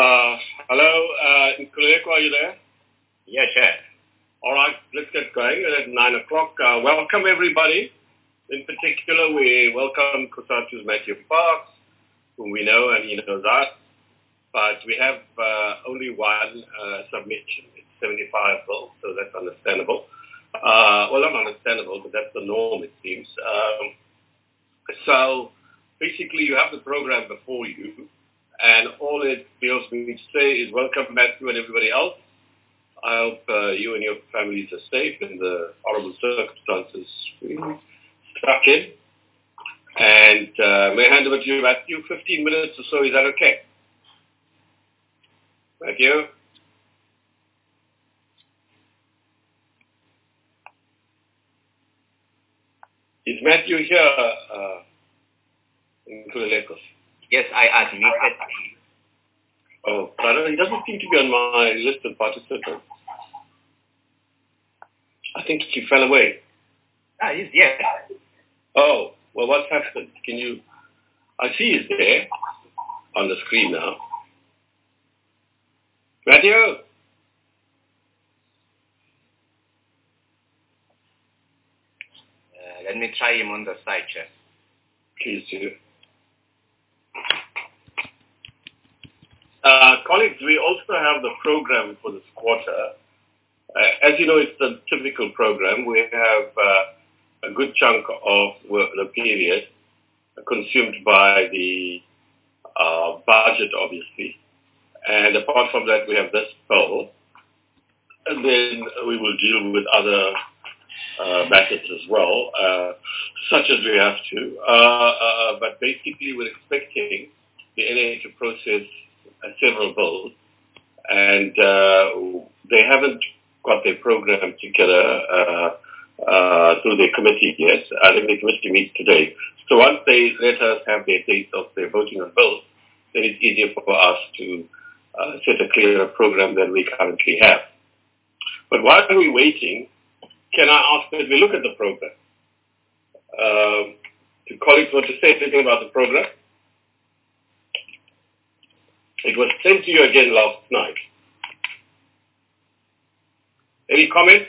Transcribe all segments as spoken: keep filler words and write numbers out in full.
Uh, hello, uh, Nkululeko, are you there? Yes, sir. All right, let's get going at nine o'clock. Uh, welcome, everybody. In particular, we welcome COSATU's Matthew Parks, whom we know and he knows us. But we have uh, only one uh, submission. It's seventy-five bills, so that's understandable. Uh, well, not understandable, but that's the norm, it seems. Um, so basically, you have the program before you. And all it feels me to say is welcome Matthew and everybody else. I hope uh, you and your families are safe in the horrible circumstances we stuck in. And uh, may I hand over to you, Matthew? fifteen minutes or so, is that okay? Matthew? Is Matthew here uh, in Kulilekos? Yes, I admitted. Oh, brother, he doesn't seem to be on my list of participants. I think he fell away. Ah, he's here. Oh, well, what's happened? Can you... I see he's there on the screen now. Matthew? Uh, let me try him on the side, Chair. Please do. Uh, colleagues, we also have the program for this quarter. Uh, as you know, it's the typical program. We have uh, a good chunk of work, the period consumed by the uh, budget, obviously. And apart from that, we have this poll. And then we will deal with other uh, matters as well, uh, such as we have to. Uh, uh, but basically, we're expecting the N A to process uh, several bills, and uh, they haven't got their program together uh, uh, through their committee yet. I think the committee meets today. So once they let us have their dates of their voting on bills, then it's easier for us to uh, set a clearer program than we currently have. But while we're waiting, can I ask that we look at the program? Uh, do colleagues want to say anything about the program? It was sent to you again last night. Any comments?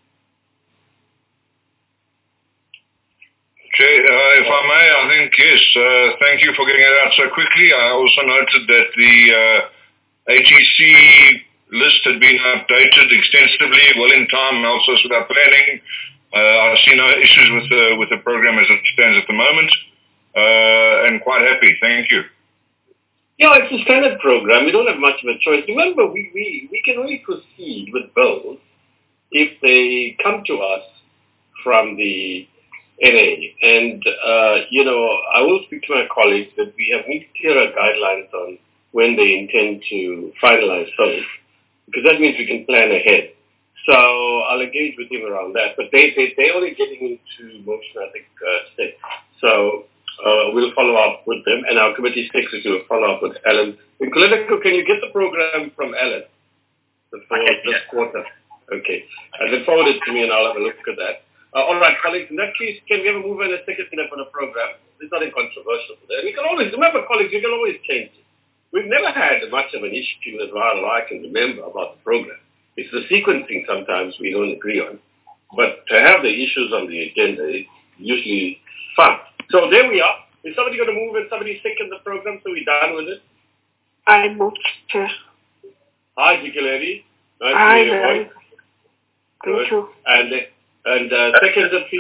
Chair, uh, if I may, I think, yes, uh, thank you for getting it out so quickly. I also noted that the uh, A T C list had been updated extensively, well in time, and also with our planning. Uh, I see no issues with the, with the program as it stands at the moment, uh, and quite happy. Thank you. Yeah, it's a standard program. We don't have much of a choice. Remember, we, we, we can only proceed with bills if they come to us from the N A. And, uh, you know, I will speak to my colleagues that we have need clearer guidelines on when they intend to finalize bills, because that means we can plan ahead. So I'll engage with him around that. But they, they, they're only getting into motion, I think, uh, today. So uh, we'll follow up with them, and our committee secretary will follow up with Alan. Nkululeko, can you get the program from Alan for okay, this yeah. quarter? Okay. And then forward it to me, and I'll have a look at that. Uh, all right, colleagues, in that case, can we have a move and a second step on the program? There's nothing controversial today. We can always, remember, colleagues, we can always change it. We've never had much of an issue as far as I can remember about the program. It's the sequencing sometimes we don't agree on. But to have the issues on the agenda is usually fun. So there we are. Is somebody going to move and somebody second the program so we're done with it? I moved, Chair. Hi, Jikeledi. Nice Hi, to hear your there. voice. Thank you. And, and uh, second, please.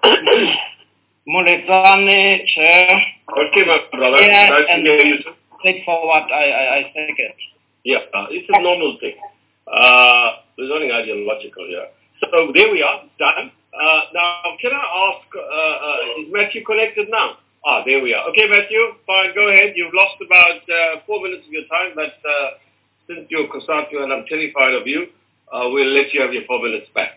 Mulitani, Chair. Okay, my brother. Yeah, nice to and hear you too. straightforward, I, I, I second. Yeah, uh, it's a normal thing. Uh, there's nothing ideological here. So there we are, done. Uh, now, can I ask, uh, uh, is Matthew connected now? Ah, there we are. Okay, Matthew, fine, go ahead. You've lost about uh, four minutes of your time, but uh, since you're COSATU and I'm terrified of you, uh, we'll let you have your four minutes back.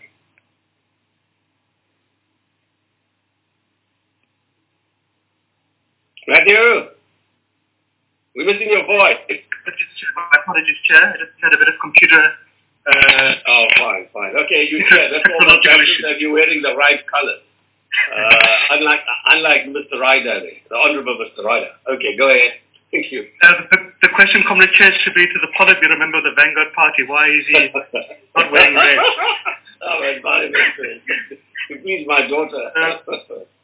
Matthew, we're missing your voice. My apologies, Chair. I just had a bit of computer. Uh, oh, fine, fine. Okay, you yeah, that's all that matters, that you're wearing the right colors. Uh, unlike unlike Mister Ryder, the Honorable Mister Ryder. Okay, go ahead. Thank you. Uh, the, the question, Comrade Chair, should be to the Politburo member of the Vanguard Party. Why is he not wearing red? Oh, my God. To please my daughter. Uh,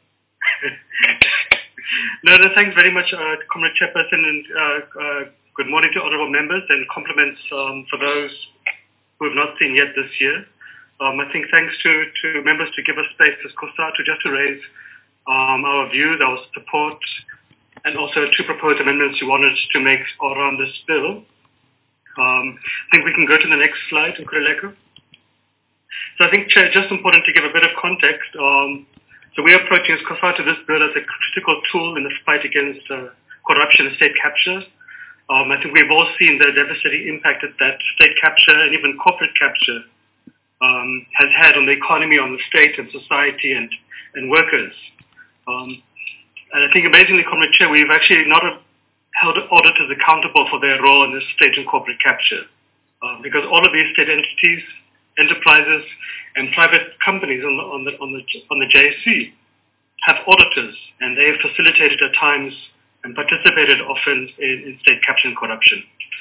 no, no, thanks very much, uh, Comrade Chairperson, and uh, uh, good morning to honourable members, and compliments um, for those who have not seen yet this year. Um, I think thanks to, to members to give us space as COSATU just to raise um, our views, our support, and also to propose amendments we wanted to make around this bill. Um, I think we can go to the next slide, Nkululeko. So I think, Chair, just important to give a bit of context. Um, so we are approaching as COSATU this bill as a critical tool in the fight against uh, corruption and state capture. Um, I think we've all seen the devastating impact that, that state capture and even corporate capture um, has had on the economy, on the state and society and, and workers. Um, and I think amazingly, Comrade Chair, we've actually not held auditors accountable for their role in this state and corporate capture. Um, because all of these state entities, enterprises and private companies on the, on the, on the, on the J S C have auditors, and they have facilitated at times and participated often in, in state capture and corruption.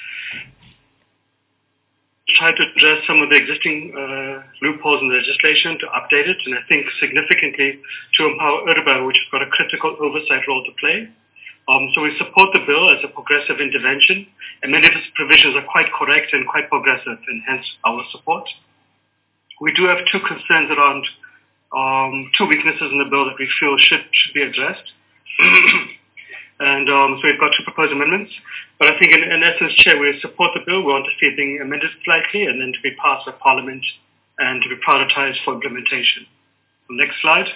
Try to address some of the existing uh, loopholes in the legislation, to update it, and I think significantly to empower I R B A, which has got a critical oversight role to play. Um, so we support the bill as a progressive intervention, and many of its provisions are quite correct and quite progressive, and hence our support. We do have two concerns around um, two weaknesses in the bill that we feel should, should be addressed. And um, so we've got two proposed amendments. But I think in, in essence, Chair, we support the bill. We want to see it being amended slightly and then to be passed by Parliament and to be prioritized for implementation. Next slide.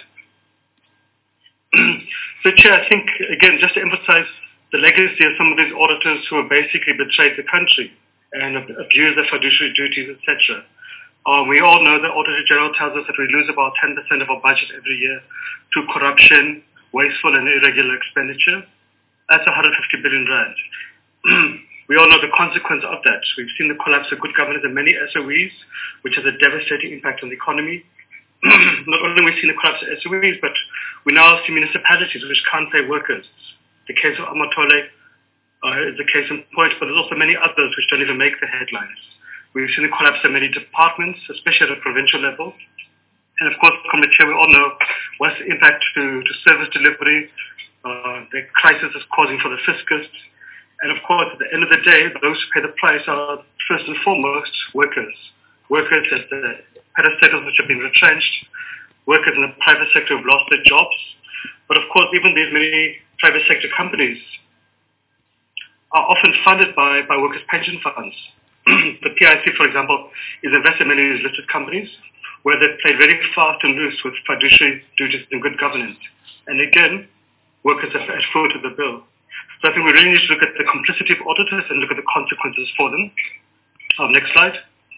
So, Chair, I think, again, just to emphasize the legacy of some of these auditors who have basically betrayed the country and abused their fiduciary duties, et cetera. Um, we all know that Auditor General tells us that we lose about ten percent of our budget every year to corruption, wasteful and irregular expenditure. That's one hundred fifty billion rand. We all know the consequence of that. We've seen the collapse of good governance in many S O Es, which has a devastating impact on the economy. Not only have we seen the collapse of S O Es, but we now see municipalities which can't pay workers. The case of Amatole uh, is a case in point, but there's also many others which don't even make the headlines. We've seen the collapse of many departments, especially at a provincial level. And of course, Comrade Chair, we all know what's the impact to, to service delivery, uh, the crisis is causing for the fiscus. And of course, at the end of the day, those who pay the price are first and foremost workers. Workers at the parastatals which have been retrenched, workers in the private sector who have lost their jobs. But of course, even these many private sector companies are often funded by, by workers' pension funds. The P I C, for example, is invested in many of these listed companies where they play very fast and loose with fiduciary duties and good governance. And again, workers are at foot of the bill. So I think we really need to look at the complicity of auditors and look at the consequences for them. Um, next slide.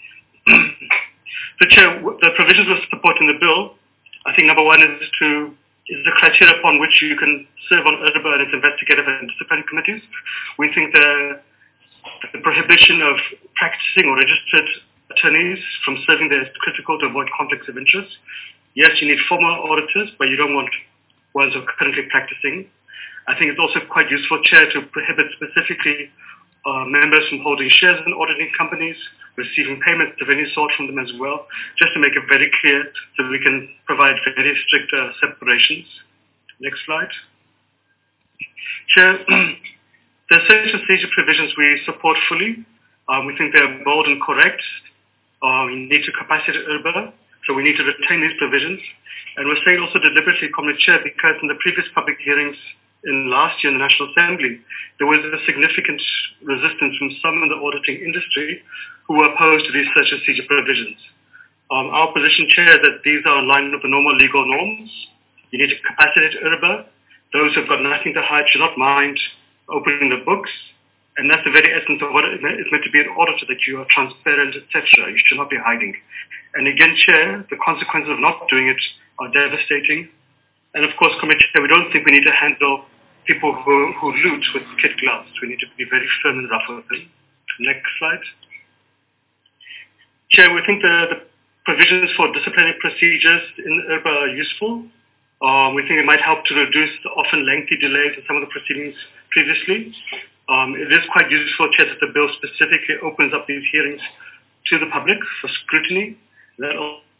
So, Chair, the provisions we're supporting the bill, I think number one is to is the criteria upon which you can serve on I R B A and its investigative and disciplinary committees. We think the The prohibition of practicing or registered attorneys from serving there is critical to avoid conflicts of interest. Yes, you need former auditors, but you don't want ones who are currently practicing. I think it's also quite useful, Chair, to prohibit specifically uh, members from holding shares in auditing companies, receiving payments of any sort from them as well, just to make it very clear so we can provide very strict uh, separations. Next slide. Chair, the essential seizure provisions we support fully. Um, we think they're bold and correct. Uh, we need to capacitate I R B A, so we need to retain these provisions. And we're saying also deliberately, Comrade Chair, because in the previous public hearings in last year in the National Assembly, there was a significant resistance from some in the auditing industry who were opposed to these search and seizure provisions. Um, our position, Chair, is that these are in line with the normal legal norms. You need to capacitate I R B A. Those who've got nothing to hide should not mind opening the books, and that's the very essence of what it is meant to be an auditor, that you are transparent, et cetera. You should not be hiding. And again, Chair, the consequences of not doing it are devastating. And of course, Comrade Chair, we don't think we need to handle people who, who loot with kid gloves. We need to be very firm and rough with them. Next slide. Chair, we think the, the provisions for disciplinary procedures in I R B A are useful. Um, we think it might help to reduce the often lengthy delays in some of the proceedings previously. Um, it is quite useful, Chair, that the bill specifically opens up these hearings to the public for scrutiny. That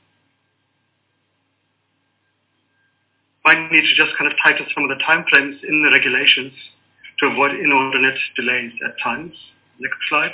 might need to just kind of tighten some of the timeframes in the regulations to avoid inordinate delays at times. Next slide.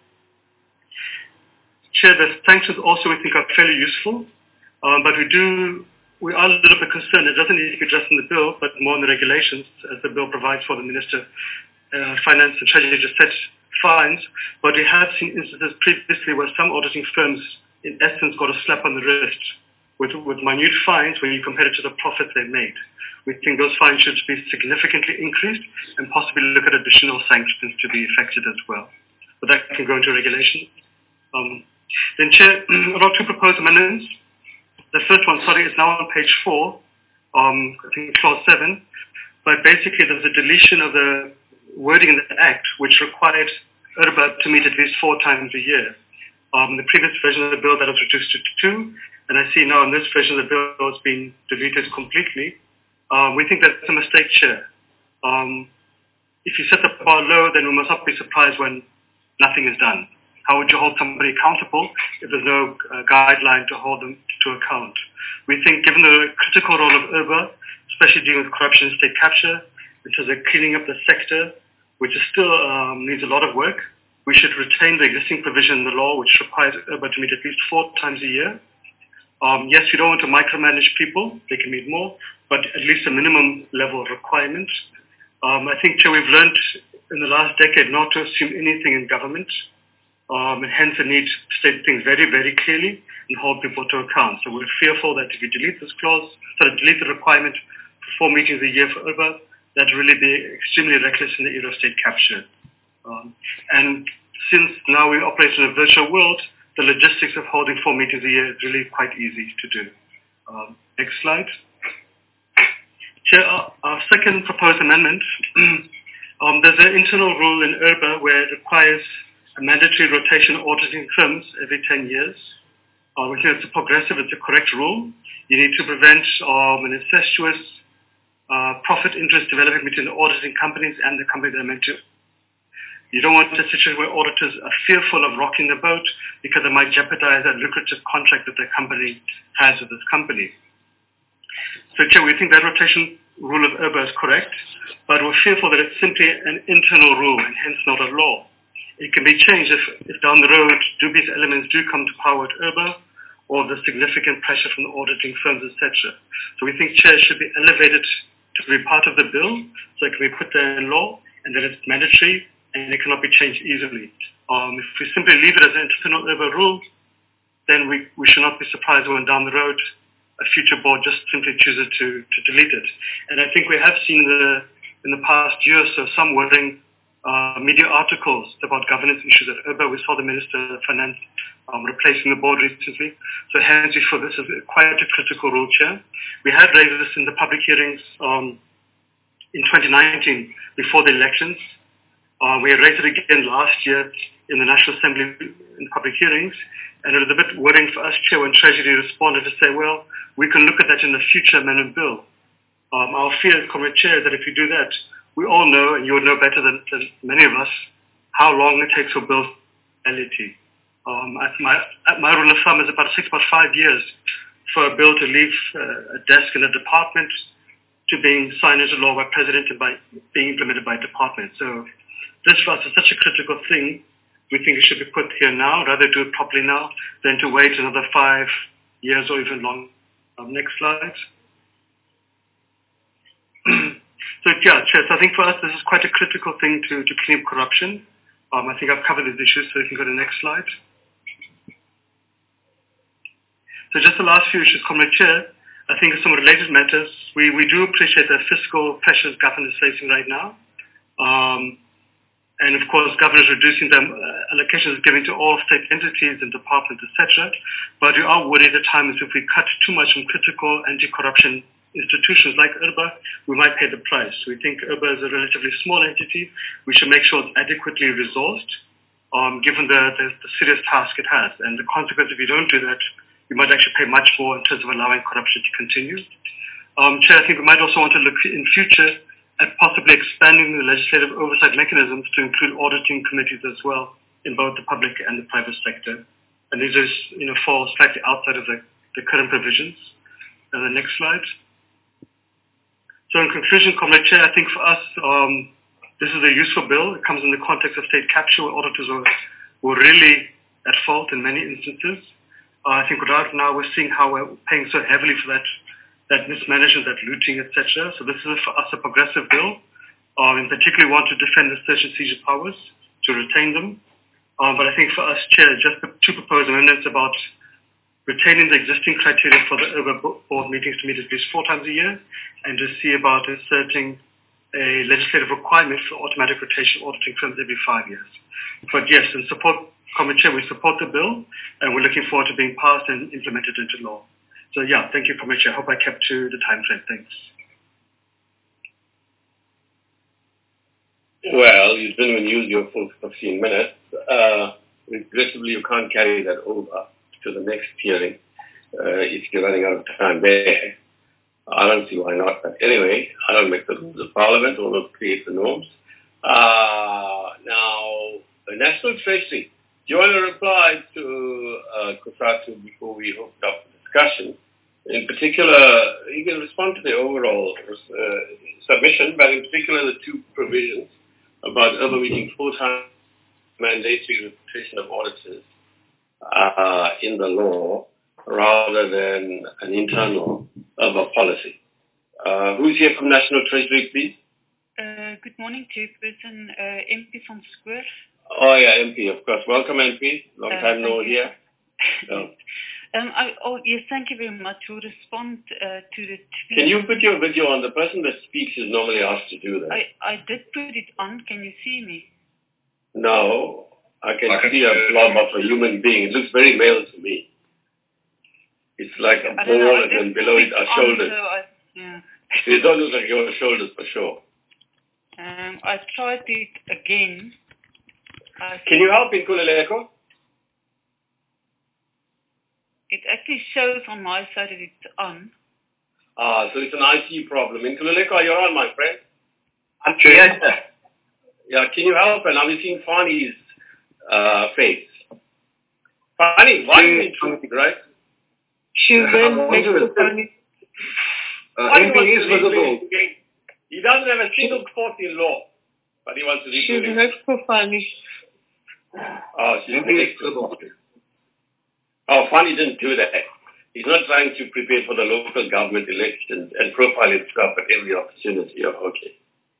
Chair, the sanctions also we think are fairly useful, um, but we do, we are a little bit concerned. It doesn't need to be addressed in the bill, but more in the regulations, as the bill provides for the Minister uh, Finance and Treasury to set fines. But we have seen instances previously where some auditing firms, in essence, got a slap on the wrist with, with minute fines when you compare it to the profits they made. We think those fines should be significantly increased and possibly look at additional sanctions to be effected as well. But that can go into regulation. Um, then, Chair, there are two proposed amendments. The first one, sorry, is now on page four, um, I think clause seven. But basically, there's a deletion of the wording in the Act which required I R B A to meet at least four times a year. Um, the previous version of the bill that was reduced to two, and I see now in this version of the bill it's been deleted completely. Um, we think that's a mistake, Chair. Um, if you set the bar low, then we must not be surprised when nothing is done. How would you hold somebody accountable if there's no uh, guideline to hold them to account? We think given the critical role of I R B A, especially dealing with corruption and state capture, in terms of cleaning up the sector, which is still um, needs a lot of work, we should retain the existing provision in the law which requires I R B A to meet at least four times a year. Um, yes, we don't want to micromanage people, they can meet more, but at least a minimum level of requirement. Um, I think, Chair, we've learned in the last decade not to assume anything in government, um, and hence the need to state things very, very clearly and hold people to account. So we're fearful that if you delete this clause, sort of delete the requirement for four meetings a year for I R B A, that would really be extremely reckless in the era of state capture. Um, and since now we operate in a virtual world, the logistics of holding four meetings a year is really quite easy to do. Um, next slide. Chair, our, our second proposed amendment, um, there's an internal rule in I R B A where it requires a mandatory rotation of auditing firms every ten years. Uh, we think it's a progressive, it's a correct rule. You need to prevent um, an incestuous uh, profit interest developing between the auditing companies and the company they're meant to. You don't want a situation where auditors are fearful of rocking the boat because it might jeopardize that lucrative contract that their company has with this company. So, Chair, we think that rotation rule of I R B A is correct, but we're fearful that it's simply an internal rule and hence not a law. It can be changed if, if down the road dubious elements do come to power at I R B A or the significant pressure from the auditing firms, et cetera. So we think Chair should be elevated to be part of the bill so it can be put there in law and that it's mandatory and it cannot be changed easily. Um, if we simply leave it as an internal I R B A rule, then we, we should not be surprised when down the road a future board just simply chooses to, to delete it. And I think we have seen the, in the past year or so some worrying uh, media articles about governance issues at I R B A. We saw the Minister of Finance um, replacing the board recently. So hence we feel this is quite a critical rule, Chair. We had raised this in the public hearings um, in twenty nineteen before the elections. Uh, we had raised it again last year in the National Assembly in public hearings, and it was a bit worrying for us, Chair, when Treasury responded to say, well, we can look at that in the future amendment bill. Um, our fear, Comrade Chair, is that if you do that, we all know, and you would know better than, than many of us, how long it takes for bills to reality. Um, at my, at my rule of thumb is about six, about five years for a bill to leave uh, a desk in a department to being signed into law by President and by being implemented by department. So this for us is such a critical thing. We think it should be put here now, rather do it properly now than to wait another five years or even longer. Um, next slide. So yeah, Chair, so I think for us this is quite a critical thing to, to clean up corruption. Um, I think I've covered these issues, so you can go to the next slide. So just the last few issues, Comrade Chair, I think some related matters. We, we do appreciate the fiscal pressures government is facing right now. Um, And of course, governors reducing them uh, allocations given to all state entities and departments, et cetera. But we are worried at times if we cut too much from critical anti-corruption institutions like I R B A, we might pay the price. We think I R B A is a relatively small entity. We should make sure it's adequately resourced, um, given the, the, the serious task it has. And the consequence if you don't do that, you might actually pay much more in terms of allowing corruption to continue. Um, Chair, I think we might also want to look in future at possibly expanding the legislative oversight mechanisms to include auditing committees as well in both the public and the private sector. And these are, you know, fall slightly outside of the, the current provisions. Uh, the next slide. So in conclusion, Comrade Chair, I think for us, um, this is a useful bill. It comes in the context of state capture where auditors were, were really at fault in many instances. Uh, I think right now we're seeing how we're paying so heavily for that, that mismanagement, that looting, et cetera. So this is for us a progressive bill. Um, in particular, we want to defend the search and seizure powers, to retain them. Um, but I think for us, Chair, just the two proposed amendments about retaining the existing criteria for the over-board meetings to meet at least four times a year, and to see about inserting a legislative requirement for automatic rotation auditing firms every five years. But yes, in support, Comrade Chair, we support the bill, and we're looking forward to being passed and implemented into law. So yeah, thank you, Comrade Chair. I hope I kept to the time frame. Thanks. Well, you didn't use your full fifteen minutes. Uh, regrettably, you can't carry that over to the next hearing uh, if you're running out of time there. I don't see why not. But anyway, I don't make the rules of Parliament or not create the norms. Uh, now, the National Treasury. Do you want to reply to uh, Kusatu before we open up the discussion? In particular, you can respond to the overall uh, submission, but in particular the two provisions about urban meeting full-time mandatory reputation of auditors uh, in the law rather than an internal urban policy. Uh, who's here from National Treasury, please? Uh, good morning, Chairperson. Uh, M P van Schoor. Oh, yeah, M P, of course. Welcome, M P. Long Uh, time no thank you. here. No. Um, I, oh, yes, thank you very much. To respond uh, to the tweet. Can you put your video on? The person that speaks is normally asked to do that. I, I did put it on. Can you see me? No, I can I can see see a it. blob of a human being. It looks very male to me. It's like a I don't know. ball I and did then below put it are on, shoulders. so I, yeah. It don't look like your shoulders for sure. Um, I tried it again. I Can you help in Kulileko? It actually shows on my side that it's on. Ah, so it's an I T problem. In Kulileko, you're on, my friend. I'm here, sir. Yeah, can you help? And I'm seeing Fani's uh, face. Fani, why are you intruding, right? Shubin, next to Fani. Uh, M P is visible. He doesn't have a single court in law, but he wants to read Shubin, it. next to Fani. Oh, she's visible. Oh, Fani didn't do that. He's not trying to prepare for the local government elections and profile himself at every opportunity. Oh, okay.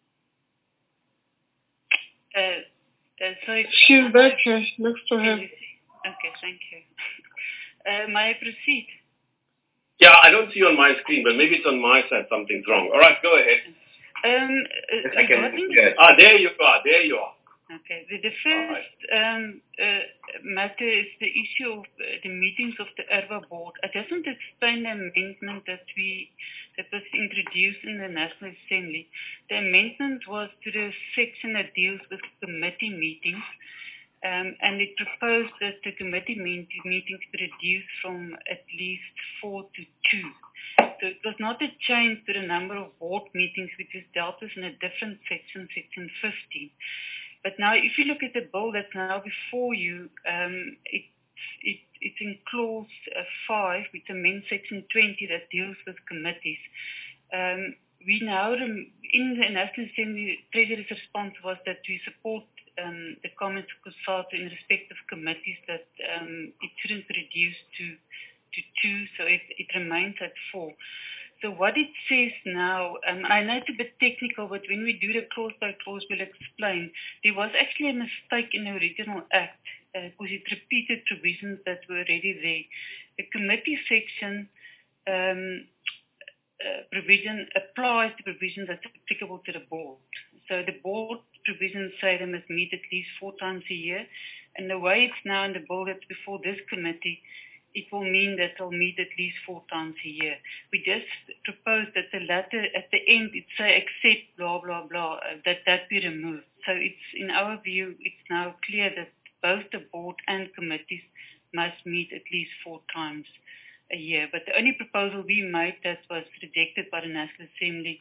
Uh, uh, so it's, She's back here, next to him. Okay, thank you. Uh, may I proceed? Yeah, I don't see on my screen, but maybe it's on my side something's wrong. All right, go ahead. Um, uh, Yes, I can. regarding Yes. Ah, there you are. There you are. Okay. The, the first um, uh, matter is the issue of uh, the meetings of the I R B A board. I just want to explain the amendment that we that was introduced in the National Assembly. The amendment was to the section that deals with committee meetings, um, and it proposed that the committee meet, meetings be reduced from at least four to two. So it was not a change to the number of board meetings, which is dealt with in a different section, section fifteen. But now, if you look at the bill that's now before you, um, it, it, it's in clause uh, five, which amends section twenty that deals with committees. Um, we now, rem- in the National Assembly, Treasury's response was that we support um, the comments of Kusatu in respect of committees that um, it shouldn't be reduced to, to two, so it, it remains at four. So what it says now, um, I know it's a bit technical, but when we do the clause by clause, we'll explain. There was actually a mistake in the original act uh, because it repeated provisions that were already there. The committee section um, uh, provision applies to provisions that's applicable to the board. So the board provisions say they must meet at least four times a year. And the way it's now in the bill that's before this committee, it will mean that they'll meet at least four times a year. We just propose that the latter, at the end, it say except blah, blah, blah, uh, that that be removed. So it's, in our view, it's now clear that both the board and committees must meet at least four times a year. But the only proposal we made that was rejected by the National Assembly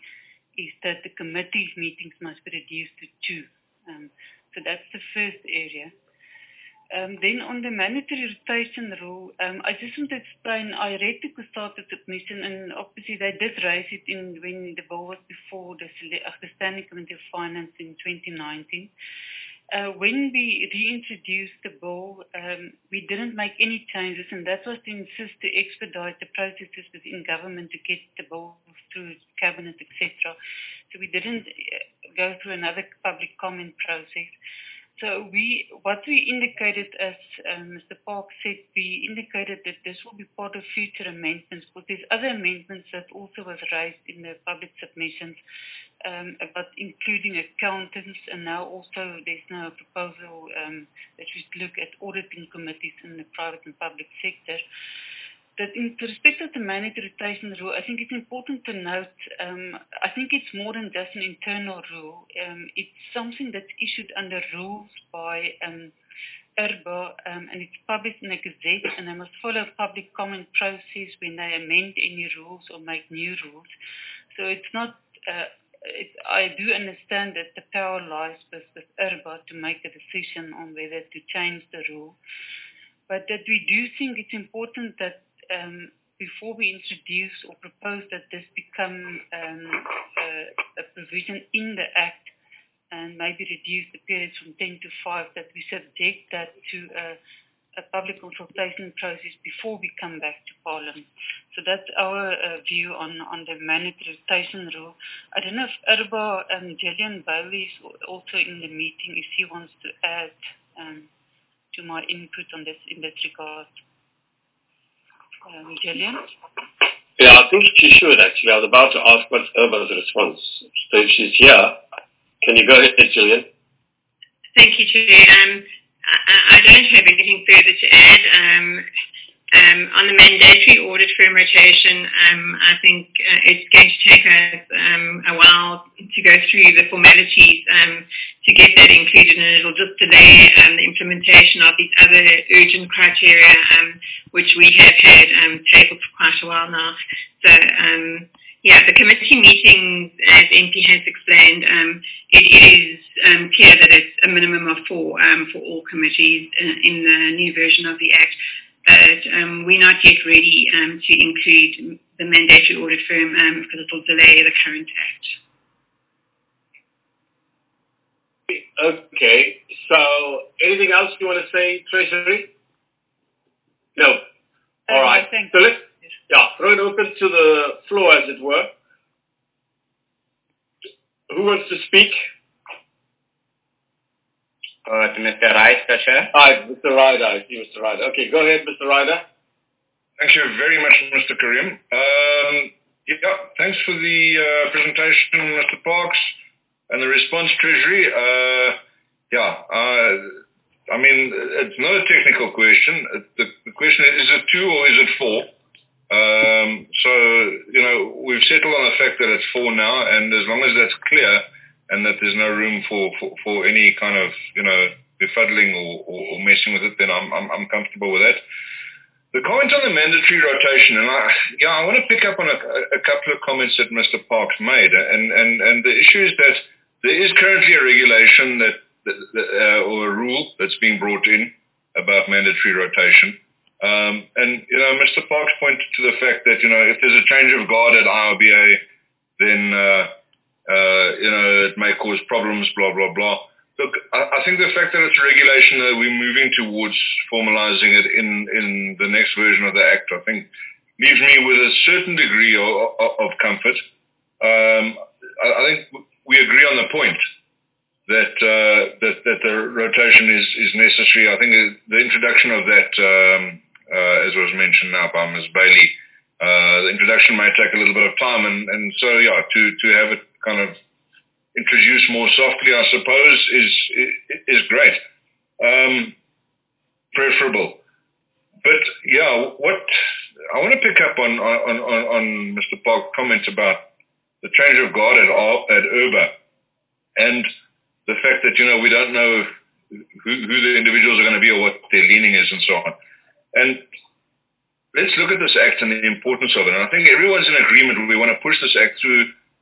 is that the committee's meetings must be reduced to two. Um, so that's the first area. Um, then on the mandatory rotation rule, um, I just want to explain, I read the COSATU submission and obviously they did raise it in when the bill was before the, the Standing Committee of Finance in twenty nineteen. Uh, when we reintroduced the bill, um, we didn't make any changes, and that was to insist to expedite the processes within government to get the bill through cabinet, et cetera. So we didn't go through another public comment process. So we, what we indicated, as um, Mister Park said, we indicated that this will be part of future amendments, because there's other amendments that also was raised in the public submissions um, about including accountants, and now also there's now a proposal um, that we look at auditing committees in the private and public sector. That in respect of the mandatory rotation rule, I think it's important to note, um, I think it's more than just an internal rule. Um, it's something that's issued under rules by um, I R B A, um, and it's published in a gazette, and they must follow a public comment process when they amend any rules or make new rules. So it's not, uh, it, I do understand that the power lies with, with I R B A to make a decision on whether to change the rule. But that we do think it's important that Um, before we introduce or propose that this become um, a, a provision in the Act and maybe reduce the periods from ten to five, that we subject that to a, a public consultation process before we come back to Parliament. So that's our uh, view on, on the mandatory rotation rule. I don't know if I R B A and Gillian Bailey is also in the meeting, if she wants to add um, to my input on this in that regard. Um, Gillian? Yeah, I think she should actually. I was about to ask what's I R B A's response. So if she's here, can you go ahead, Gillian? Thank you, Chair. Um, I, I don't have anything further to add. Um, um, on the mandatory audit firm rotation, um, I think uh, it's going to take us um, a while to go through the formalities um, to get that included, and it'll just delay um, the implementation of these other urgent criteria, um, which we have had um, tabled for quite a while now. So, um, yeah, the committee meetings, as M P has explained, um, it is um, clear that it's a minimum of four um, for all committees uh, in the new version of the Act. But um, we're not yet ready um, to include the mandatory audit firm um, because it will delay the current Act. Okay, so anything else you want to say, Treasury? No. All Uh, right. thank So you. let's yeah, throw it open to the floor, as it were. Who wants to speak? Uh, to Mister Rice, Chair. Hi, Mister Ryder. I see Mister Ryder. Okay, go ahead, Mister Ryder. Thank you very much, Mister Karim. Um, yeah, thanks for the uh, presentation, Mister Parks, and the response, Treasury. Uh, yeah, uh, I mean, it's not a technical question. The, the question is, is it two or is it four? Um, so, you know, we've settled on the fact that it's four now, and as long as that's clear and that there's no room for, for, for any kind of, you know, befuddling or, or, or messing with it, then I'm, I'm, I'm comfortable with that. The comment on the mandatory rotation, and I, yeah, I want to pick up on a, a couple of comments that Mister Parks made, and, and, and the issue is that there is currently a regulation that, that uh, or a rule that's being brought in about mandatory rotation. Um, and, you know, Mister Parks pointed to the fact that, you know, if there's a change of guard at I R B A, then, uh, uh, you know, it may cause problems, blah, blah, blah. Look, I, I think the fact that it's a regulation that we're moving towards formalizing it in, in the next version of the Act, I think leaves me with a certain degree of, of, of comfort. Um, I, I think we agree on the point that, uh, that, that the rotation is, is necessary. I think the introduction of that, um, uh, as was mentioned now by Miz Bailey, uh, the introduction may take a little bit of time, and, and so, yeah, to, to have it kind of introduced more softly, I suppose, is is great, um, preferable. But yeah, what I want to pick up on on on, on Mister Park's comment about the change of guard at at I R B A, and the fact that, you know, we don't know who, who the individuals are going to be or what their leaning is and so on. And let's look at this Act and the importance of it. And I think everyone's in agreement. We want to push this Act through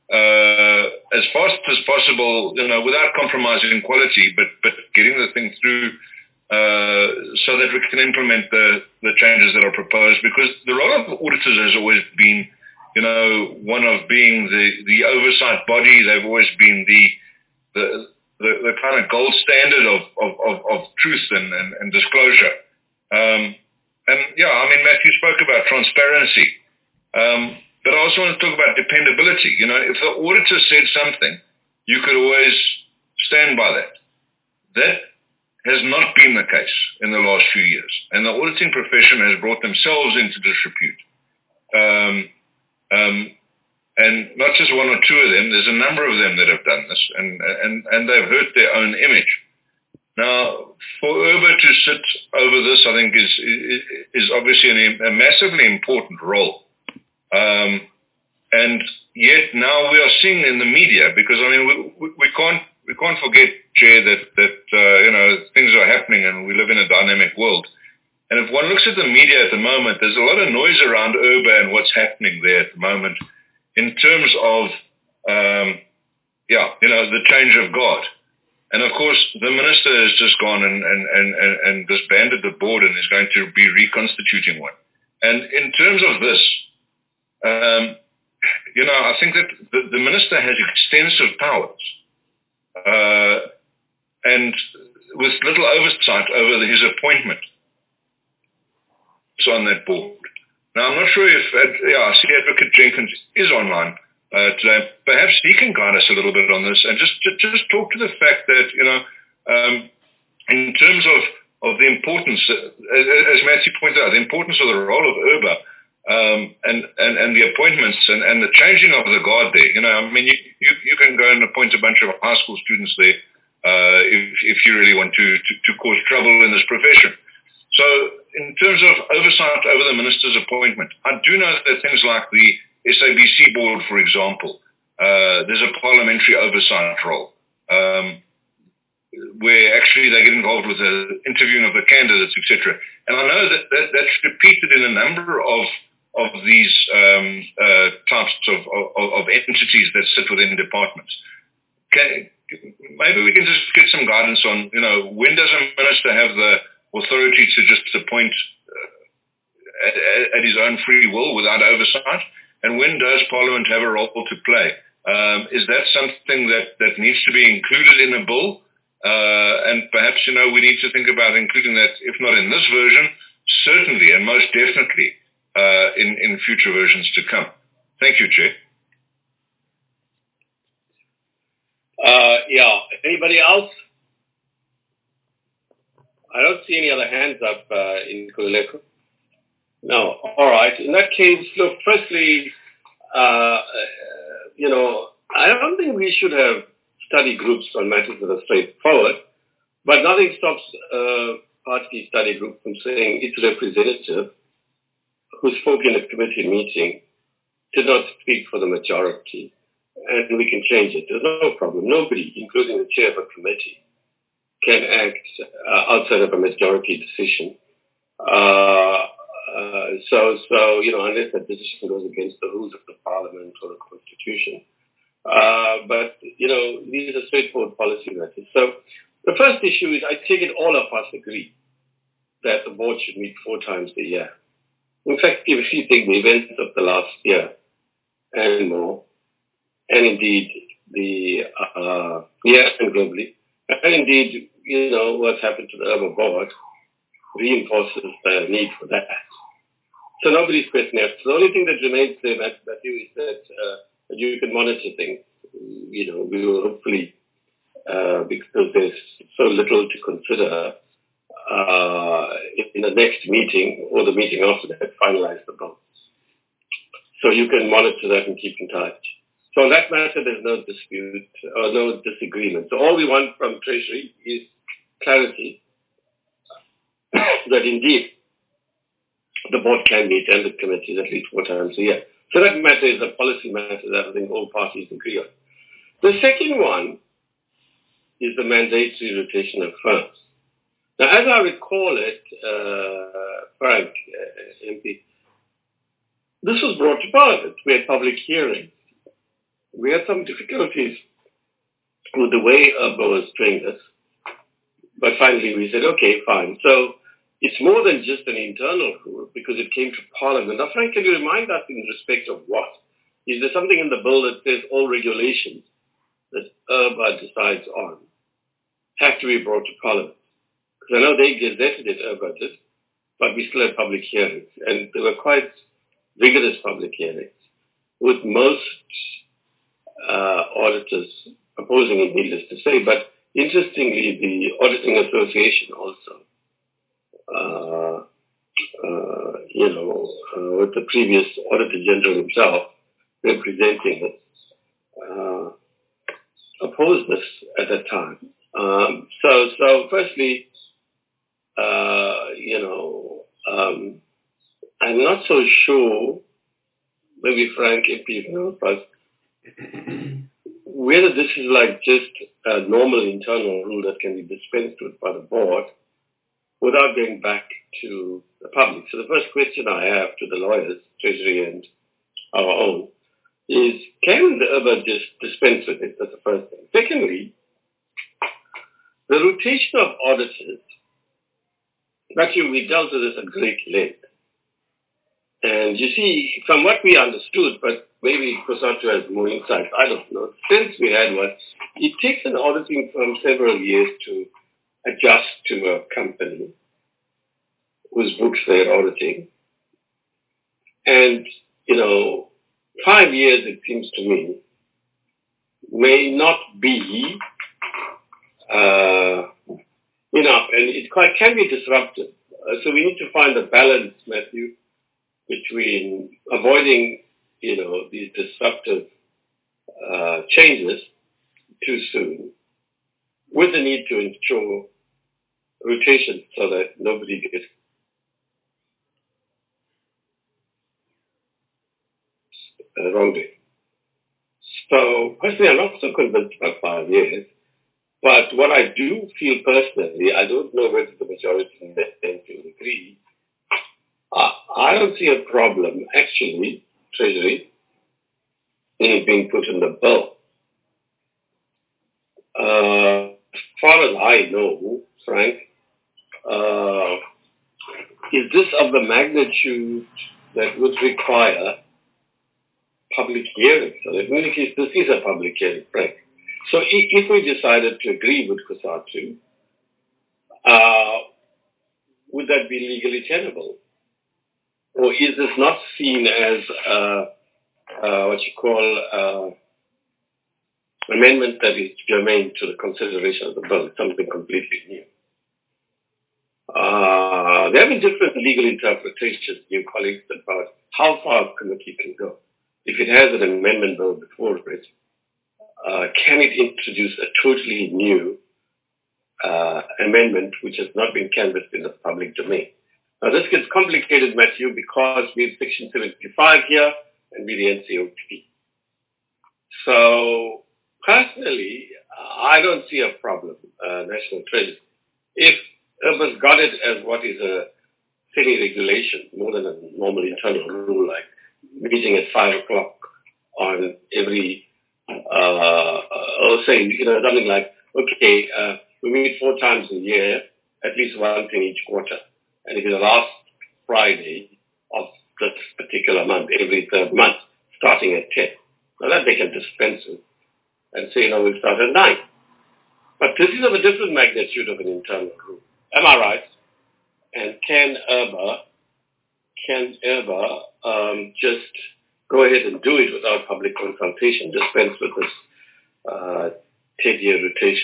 uh, as fast as possible, you know, without compromising quality, but, but getting the thing through uh, so that we can implement the, the changes that are proposed. Because the role of auditors has always been, you know, one of being the, the oversight body. They've always been the the, the, the kind of gold standard of, of, of, of truth and, and, and disclosure. Um, and yeah, I mean, Matthew spoke about transparency. Um, but I also want to talk about dependability. You know, if the auditor said something, you could always stand by that. That has not been the case in the last few years. And the auditing profession has brought themselves into disrepute. Um, um, and not just one or two of them, there's a number of them that have done this, and, and, and they've hurt their own image. Now, for I R B A to sit over this, I think, is, is, is obviously an, a massively important role. Um, and yet now we are seeing in the media, because, I mean, we, we, we can't we can't forget, Chair, that, that uh, you know, things are happening and we live in a dynamic world. And if one looks at the media at the moment, there's a lot of noise around I R B A and what's happening there at the moment in terms of, um, yeah, you know, the change of guard. And of course, the minister has just gone and, and, and, and, and disbanded the board and is going to be reconstituting one. And in terms of this, um, you know, I think that the, the minister has extensive powers uh, and with little oversight over his appointment on that board. Now, I'm not sure if, uh, yeah, I see Advocate Jenkins is online uh, today. Perhaps he can guide us a little bit on this and just just, just talk to the fact that, you know, um, in terms of, of the importance, uh, as Matthew pointed out, the importance of the role of I R B A um, and, and, and the appointments and, and the changing of the guard there. You know, I mean, you, you, you can go and appoint a bunch of high school students there uh, if, if you really want to, to, to cause trouble in this profession. So in terms of oversight over the minister's appointment, I do know that things like the S A B C board, for example, uh, there's a parliamentary oversight role um, where actually they get involved with the interviewing of the candidates, et cetera. And I know that, that that's repeated in a number of of these um, uh, types of, of, of entities that sit within departments. Can, maybe we can just get some guidance on, you know, when does a minister have the authority to just appoint uh, at, at his own free will without oversight? And when does Parliament have a role to play? Um, is that something that, that needs to be included in a bill? Uh, and perhaps, you know, we need to think about including that, if not in this version, certainly and most definitely uh, in, in future versions to come. Thank you, Chair. Uh, yeah. Anybody else? I don't see any other hands up uh, in Kulileko. No. All right. In that case, look, firstly, uh, you know, I don't think we should have study groups on matters that are straightforward, but nothing stops a party study group from saying its representative, who spoke in a committee meeting, did not speak for the majority, and we can change it. There's no problem. Nobody, including the chair of a committee, can act uh, outside of a majority decision. Uh, uh, so, so, you know, unless that decision goes against the rules of the parliament or the constitution. Uh, but, you know, these are straightforward policy matters. So the first issue is, I take it all of us agree that the board should meet four times a year. In fact, if you take the events of the last year and more, and indeed the, uh, yeah, and globally, and indeed, you know, what's happened to the I R B A board reinforces the need for that. So nobody's questioning it. The only thing that remains there, Matthew, is that uh, you can monitor things. You know, we will hopefully, uh, because there's so little to consider, uh, in the next meeting or the meeting after that, finalize the bill. So you can monitor that and keep in touch. So on that matter, there's no dispute or no disagreement. So all we want from Treasury is clarity that indeed the board can meet and the committees at least four times a year. So that matter is a policy matter that I think all parties agree on. The second one is the mandatory rotation of firms. Now, as I recall it, uh, Frank, uh, M P, this was brought to Parliament. We had public hearings. we had some difficulties with the way U R B A was doing this. But finally we said, okay, fine. So it's more than just an internal rule because it came to Parliament. Now, Frank, can you remind us in respect of what? Is there something in the bill that says all regulations that U R B A decides on have to be brought to Parliament? Because I know they gazetted it, U R B A did, but we still had public hearings. And they were quite vigorous public hearings, with most uh, auditors opposing it, needless to say. But interestingly, the Auditing Association also, uh, uh, you know, uh, with the previous Auditor General himself representing it, uh, opposed this at that time. Um, so, so firstly, uh, you know, um, I'm not so sure, maybe Frank, if you know, but whether this is like just a normal internal rule that can be dispensed with by the board without going back to the public. So the first question I have to the lawyers, Treasury and our own, is can the U R B A just dispense with it? That's the first thing. Secondly, the rotation of auditors, actually we dealt with this at great length. And you see, from what we understood, but maybe Kosato has more insight, I don't know, the sense we had was it takes an auditing firm several years to adjust to a company whose books they're auditing. And, you know, five years, it seems to me, may not be uh, enough, and it quite can be disruptive. Uh, so we need to find a balance, Matthew, between avoiding, you know, these disruptive uh, changes too soon, with the need to ensure rotation so that nobody gets uh, wrongly. So personally, I'm not so convinced about five years. But what I do feel personally, I don't know whether the majority in that sense will agree. Uh, I don't see a problem, actually, Treasury, in it being put in the bill. Uh, as far as I know, Frank, uh, is this of the magnitude that would require public hearing? So in any case, this is a public hearing, Frank. So if, if we decided to agree with Kosato, uh, would that be legally tenable? Or is this not seen as uh, uh, what you call uh, amendment that is germane to the consideration of the bill? It's something completely new. Uh, there have been different legal interpretations, new colleagues, about how far a committee can go. If it has an amendment bill before it, uh, can it introduce a totally new uh, amendment which has not been canvassed in the public domain? Now, this gets complicated, Matthew, because we have Section seventy-five here and we the N C O P. So, personally, I don't see a problem, uh, National Treasury. If U R B A's got it as what is a city regulation, more than a normal internal rule, like meeting at five o'clock on every, uh, or say, you know, something like, okay, uh, we meet four times a year, at least once in each quarter. And if it's the last Friday of this particular month, every third month, starting at ten. Now that they can dispense with and say, you know, we'll start at nine. But this is of a different magnitude of an internal rule. Am I right? And can U R B A, can U R B A um, just go ahead and do it without public consultation, dispense with this uh, ten-year rotation?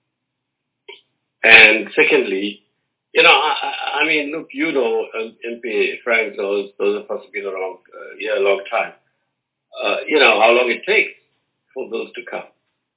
And secondly, you know, I, I mean, look, you know, um, M P Frank knows, those of us who've been around uh, yeah, a long time, uh, you know, how long it takes for those to come.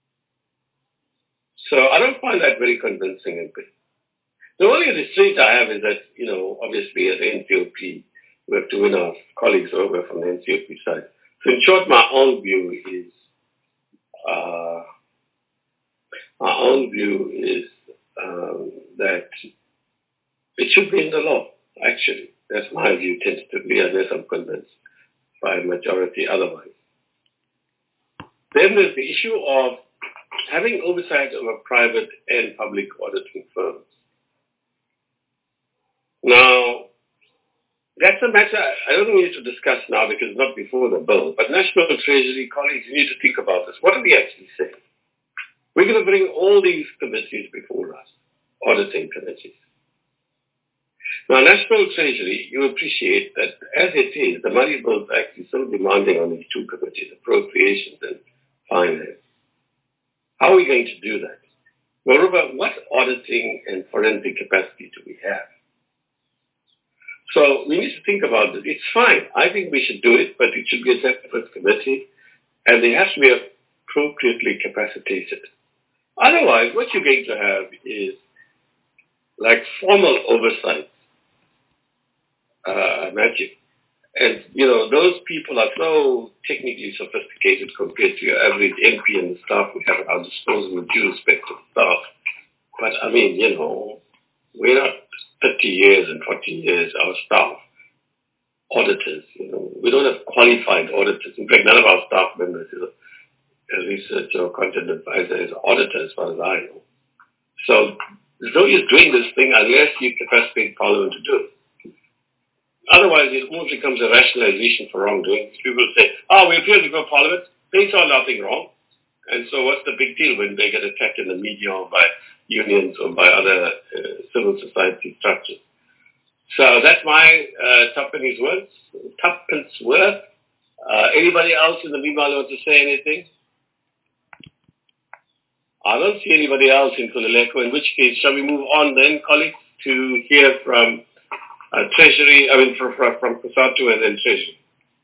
So I don't find that very convincing, M P. The only restraint I have is that, you know, obviously as N C O P, we have to win our colleagues over from the N C O P side. So in short, my own view is, uh, my own view is um, that it should be in the law, actually. That's my view tentatively, unless I'm convinced by a majority otherwise. Then there's the issue of having oversight over private and public auditing firms. Now, that's a matter I don't need to discuss now because it's not before the bill, but National Treasury colleagues need to think about this. What are we actually saying? We're going to bring all these committees before us, auditing committees. Now, National Treasury, you appreciate that as it is, the Money Bill is actually still demanding on these two committees, appropriations and finance. How are we going to do that? Moreover, what auditing and forensic capacity do we have? So we need to think about this. It's fine. I think we should do it, but it should be a separate committee, and they have to be appropriately capacitated. Otherwise, what you're going to have is like formal oversight, uh, magic. And, you know, those people are so technically sophisticated compared to your average M P and the staff we have at our disposal with due respect to the staff. But, I mean, you know, we're not thirty years and forty years, our staff, auditors, you know. We don't have qualified auditors. In fact, none of our staff members is a, a researcher or content advisor, is an auditor as far as I know. So there's no use doing this thing unless you capacitate Parliament to do it. Otherwise, it almost becomes a rationalization for wrongdoing. People say, oh, we appeal before Parliament, they saw nothing wrong. And so what's the big deal when they get attacked in the media or by unions or by other uh, civil society structures? So that's my uh, tuppence worth. Tuppence worth. Uh, anybody else in the meanwhile want to say anything? I don't see anybody else in Kulileko, in which case, shall we move on then, colleagues, to hear from uh, Treasury, I mean, from, from, from COSATU and then Treasury.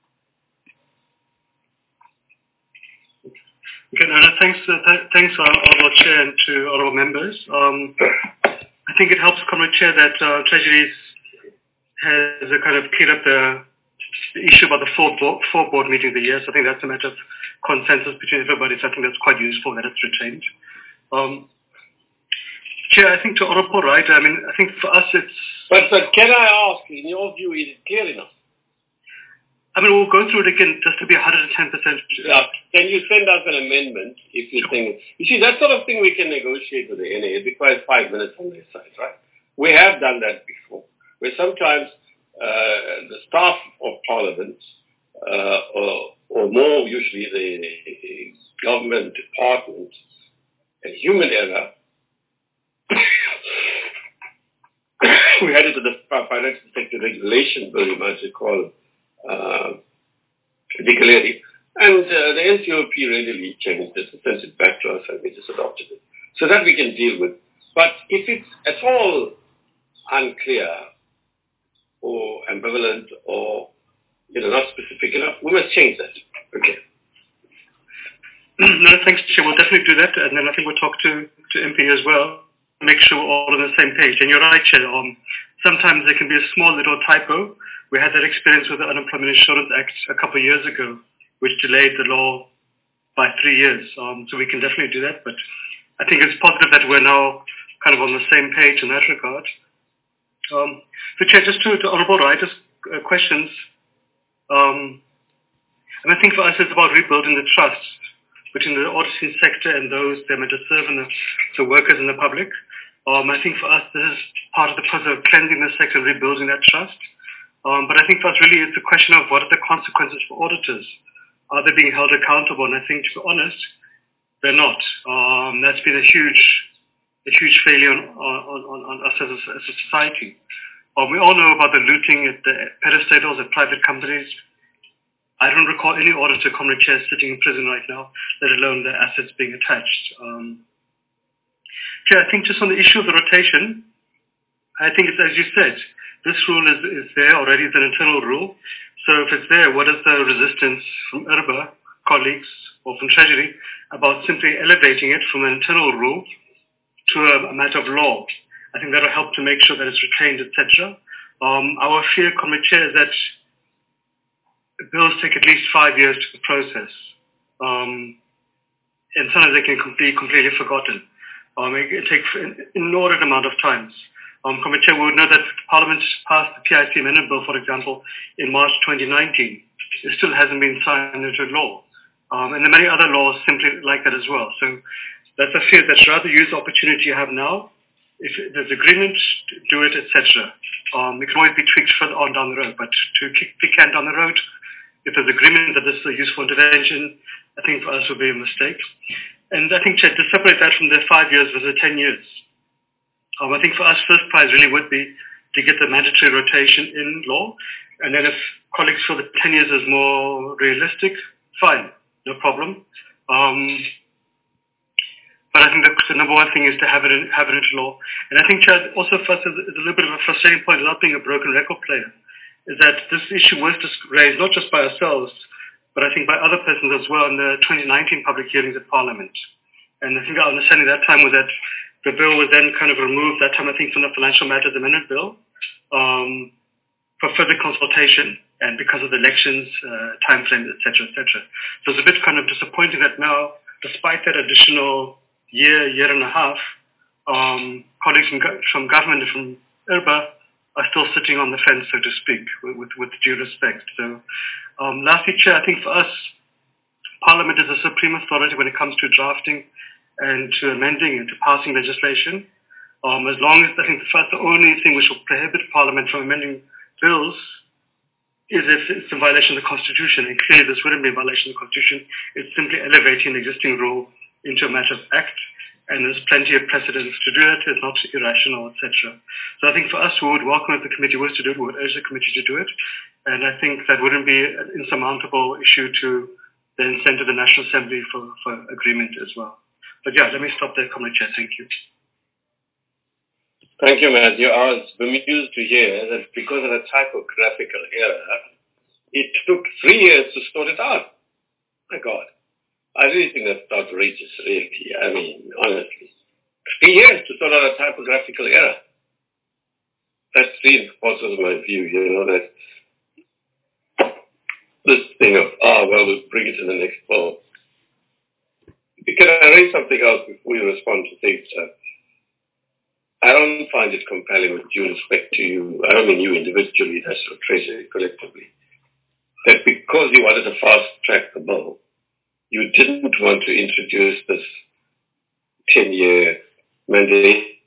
Okay, Nana, thanks, uh, th- thanks, uh, Honourable Chair, and to Honourable members. Um, I think it helps, Comrade Chair, that uh, Treasury has uh, kind of cleared up the, the issue about the four board, four board meetings a year. So I think that's a matter of consensus between everybody. So I think that's quite useful that it's retained. Um, Chair, I think to Honourable Right, I mean, I think for us it's... But, but can I ask, in your view, is it clear enough? I mean, we'll go through it again just to be one hundred ten percent. Yeah. Can you send us an amendment if you think... You see, that sort of thing we can negotiate with the N A. It requires five minutes on their side, right? We have done that before, where sometimes uh, the staff of Parliament, uh, or, or more usually the, the government department, and human error, we had it with the Financial Sector Regulation Bill, you might recall, uh, declaring. And uh, the N C O P readily changed it and sent it back to us, and we just adopted it. So that we can deal with. But if it's at all unclear or ambivalent or, you know, not specific enough, we must change that. Okay. No, thanks, Chair. We'll definitely do that, and then I think we'll talk to, to M P as well, make sure we're all on the same page. And you're right, Chair. Um, sometimes there can be a small little typo. We had that experience with the Unemployment Insurance Act a couple of years ago, which delayed the law by three years. Um, so we can definitely do that. But I think it's positive that we're now kind of on the same page in that regard. Um, so, Chair, just to, to Honourable Right, just uh, questions. Um, and I think for us it's about rebuilding the trust between the auditing sector and those that are meant to serve and the, the workers and the public. Um, I think for us this is part of the process of cleansing the sector and rebuilding that trust. Um, but I think for us really it's a question of what are the consequences for auditors? Are they being held accountable? And I think, to be honest, they're not. Um, that's been a huge, a huge failure on, on, on, on us as a, as a society. Um, we all know about the looting at the parastatals at private companies. I don't recall any auditor, Comrade Chair, sitting in prison right now, let alone their assets being attached. Um, Chair, I think just on the issue of the rotation, I think it's as you said, this rule is, is there already, it's an internal rule. So if it's there, what is the resistance from I R B A colleagues or from Treasury about simply elevating it from an internal rule to a, a matter of law? I think that will help to make sure that it's retained, et cetera. Um, our fear, Comrade Chair, is that bills take at least five years to process. Um, and sometimes they can be completely forgotten. Um, it, it takes an inordinate amount of times. Um, Comrade Chair, we would know that Parliament passed the P I C Amendment Bill, for example, in March twenty nineteen. It still hasn't been signed into law. Um, and there are many other laws simply like that as well. So that's a fear that rather use the opportunity you have now. If there's agreement, do it, et cetera. Um, it can always be tweaked further on down the road, but to kick the can down the road, if there's agreement that this is a useful intervention, I think for us would be a mistake. And I think to, to separate that from the five years versus ten years, um, I think for us, first prize really would be to get the mandatory rotation in law. And then if colleagues feel that ten years is more realistic, fine, no problem. Um, but I think the, the number one thing is to have it in, have it into law. And I think, Chad, also for us is, is a little bit of a frustrating point without being a broken record player, is that this issue was just raised not just by ourselves, but I think by other persons as well in the twenty nineteen public hearings at Parliament. And I think our understanding at that time was that the bill was then kind of removed, that time I think from the Financial Matters Amendment Bill, um, for further consultation, and because of the elections, uh, time frames, et cetera, et cetera. So it's a bit kind of disappointing that now, despite that additional year, year and a half, um, colleagues from, from government and from I R B A are still sitting on the fence, so to speak, with, with, with due respect. So um, lastly, Chair, I think for us, Parliament is a supreme authority when it comes to drafting and to amending and to passing legislation. Um, as long as, I think for us, the only thing which will prohibit Parliament from amending bills is if it's in violation of the Constitution, and clearly this wouldn't be a violation of the Constitution. It's simply elevating the existing rule into a matter of act, and there's plenty of precedents to do it. It's not irrational, et cetera. So I think for us, we would welcome if the committee was to do it. We would urge the committee to do it, and I think that wouldn't be an insurmountable issue to then send to the National Assembly for, for agreement as well. But yeah, let me stop there, Comrade Chair. Thank you. Thank you, Matthew. I was bemused to hear that because of a typographical error, it took three years to sort it out. My God. I really think that's outrageous, really. I mean, honestly. Three years to sort out a typographical error. That reinforces my view, you know, that this thing of, ah, oh, well, we'll bring it to the next poll. Can I raise something else before you respond to things, sir? I don't find it compelling with due respect to you. I don't mean you individually, that's your Treasury collectively. That because you wanted to fast-track the bill, you didn't want to introduce this ten-year mandate.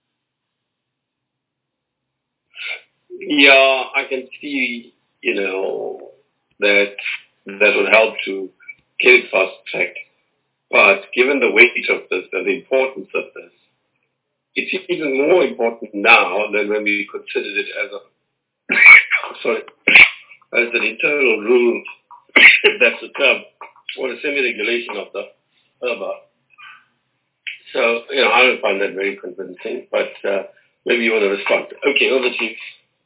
Yeah, I can see, you know, that that would help to get it fast-tracked. But given the weight of this and the importance of this, it's even more important now than when we considered it as a, sorry, as an internal rule, if that's the term, or a semi-regulation of the I R B A. So, you know, I don't find that very convincing, but uh, maybe you want to respond. Okay, over to you.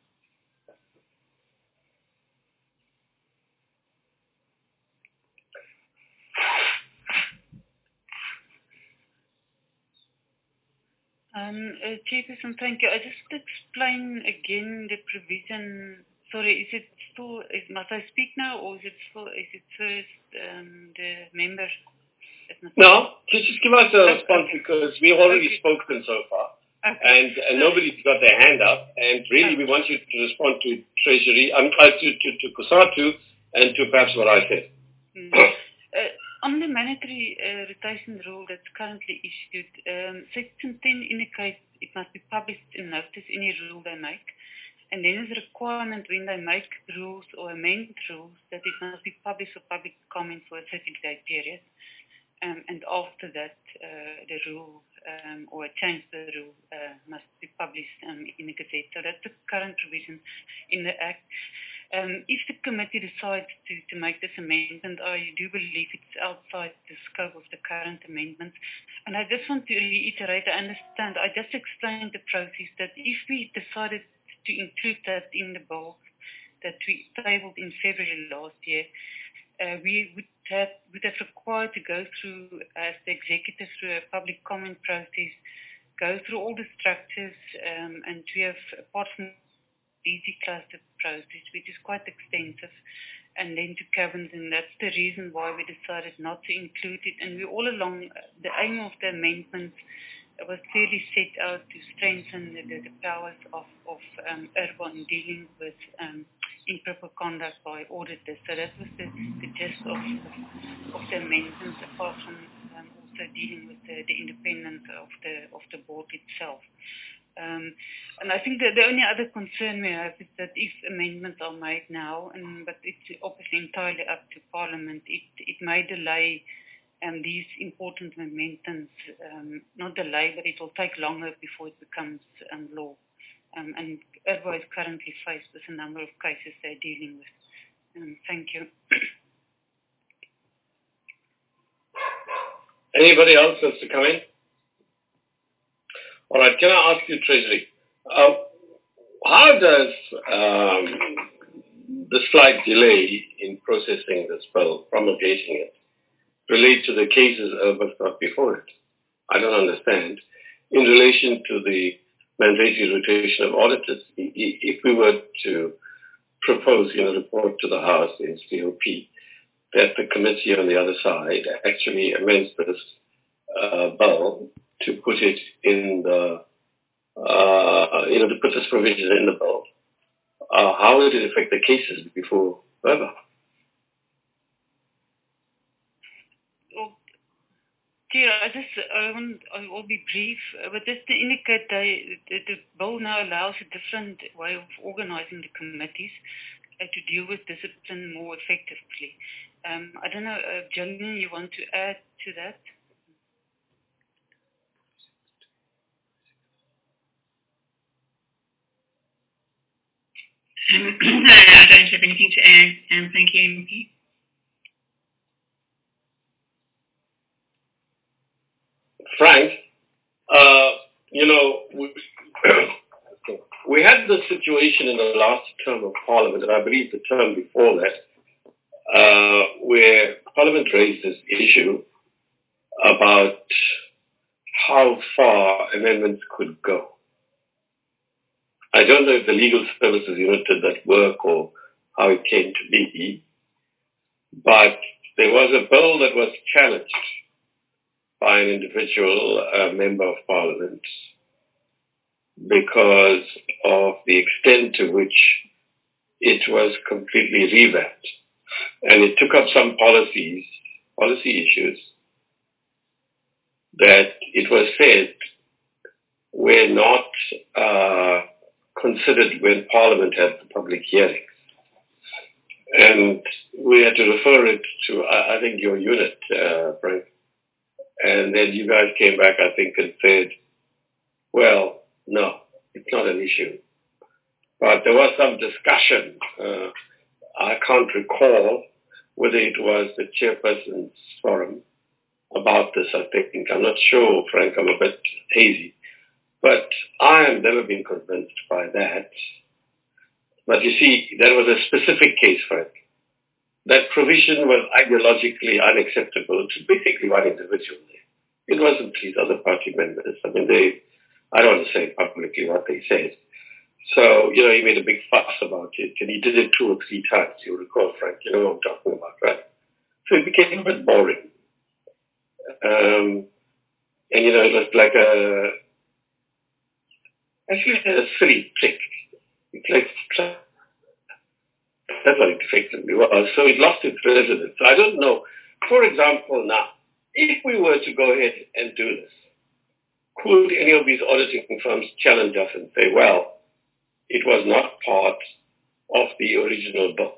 Um, uh, Chairperson, thank you. I just explain again the provision. Sorry, is it still, is, must I speak now, or is it still, is it first um, the member? No, just, just give us a okay. response because we've already okay. spoken so far. Okay. And, and so, nobody's got their hand up. And really, okay. we want you to respond to Treasury, um, uh, to, to, to COSATU, and to perhaps what I said. Mm. uh, on the mandatory uh, rotation rule that's currently issued, um, Section ten indicates it must be published in notice any rule they make. And then there's a requirement when they make rules or amend rules that it must be published for public comment for a thirty-day period. Um, and after that, uh, the rule um, or a change to the rule uh, must be published um, in the Gazette. So that's the current provision in the Act. Um, if the committee decides to, to make this amendment, I do believe it's outside the scope of the current amendments. And I just want to reiterate, I understand, I just explained the process that if we decided to include that in the bill that we tabled in February last year, uh, we would have, would have required to go through, as the executive, through a public comment process, go through all the structures, um, and we have, apart from easy cluster process, which is quite extensive, and then to govern, and that's the reason why we decided not to include it. And we all along, the aim of the amendment was clearly set out to strengthen the, the, the powers of, of um, I R B A in dealing with um, improper conduct by auditors. So that was the, the gist of, of the amendments, apart from um, also dealing with the, the independence of the of the board itself. Um, and I think that the only other concern we have is that if amendments are made now, and but it's obviously entirely up to Parliament, it, it may delay um, these important amendments, um, not delay, but it will take longer before it becomes um, law. Um, and I R V O is currently faced with a number of cases they're dealing with. Um, thank you. Anybody else wants to come in? All right, can I ask you, Treasury, uh, how does um, the slight delay in processing this bill, promulgating it, relate to the cases I R V O got before it? I don't understand. In relation to the mandatory rotation of auditors, if we were to propose in a report to the House, the S D O P, that the committee on the other side actually amends this uh, bill to put it in the, uh, you know, to put this provision in the bill, uh, how would it affect the cases before I R V O? Well, Chair, I just I, want, I will be brief, uh, but just to indicate that the, the bill now allows a different way of organizing the committees uh, to deal with discipline more effectively. Um, I don't know, uh, Gillian, you want to add to that? Um, no, I don't have anything to add. Um, thank you, M P. Frank, uh, you know, we, we had the situation in the last term of Parliament, and I believe the term before that, uh, where Parliament raised this issue about how far amendments could go. I don't know if the legal services unit did that work or how it came to be, but there was a bill that was challenged by an individual uh, member of Parliament because of the extent to which it was completely revamped. And it took up some policies, policy issues that it was said were not uh, considered when Parliament had the public hearings. And we had to refer it to, I, I think, your unit, uh, Frank. And then you guys came back, I think, and said, well, no, it's not an issue. But there was some discussion. Uh, I can't recall whether it was the chairperson's forum about this, I think. I'm not sure, Frank, I'm a bit hazy. But I have never been convinced by that. But you see, that was a specific case, Frank. That provision was ideologically unacceptable to basically one individual. It wasn't these other party members. I mean, they, I don't want to say publicly what they said. So, you know, he made a big fuss about it, and he did it two or three times. You recall, Frank, you know what I'm talking about, right? So it became a bit boring. Um, and, you know, it was like a, actually a silly trick. It's like, that's what it effectively was. So it lost its resonance. I don't know. For example, now, if we were to go ahead and do this, could any of these auditing firms challenge us and say, well, it was not part of the original bill?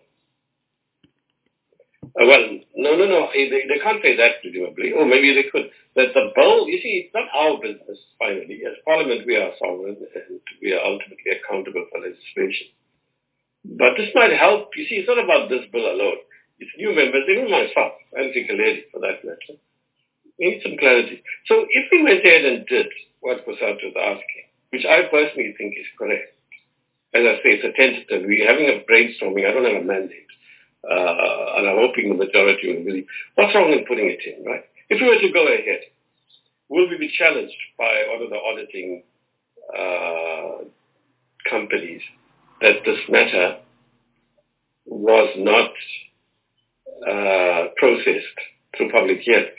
Uh, well, no, no, no. They, they can't say that, presumably. Or maybe they could. That the bill, you see, it's not our business, finally. As Parliament, we are sovereign and we are ultimately accountable for legislation. But this might help. You see, it's not about this bill alone. It's new members, even myself, and Fikaledi for that matter. We need some clarity. So if we went ahead and did what Prasad was asking, which I personally think is correct, as I say, it's a tentative. We're having a brainstorming. I don't have a mandate. Uh, and I'm hoping the majority will believe. What's wrong in putting it in, right? If we were to go ahead, will we be challenged by one of the auditing uh, companies that this matter was not uh, processed through public hearings?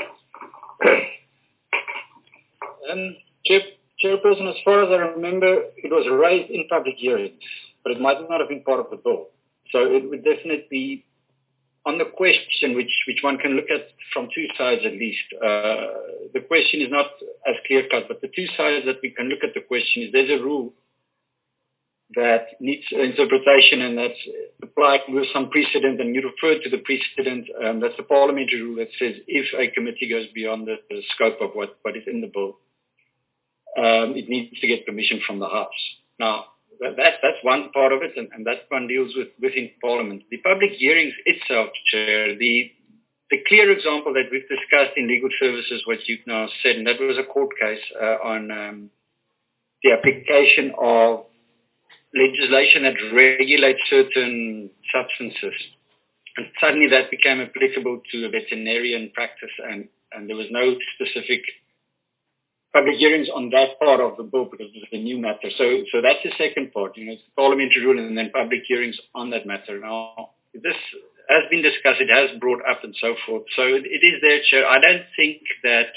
Um, Chair, Chairperson, as far as I remember, it was raised in public hearings, but it might not have been part of the bill. So it would definitely be on the question, which, which one can look at from two sides at least. Uh, the question is not as clear-cut, but the two sides that we can look at the question is there's a rule that needs interpretation and that's applied with some precedent, and you referred to the precedent. Um, that's the parliamentary rule that says if a committee goes beyond the, the scope of what, what is in the bill, um, it needs to get permission from the House. Now, that, that, that's one part of it, and, and that one deals with within Parliament. The public hearings itself, Chair, the the clear example that we've discussed in legal services, what you've now said, and that was a court case uh, on um, the application of legislation that regulates certain substances. And suddenly that became applicable to a veterinarian practice, and, and there was no specific public hearings on that part of the bill because it was a new matter. So so that's the second part, you know, it's the parliamentary rule and then public hearings on that matter. Now, this has been discussed, it has brought up and so forth. So it, it is there, Chair. I don't think that...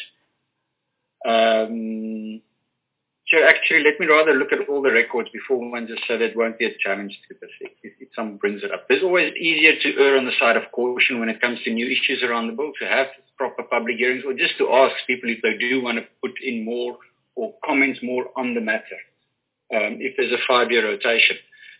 Um, Chair, actually, let me rather look at all the records before one just say that won't be a challenge to this if, if someone brings it up. It's always easier to err on the side of caution when it comes to new issues around the bill, to have proper public hearings or just to ask people if they do want to put in more or comment more on the matter, um, if there's a five-year rotation.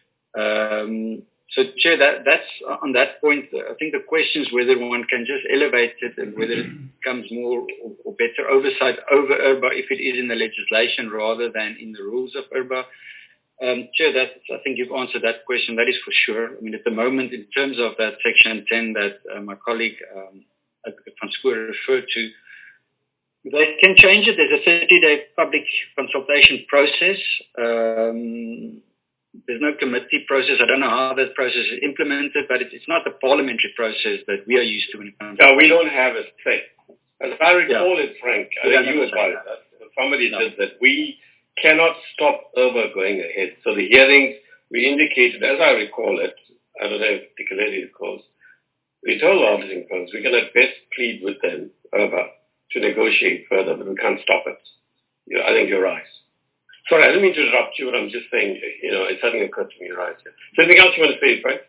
Um, so, Chair, that, that's on that point. I think the question is whether one can just elevate it and whether it becomes more or, or better oversight over I R B A if it is in the legislation rather than in the rules of I R B A. Um, Chair, that's, I think you've answered that question. That is for sure. I mean, at the moment, in terms of that Section ten that uh, my colleague um, Advocate van Schoor referred to, they can change it. There's a thirty-day public consultation process. Um, There's no committee process. I don't know how that process is implemented, but it's, it's not the parliamentary process that we are used to when it comes to... No, we don't have a say. As I recall yeah. it, Frank, I We think you advised that. us. Somebody no. said that we cannot stop I R B A going ahead. So the hearings, we indicated, as I recall it, I don't know if particularly recalls, we told auditing firms we can at best plead with them, I R B A, to negotiate further, but we can't stop it. You know, I think you're right. Sorry, I didn't mean to interrupt you, but I'm just saying, you know, it suddenly occurred to me, right? Is there anything else you want to say, Frank?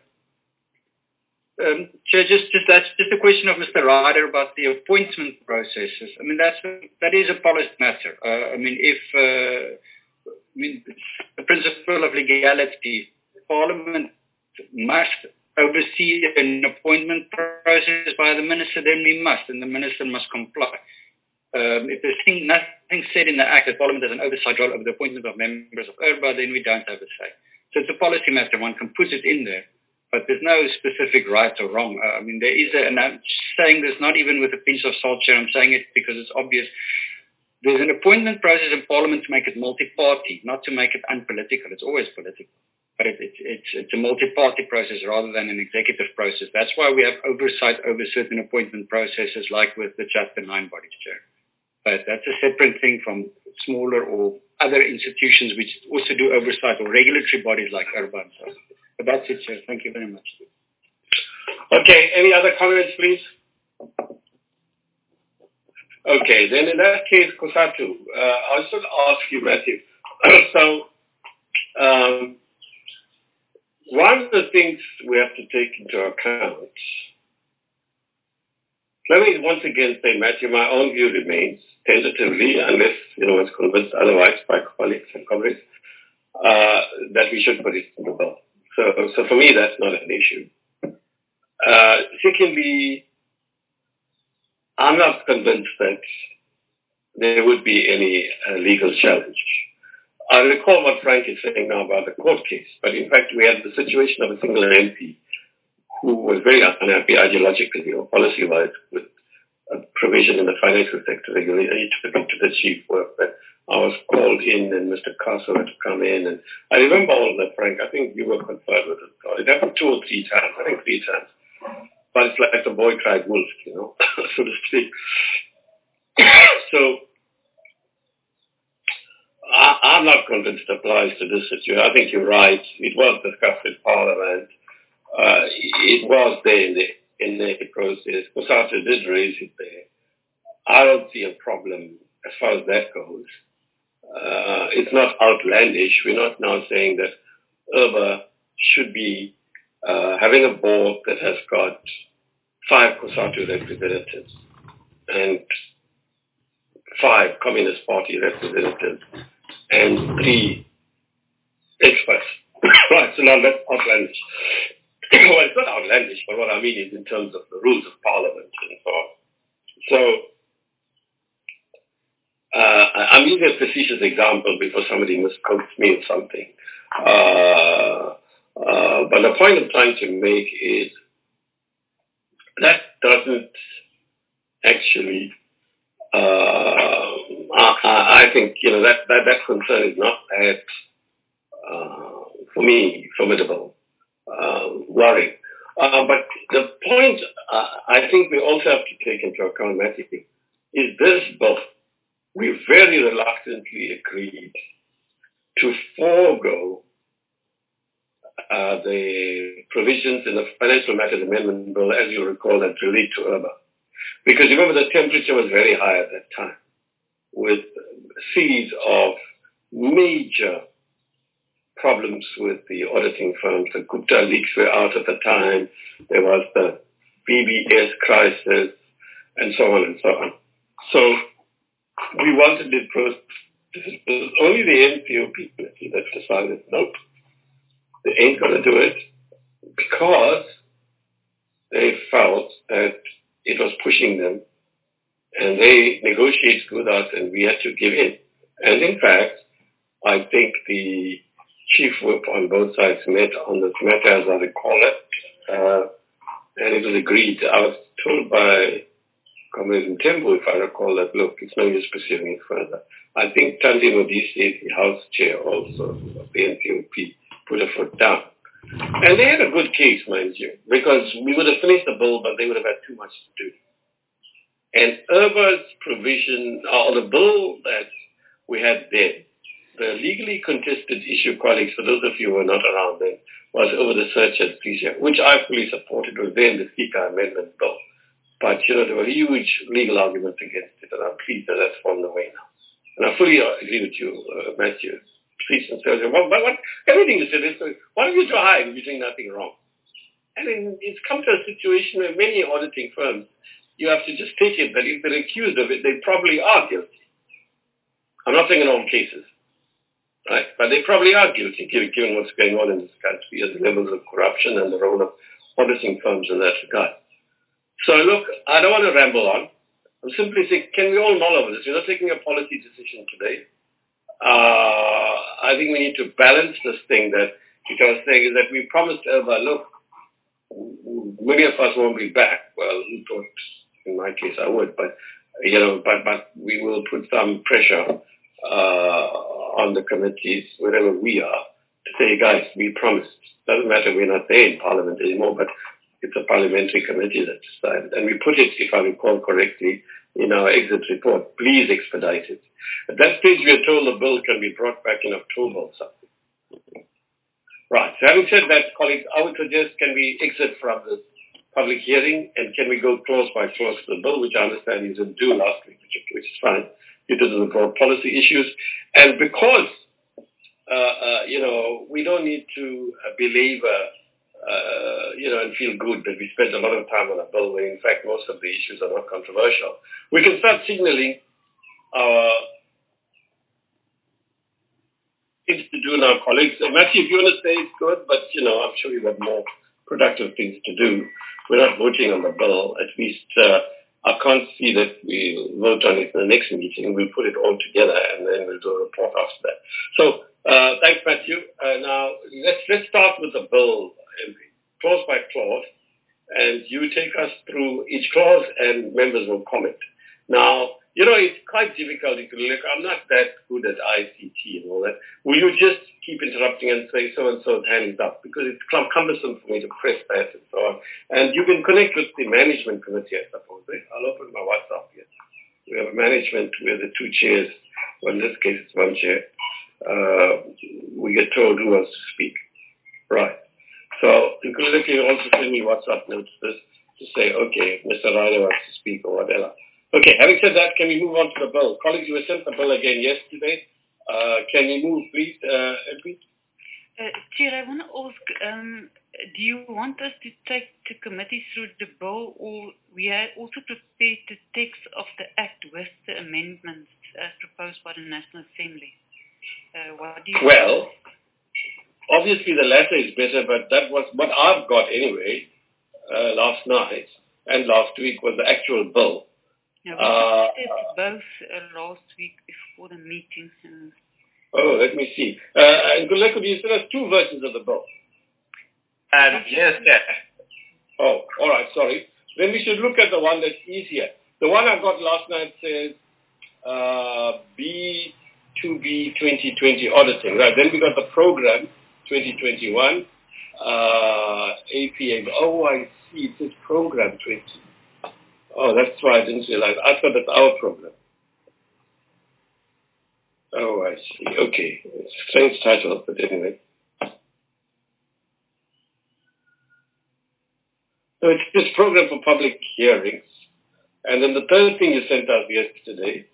Um, Chair, just, just that's just a question of Mister Ryder about the appointment processes. I mean, that's a, that is a policy matter. Uh, I mean, if uh, I mean the principle of legality, Parliament must oversee an appointment process by the minister, then we must, and the minister must comply. Um, if there's thing, nothing said in the Act that Parliament has an oversight role over the appointment of members of I R B A, then we don't have a say. So it's a policy matter. One can put it in there, but there's no specific right or wrong. Uh, I mean, there is a, and I'm saying this not even with a pinch of salt, Chair. I'm saying it because it's obvious. There's an appointment process in Parliament to make it multi-party, not to make it unpolitical. It's always political. But it, it, it's, it's a multi-party process rather than an executive process. That's why we have oversight over certain appointment processes like with the Chapter nine bodies, Chair. But that's a separate thing from smaller or other institutions which also do oversight, or regulatory bodies like I R B A and so on. But that's it, Chair. Thank you very much. Okay, any other comments, please? Okay, then in that case, Kosatu, uh, I'll just ask you, Matthew. so, um, one of the things we have to take into account, let me once again say, Matthew, my own view remains, tentatively, unless you know, it's convinced otherwise by colleagues and colleagues, uh, that we should put it in the bill. So, so for me, that's not an issue. Uh, secondly, I'm not convinced that there would be any uh, legal challenge. I recall what Frank is saying now about the court case, but in fact, we had the situation of a single M P who was very unhappy ideologically or policy-wise with a provision in the financial sector regulation. He took it to the chief work, but I was called in and Mister Caso had to come in. And I remember all of that, Frank. I think you were concerned with it. It happened two or three times, I think three times. But it's like the boy cried wolf, you know, so to speak. so I, I'm not convinced it applies to this situation. I think you're right. It was discussed in Parliament. Uh, it was there in the, in the process. Kosatu did raise it there. I don't see a problem as far as that goes. Uh, it's not outlandish. We're not now saying that I R B A should be uh, having a board that has got five COSATU representatives and five Communist Party representatives and three experts. Right, so now that's outlandish. Well, it's not outlandish, but what I mean is in terms of the rules of parliament and so on. So, uh, I'm using a facetious example before somebody misquotes me or something. Uh, uh, but the point I'm trying to make is that doesn't actually, uh, I, I think, you know, that, that, that concern is not that, uh, for me, formidable, uh, worry. Uh, but the point uh, I think we also have to take into account, Matthew, is this bill. We very reluctantly agreed to forego uh, the provisions in the Financial Matters Amendment Bill, as you recall, that relate to IRBA. Because remember, the temperature was very high at that time, with a series of major problems with the auditing firms. The Gupta leaks were out at the time. There was the B B S crisis, and so on and so on. So we wanted it first. It was only the N P O P committee that decided, nope, they ain't going to do it, because they felt that it was pushing them, and they negotiated with us, and we had to give in. And in fact, I think the chief whip on both sides met on this matter, as I recall it, uh, and it was agreed. I was told by Comrade Mthembu, if I recall, that, look, it's no use pursuing it further. I think Thandi Modise, the House Chair also of the N P O P, put a foot down. And they had a good case, mind you, because we would have finished the bill, but they would have had too much to do. And IRBA's provision, or the bill that we had then, the legally contested issue, colleagues, for those of you who were not around then, was over the search and seizure, which I fully supported. It was then the SICA amendment bill. But, you know, there were huge legal arguments against it, and I'm pleased that that's fallen away now. And I fully agree with you, uh, Matthew. Please and so what, what, everything you said is, what have you to hide if you're doing nothing wrong? And then it's come to a situation where many auditing firms, you have to just take it that if they're accused of it, they probably are guilty. I'm not saying in all cases, right? But they probably are guilty, given what's going on in this country, and the levels of corruption and the role of auditing firms in that regard. So look, I don't want to ramble on. I'm simply saying, can we all mull over this? We're not taking a policy decision today. Uh, I think we need to balance this thing that, which I was saying, is that we promised IRBA, look, many of us won't be back. Well, who thought, in my case, I would, but, you know, but, but we will put some pressure uh, on the committees, wherever we are, to say, guys, we promised. Doesn't matter, we're not there in Parliament anymore, but it's a parliamentary committee that decided. And we put it, if I recall correctly, in our exit report. Please expedite it. At that stage, we are told the bill can be brought back in October or something. Right. So having said that, colleagues, I would suggest, can we exit from this public hearing, and can we go clause by clause to the bill, which I understand you didn't do last week, which, which is fine, due to the broad policy issues. And because, uh, uh, you know, we don't need to uh, belabor Uh, you know, and feel good that we spent a lot of time on a bill where, in fact, most of the issues are not controversial. We can start signaling our things to do now, colleagues. So, Matthew, if you want to say it's good, but, you know, I'm sure you have more productive things to do. We're not voting on the bill. At least uh, I can't see that we'll vote on it in the next meeting. We'll put it all together, and then we'll do a report after that. So, uh, thanks, Matthew. Uh, now, let's, let's start with the bill, clause by clause, and you take us through each clause, and members will comment. Now, you know, it's quite difficult. You can look, I'm not that good at I C T and all that. Will you just keep interrupting and say so-and-so's hand is up? Because it's cumbersome for me to press that and so on. And you can connect with the management committee, I suppose. Right? I'll open my WhatsApp here. We have a management where the two chairs, well, in this case it's one chair. Uh, we get told who wants to speak. Right. So you can literally also send me WhatsApp notes to say, okay, Mister Ryder wants to speak or whatever. Okay, having said that, can we move on to the bill? Colleagues, you were sent the bill again yesterday. Uh, can you move, please, uh, Edwin? Uh, Chair, I want to ask, um, do you want us to take the committee through the bill, or we have also prepared the text of the Act with the amendments as proposed by the National Assembly? Uh, what do you well, think? Obviously the latter is better, but that was what I've got anyway uh, last night and last week was the actual bill. Yeah, we uh, prepared both uh, last week before the meeting. And oh, let me see. Uh, and Guleko, do you still have two versions of the bill? Um, yes, sir. Oh, all right, sorry. Then we should look at the one that's easier. The one I got last night says uh, B two B twenty twenty auditing. Right, then we got the program twenty twenty-one, uh, A P A. Oh, I see. It says program twenty. Oh, that's why I didn't realize. I thought that's our program. Oh, I see. Okay. It's a strange title, but anyway. So it's this program for public hearings. And then the third thing you sent out yesterday.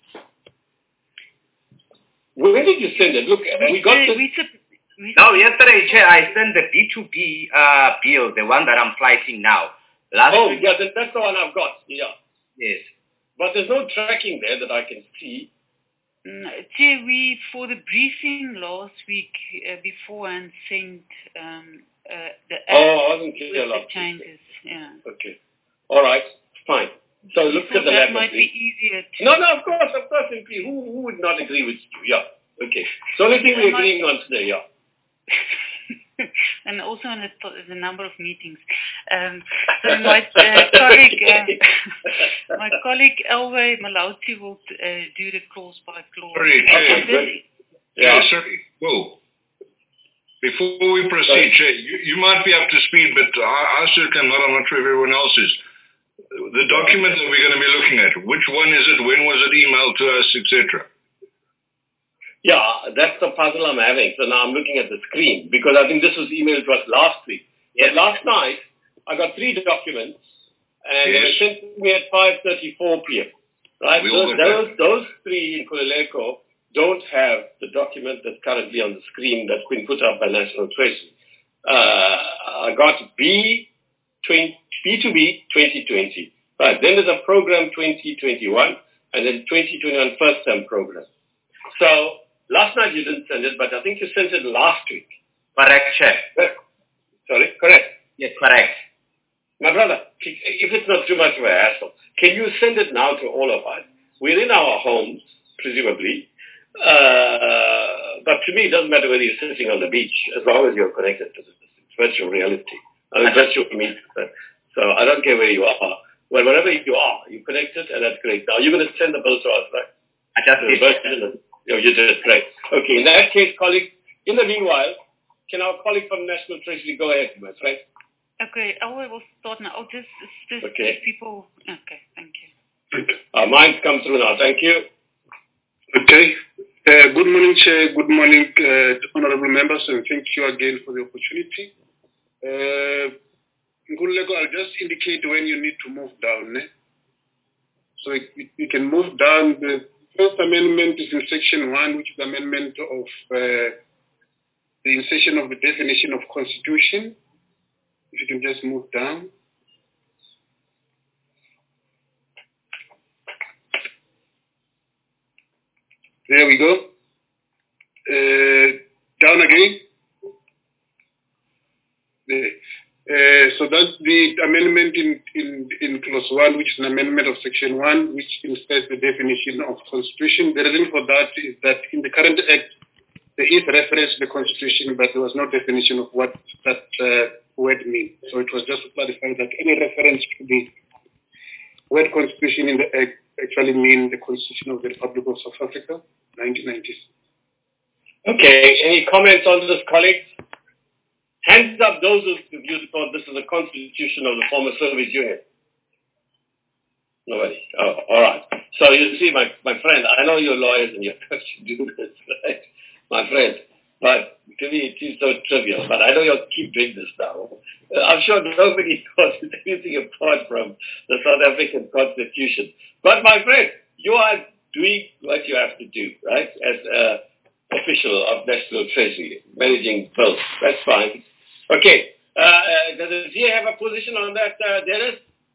When did you send it? Look, we, we got uh, this. We sub- we No, yesterday, Chair, I sent the B two B uh, bill, the one that I'm fighting now. Last oh, week, yeah, that, that's the one I've got. Yeah. yes. But there's no tracking there that I can see. No, Chair, we, for the briefing last week uh, beforehand, sent um, uh, the Act Oh, I wasn't clear with the last week. changes. Yeah. Okay. All right. Fine. So We look thought at the that letter, might please. be easier to... No, no, of course, of course, simply. Who, who would not agree with you? Yeah. Okay. So the only thing we're agreeing on today, yeah. and also on the, the number of meetings. Um, so my uh, colleague, uh, my colleague Elway Malauti will uh, do the clause by clause. Sorry, Okay, Chair. good. Yeah, Yeah. sorry. Whoa. Before we proceed, Chair, you, you might be up to speed, but I, I certainly am not. I'm not sure if everyone else is. The document that we're going to be looking at, which one is it? When was it emailed to us, et cetera? Yeah, that's the puzzle I'm having. So now I'm looking at the screen because I think this was emailed to us last week. Yes. But last night, I got three documents and Yes. they were sent to me at five thirty-four p.m. Right? We all Those, got those, those three in Kulileko don't have the document that's currently on the screen that's been put up by National Treasury. Uh, I got B two B twenty twenty. Right. Then there's a program twenty twenty-one and then twenty twenty-one first term program. So last night you didn't send it, but I think you sent it last week. Correct, Chair. Sorry, correct. Yes, correct. My brother, if it's not too much of a hassle, can you send it now to all of us? We're in our homes, presumably. Uh, but to me, it doesn't matter whether you're sitting on the beach, as long as you're connected to this. It's virtual reality. I mean, virtual meet. So I don't care where you are. Well, wherever you are, you connected, and that's great. Now, you're going to send the bill to us, right? I just did. Oh, you did it. Great. Okay, in that case, colleague, in the meanwhile, can our colleague from National Treasury go ahead, my friend? Okay, I will start now. I'll just, just Okay. people... Okay, thank you. Our minds come through now. Thank you. Okay. Uh, good morning, Chair. Good morning, uh, honorable members, and thank you again for the opportunity. Uh, Ngulego, I'll just indicate when you need to move down. Eh? So you, you can move down. The first amendment is in section one, which is the amendment of uh, the insertion of the definition of constitution. If you can just move down. There we go. Uh, down again. There. Uh, so that's the amendment in, in, in clause one, which is an amendment of section one, which inserts the definition of constitution. The reason for that is that in the current act, there is reference to the constitution, but there was no definition of what that uh, word means. So it was just to clarify that any reference to the word constitution in the act actually means the Constitution of the Republic of South Africa, nineteen ninety-six. Okay, any comments on this, colleagues? Hands up those of you who thought this is the constitution of the former Soviet Union. Nobody. Oh, all right. So you see, my, my friend, I know you're lawyers and you have to do this, right? My friend. But to me, it seems so trivial. But I know you'll keep doing this now. Uh, I'm sure nobody thought it's anything apart from the South African Constitution. But my friend, you are doing what you have to do, right? As an official of National Treasury, managing bills. That's fine. Okay. uh, does the D A have a position on that, uh, Dennis?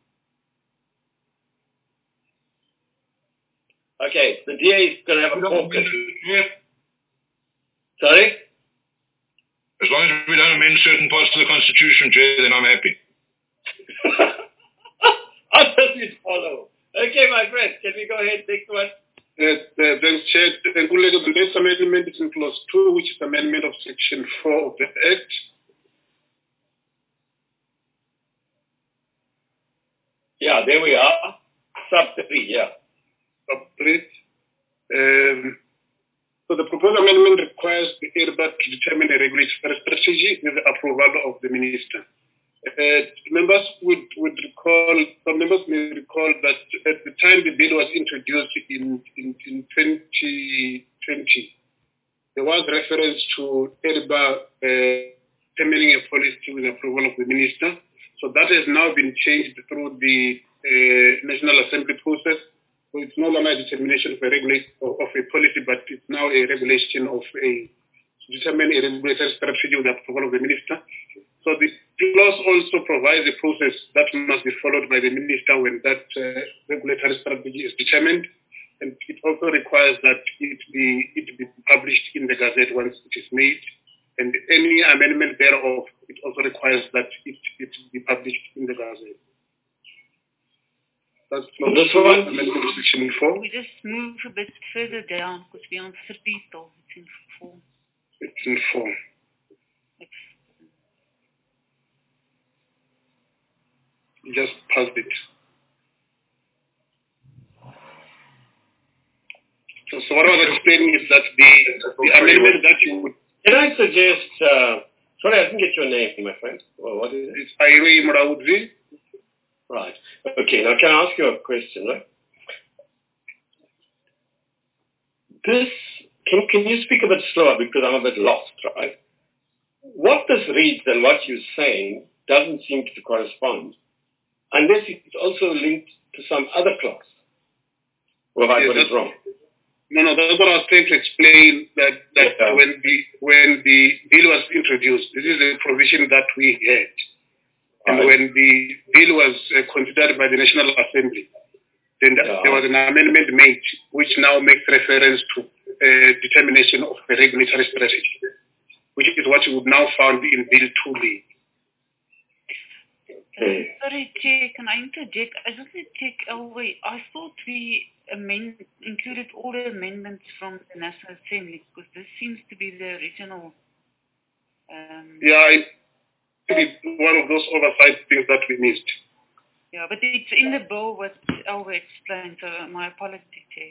Okay, the D A is going to have a caucus. Sorry? As long as we don't amend certain parts of the Constitution, Chair, then I'm happy. How does it follow? Okay, my friend, can we go ahead, next one? Yes, uh, thanks, Chair. The next amendment is in clause two, which is amendment of section four of the Act. Yeah, there we are. Sub three, yeah. Sub three. Um, so the proposed amendment requires the I R B A to determine a regulatory strategy with the approval of the minister. Uh, members would, would recall, some members may recall that at the time the bill was introduced in, in, in twenty twenty, there was reference to I R B A uh, determining a policy with the approval of the minister. So that has now been changed through the uh, National Assembly process. So it's no longer a determination of a, regulate, of a policy, but it's now a regulation of a, to determine a regulatory strategy with the approval of the minister. So the clause also provides a process that must be followed by the minister when that uh, regulatory strategy is determined. And it also requires that it be, it be published in the Gazette once it is made. And any amendment thereof, it also requires that it, it be published in the Gazette. That's this one, amendment section four. We just move a bit further down because we're on three till it's in four. It's in four. It's, Just past it. So, so what I was explaining is that the, the amendment that you would... Can I suggest... Uh, sorry, I didn't get your name, my friend. Well, what is it? It's Airi Muraudzi. Right. Okay, now can I ask you a question, right? This... Can, can you speak a bit slower because I'm a bit lost, right? What this reads and what you're saying doesn't seem to correspond. Unless it's also linked to some other clause. Well, I yes, got it wrong. No, no, that's what I was trying to explain, that, that yeah. when the when the bill was introduced, this is a provision that we had. And right. when the bill was uh, considered by the National Assembly, then that, yeah. there was an amendment made which now makes reference to uh, determination of a regulatory strategy, which is what you would now find in Bill two B. Uh, sorry, Chair, can I interject? I just want to check, oh wait, I thought we amend, included all the amendments from the National Assembly because this seems to be the original. Um, yeah, it's one of those oversight things that we missed. Yeah, but it's in the bill what Elva explained, so my apologies, Chair.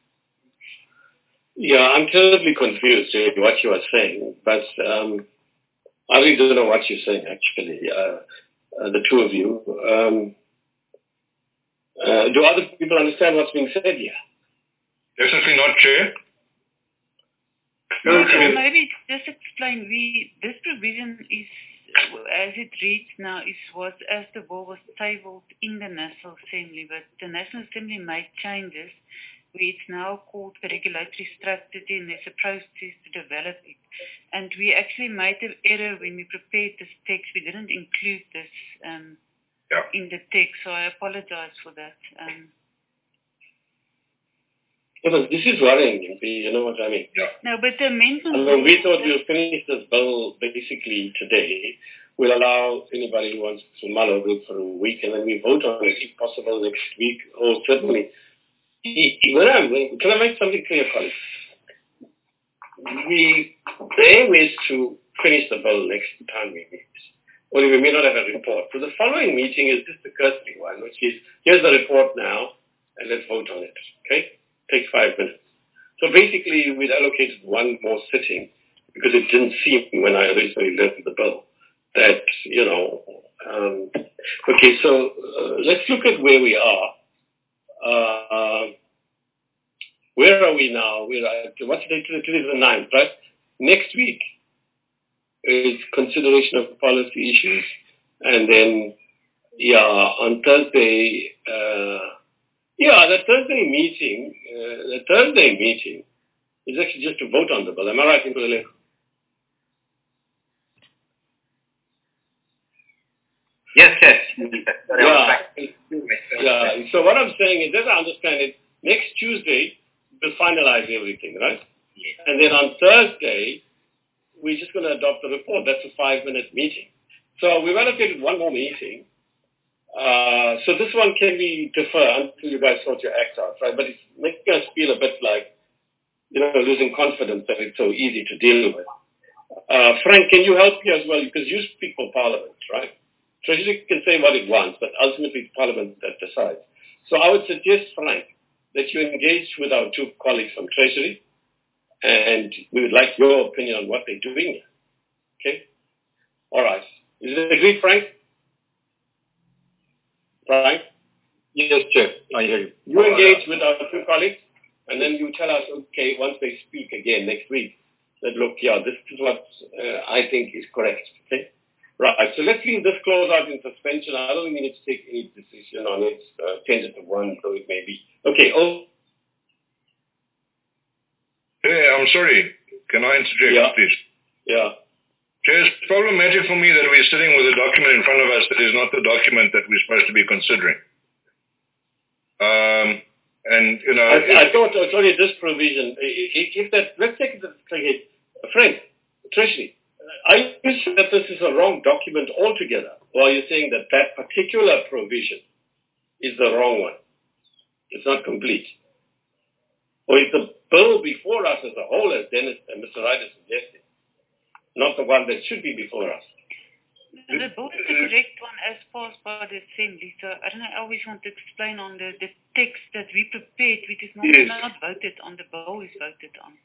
Yeah, I'm terribly confused with what you are saying, but um, I really don't know what you're saying actually. Uh, Uh, the two of you. Um, uh, do other people understand what's being said here? Definitely not, Chair. No, so maybe just explain. We this provision is, as it reads now, is was as the bill was tabled in the National Assembly, but the National Assembly made changes. It's now called the regulatory strategy, and there's a process to develop it. And we actually made an error when we prepared this text. We didn't include this um, yeah. in the text, so I apologize for that. Um, yeah, but this is worrying, you know what I mean? Yeah. No, but the amendment... I mean, we thought we'll finish this bill basically today. We'll allow anybody who wants to mull over it for a week, and then we vote on it, if possible, next week, or certainly... When I'm, can I make something clear, colleagues? We, the aim is to finish the bill next time we meet. Only we may not have a report. So the following meeting is just a cursory one, which is, here's the report now, and let's vote on it. Okay? Takes five minutes. So basically, we'd allocated one more sitting, because it didn't seem, when I originally left the bill, that, you know, um, okay, so uh, let's look at where we are. Uh, where are we now? We're at, what's the date? Today is the ninth, right? Next week is consideration of policy issues. And then, yeah, on Thursday, uh, yeah, the Thursday meeting, uh, the Thursday meeting is actually just to vote on the bill. Am I right, Nicolele? Yes, yes. Yeah. yeah. So what I'm saying is, as I understand it, next Tuesday we'll finalize everything, right? Yes. And then on Thursday, we're just going to adopt the report. That's a five-minute meeting. So we've allocated one more meeting. Uh, so this one can we defer until you guys sort your act out, right? But it's making us feel a bit like, you know, losing confidence that it's so easy to deal with. Uh, Frank, can you help me as well? Because you speak for Parliament, right? Treasury can say what it wants, but ultimately it's Parliament that decides. So I would suggest, Frank, that you engage with our two colleagues from Treasury, and we would like your opinion on what they're doing here. Okay? All right. Is it agreed, Frank? Frank? Yes, Chair. I hear you. You engage with our two colleagues, and then you tell us, okay, once they speak again next week, that look, yeah, this is what uh, I think is correct. Okay? Right. So let's leave this clause out in suspension. I don't think we need to take any decision on it. Uh, tentative one, so it may be. Okay. Oh. Hey, I'm sorry. Can I interject, yeah. please? Yeah. Chair, it's problematic for me that we're sitting with a document in front of us that is not the document that we're supposed to be considering. Um, and, you know... I, I thought, oh, sorry, this provision, if, if that, let's take it, okay, friend, Treasury, are you saying that this is a wrong document altogether? Or are you saying that that particular provision is the wrong one? It's not complete. Or is the bill before us as a whole, as Dennis and Mister Ryder suggested, not the one that should be before us? The bill is the correct one as passed by the Assembly. So I don't know, I always want to explain on the, the text that we prepared, which is not, yes. not voted on, the bill is voted on.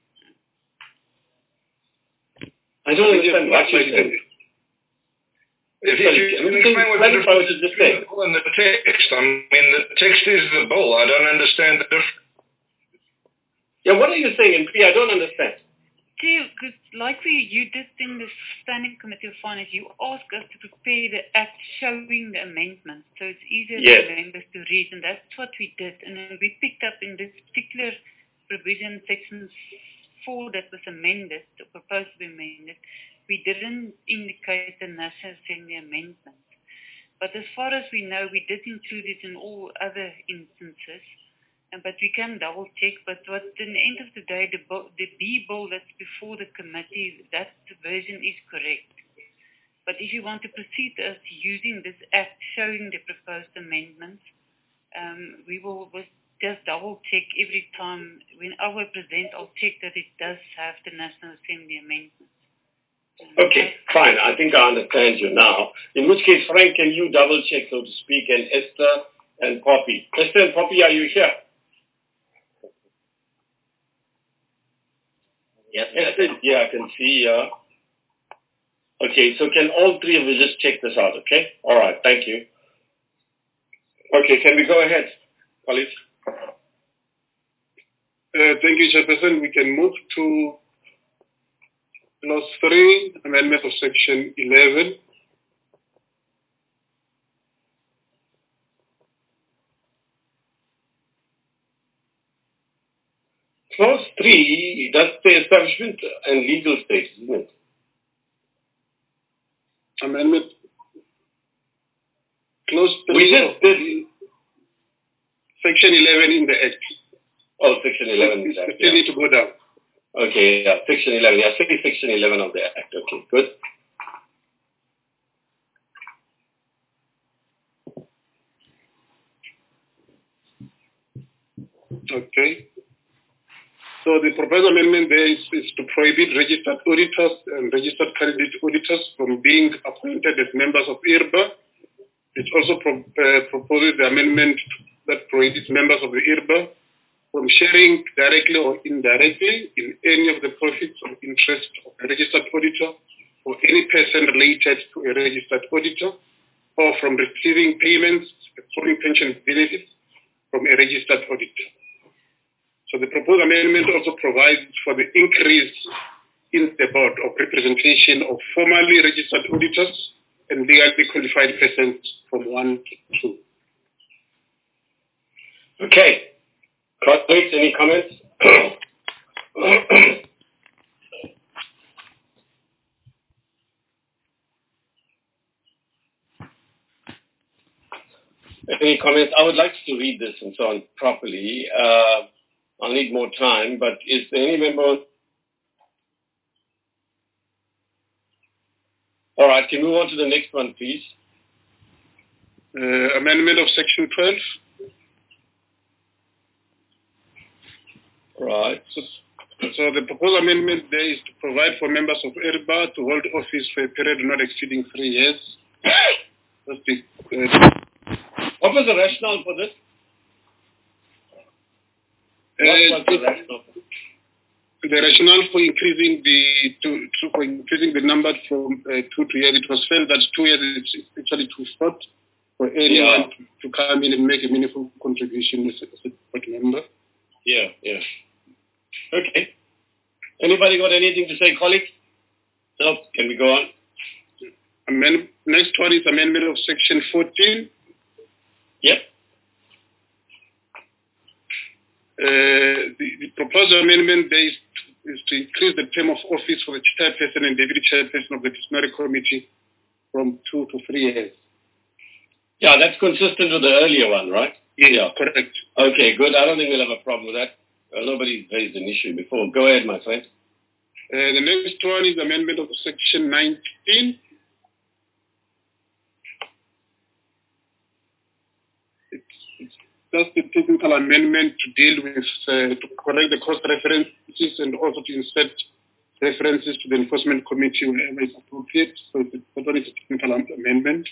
I don't understand what you're saying. If, if you can explain what the difference is between the bill and the text. I mean, the text is the bill. I don't understand the difference. Yeah, what are you saying, P? I don't understand. Because like we, you did in the Standing Committee of Finance, you asked us to prepare the act showing the amendments, so it's easier yes. for members to read, and that's what we did. And then we picked up in this particular provision, section four, that was amended, or proposed to be amended, we didn't indicate the National Assembly amendment. But as far as we know, we did include it in all other instances. But we can double check. But what, in the end of the day, the, the B bill that's before the committee, that version is correct. But if you want to proceed as using this act showing the proposed amendments, um, we will just double check every time. When I will present, I'll check that it does have the National Assembly amendment. Okay, fine. I think I understand you now. In which case, Frank, can you double check, so to speak, and Esther and Poppy? Esther and Poppy, are you here? Yes, yes, yeah, I can see. Uh, okay, so can all three of you just check this out, okay? All right, thank you. Okay, can we go ahead, colleagues? Uh, thank you, Chairperson. We can move to clause three, amendment of section eleven. Clause three, that's the establishment and legal status, isn't it? Amendment. Clause three. We just did. Section eleven in the Act. Oh, section eleven. You still yeah. need to go down. Okay, yeah, section eleven. Yeah, section eleven of the Act. Okay, good. Okay. So the proposed amendment there is, is to prohibit registered auditors and registered candidate auditors from being appointed as members of I R B A. It also pro, uh, proposes the amendment that prohibits members of the I R B A from sharing directly or indirectly in any of the profits or interest of a registered auditor or any person related to a registered auditor, or from receiving payments, foreign pension benefits from a registered auditor. So the proposed amendment also provides for the increase in the board of representation of formally registered auditors and legally qualified persons from one to two. Okay. Colleagues, any comments? Any comments? I would like to read this and so on properly. Uh, I'll need more time, but is there any member? All right, can we move on to the next one, please? Uh, amendment of Section twelve. Right. So, so the proposed amendment there is to provide for members of I R B A to hold office for a period not exceeding three years. That's the, uh, what was the rationale for this? What was the rationale for this? The rationale for increasing the to, to for increasing the number from uh, two to years, it was felt that two years is actually too short for anyone yeah. to, to come in and make a meaningful contribution as a, as a board member. Yeah, yeah. Okay. Anybody got anything to say, colleagues? No. Can we go on? Amend, next one is amendment of Section fourteen. Yep. Uh, the, the proposed amendment there is to, is to increase the term of office for the chairperson and deputy chairperson of the disciplinary committee from two to three years. Yeah, that's consistent with the earlier one, right? Yeah, yeah. Correct. Okay, good. I don't think we'll have a problem with that. Uh, nobody raised an issue before. Go ahead, my friend. Uh, the next one is amendment of Section nineteen. It's, it's just a technical amendment to deal with, uh, to correct the cross-references and also to insert references to the enforcement committee whenever it's appropriate. So it's, that one is a technical amendment.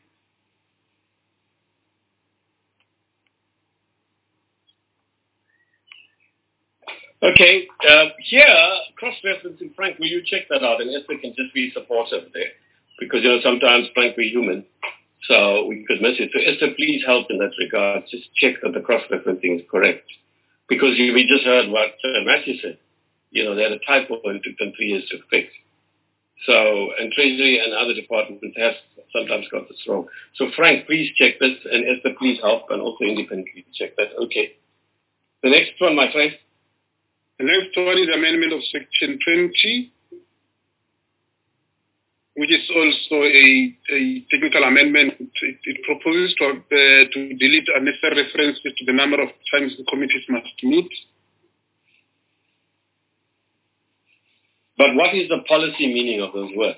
Okay, uh, here, cross-referencing, Frank, will you check that out? And Esther can just be supportive there. Because, you know, sometimes, Frank, we're human, so we could miss it. So, Esther, please help in that regard. Just check that the cross-referencing is correct. Because you, we just heard what uh, Matthew said. You know, they had a typo and it took them three years to fix. So, and Treasury and other departments have sometimes got this wrong. So, Frank, please check this, and Esther, please help, and also independently check that. Okay. The next one, my friend. The next one is amendment of Section twenty, which is also a, a technical amendment. It, it proposes to, uh, to delete unnecessary references to the number of times the committees must meet. But what is the policy meaning of those words?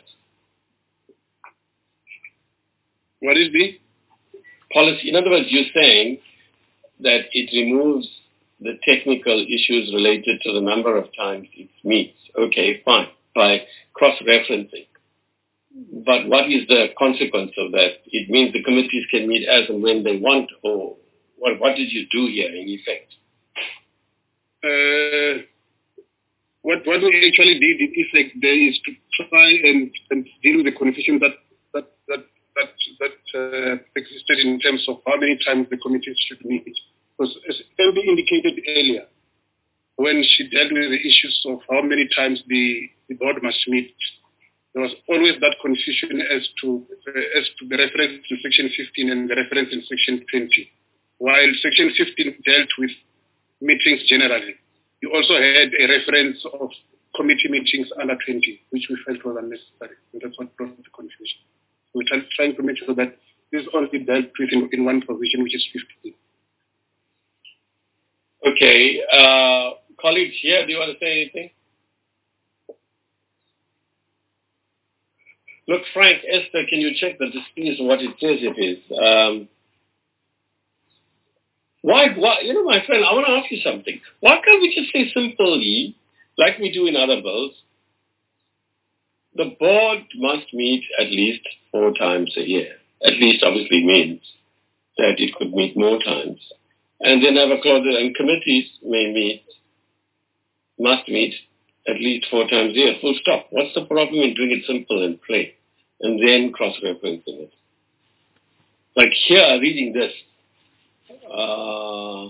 What is the policy? In other words, you're saying that it removes the technical issues related to the number of times it meets. Okay, fine, by cross-referencing. But what is the consequence of that? It means the committees can meet as and when they want, or what, what did you do here in effect? Uh, what, what we actually did in effect there is to try and, and deal with the confusion that that that that, that uh, existed in terms of how many times the committees should meet. Because as L B indicated earlier, when she dealt with the issues of how many times the, the board must meet, there was always that confusion as to uh, as to the reference in Section fifteen and the reference in Section twenty. While Section fifteen dealt with meetings generally, you also had a reference of committee meetings under twenty, which we felt was unnecessary. And that's what brought the confusion. We're trying to make sure that this is only dealt with in, in one provision, which is fifteen. Okay. Uh, colleagues here, do you want to say anything? Look, Frank, Esther, can you check that this thing is what it says it is? Um, why, why, you know, my friend, I want to ask you something. Why can't we just say simply, like we do in other bills, the board must meet at least four times a year. At least obviously means that it could meet more times. And then have a clause, and committees may meet, must meet at least four times a year. Full stop. What's the problem in doing it simple and plain? And then cross-referencing it. Like here, reading this, uh, uh,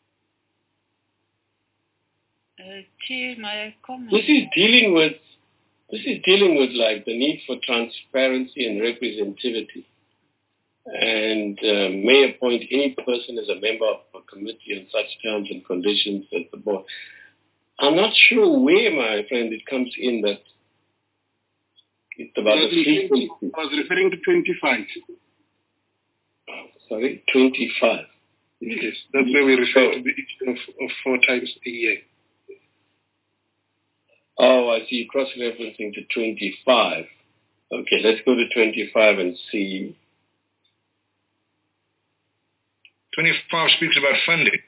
Chair, may I comment? This is dealing with, this is dealing with like the need for transparency and representativity. And uh, may appoint any person as a member of a committee on such terms and conditions as the board. I'm not sure where, my friend, it comes in that it's about the frequency. I was referring to twenty-five. Sorry, twenty-five. Yes, that's where we refer to the issue of, of four times a year. Oh, I see. Cross-referencing to twenty-five. Okay, let's go to twenty-five and see. twenty-five speaks about funding.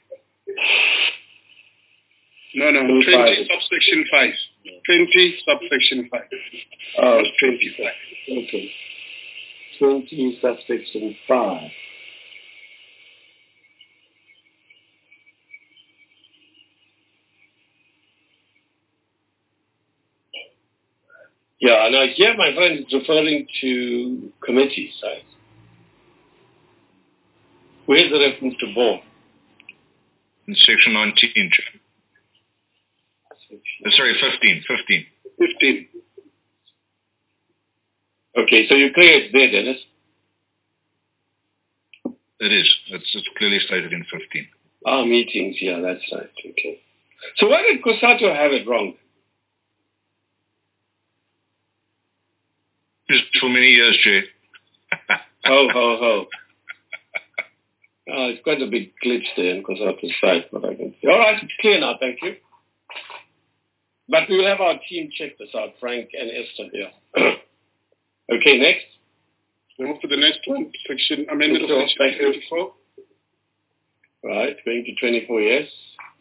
No, no, twenty subsection five. twenty subsection five. Oh, not twenty-five. Okay. twenty subsection five. Yeah, now here my friend is referring to committees, right? Where's the reference to board? In section nineteen, Chair. Uh, sorry, fifteen, fifteen. fifteen. Okay, so you clear it's there, Dennis? It is. It's, it's clearly stated in fifteen. Ah, meetings, yeah, that's right. Okay. So why did Cosatu have it wrong? Just for many years, Jay. ho, ho, ho. Oh, it's quite a big glitch there in Cosatu's site, but I can see. All right, it's clear now, thank you. But we will have our team check this out, Frank and Esther here. Okay, next. We move to the next one, section amendment of section twenty-four. Right, going to twenty-four, yes.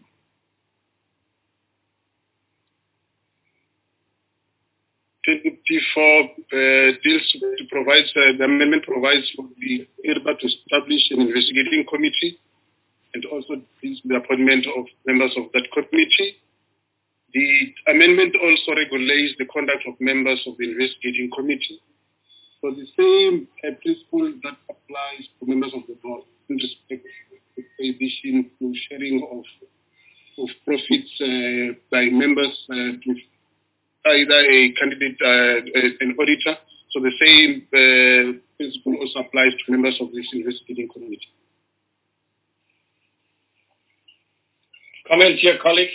twenty-four uh, deals to provide, uh, the amendment provides for the I R B A to establish an investigating committee and also deals with the appointment of members of that committee. The amendment also regulates the conduct of members of the investigating committee. So the same uh, principle that applies to members of the board in respect to prohibition to sharing of, of profits uh, by members uh, with either a candidate, uh, an auditor. So the same uh, principle also applies to members of this investigating committee. Comments here, colleagues?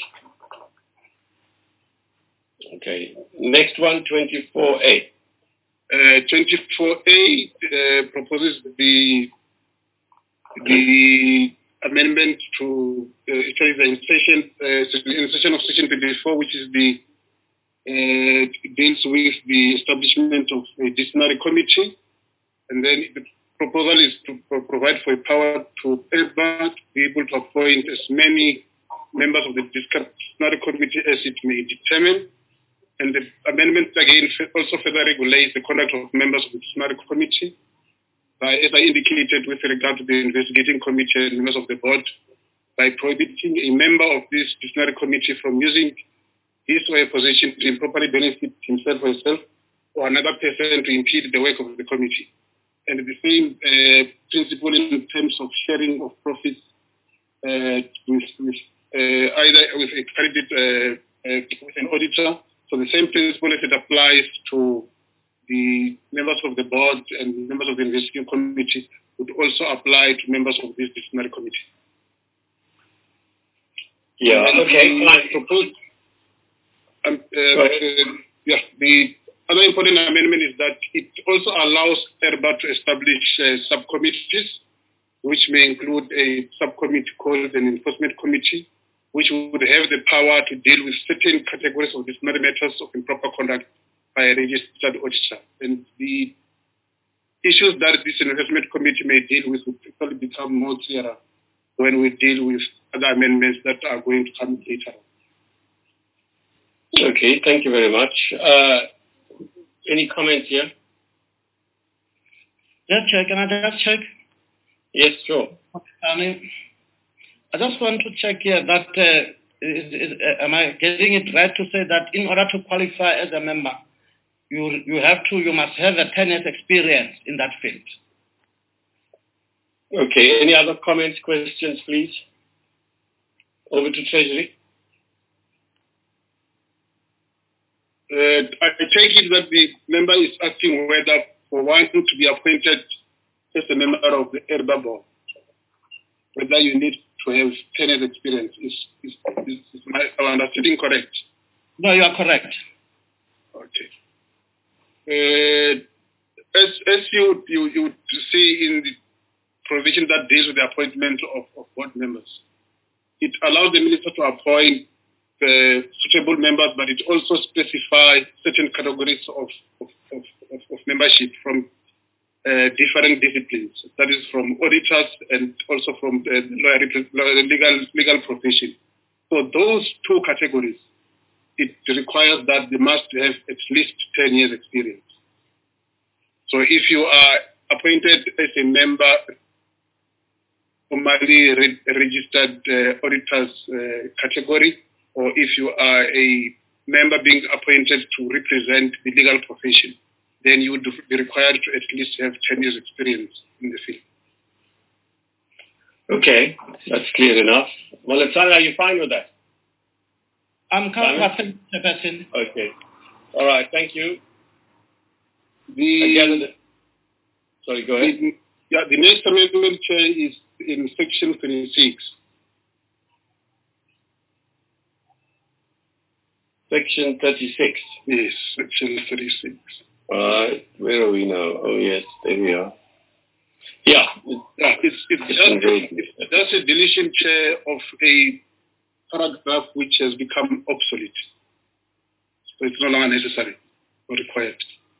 Okay. Next one, twenty-four A. Uh, twenty-four A uh, proposes the the amendment to uh, actually the insertion, uh, insertion of section twenty-four, which is the uh, deals with the establishment of a disciplinary committee, and then the proposal is to pro- provide for a power to I R B A to be able to appoint as many members of the disciplinary committee as it may determine. And the amendment, again, also further regulates the conduct of members of the disciplinary committee, by, as I indicated with regard to the investigating committee and members of the board, by prohibiting a member of this disciplinary committee from using his or her position to improperly benefit himself or herself or another person to impede the work of the committee. And the same uh, principle in terms of sharing of profits uh, with, with uh, either with a candidate, uh, uh, with an auditor. So the same principle, if it applies to the members of the board and members of the investigating committee, would also apply to members of this disciplinary committee. Yeah, and okay. The proposed, um, uh, uh, yeah, the other important amendment is that it also allows I R B A to establish uh, subcommittees, which may include a subcommittee called an enforcement committee, which would have the power to deal with certain categories of disciplinary matters of improper conduct by a registered auditor. And the issues that this enforcement committee may deal with will probably become more clearer when we deal with other amendments that are going to come later. Okay, thank you very much. Uh, any comments here? Yes, Chair, can I just check? Yes, sure. I mean, I just want to check here that, uh, is, is, uh, am I getting it right to say that in order to qualify as a member, you you have to, you must have a ten years experience in that field? Okay, any other comments, questions, please? Over to Treasury. Uh, I take it that the member is asking whether for one to be appointed as a member of the I R B A board, whether you need to have ten years experience. Is, is, is, is my understanding correct? No, you are correct. Okay. Uh, as as you, you you see in the provision that deals with the appointment of, of board members. It allows the minister to appoint uh, suitable members, but it also specifies certain categories of, of, of, of, of membership from uh, different disciplines. That is from auditors and also from the legal, legal profession. So those two categories, it requires that they must have at least ten years experience. So if you are appointed as a member, formally re registered uh, auditors uh, category, or if you are a member being appointed to represent the legal profession, then you would be required to at least have ten years experience in the field. Okay, that's clear enough. Moletsana, are you fine with that? I'm comfortable, Chairperson. Okay. All right, thank you. The, Again, sorry, go ahead. The, yeah, the next amendment, Chair, is in section thirty-six. Section thirty-six. Yes, section thirty-six. All right, where are we now? Oh, yes, there we are. Yeah. yeah it's, it's, just, it's just a deletion, Chair, of a paragraph which has become obsolete. So it's no longer necessary or required.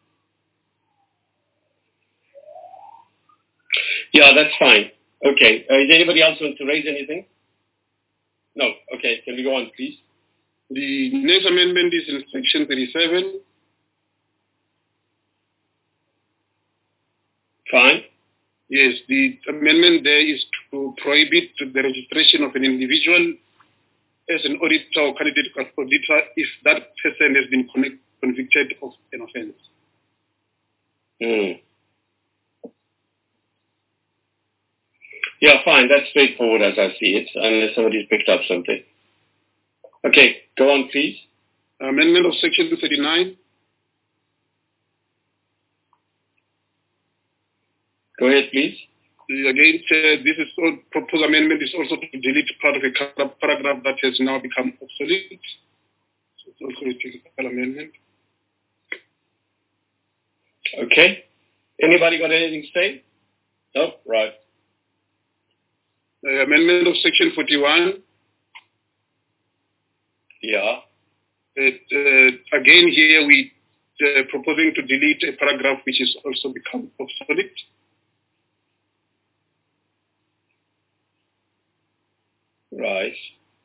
Yeah, that's fine. Okay. Uh, is anybody else want to raise anything? No. Okay. Can we go on, please? The next amendment is in section thirty-seven. Fine. Yes, the amendment there is to prohibit the registration of an individual as an auditor or candidate auditor if that person has been convicted of an offense. Hmm. Yeah, fine. That's straightforward as I see it, unless somebody's picked up something. Okay, go on, please. Amendment of section thirty-nine. Go ahead, please. Again, uh, this is all, proposed amendment is also to delete part of a paragraph that has now become obsolete. So it's also a technical amendment. Okay. Anybody got anything to say? No? Right. Uh, amendment of section forty-one. Yeah. It, uh, again, here we uh, proposing to delete a paragraph which has also become obsolete. Right.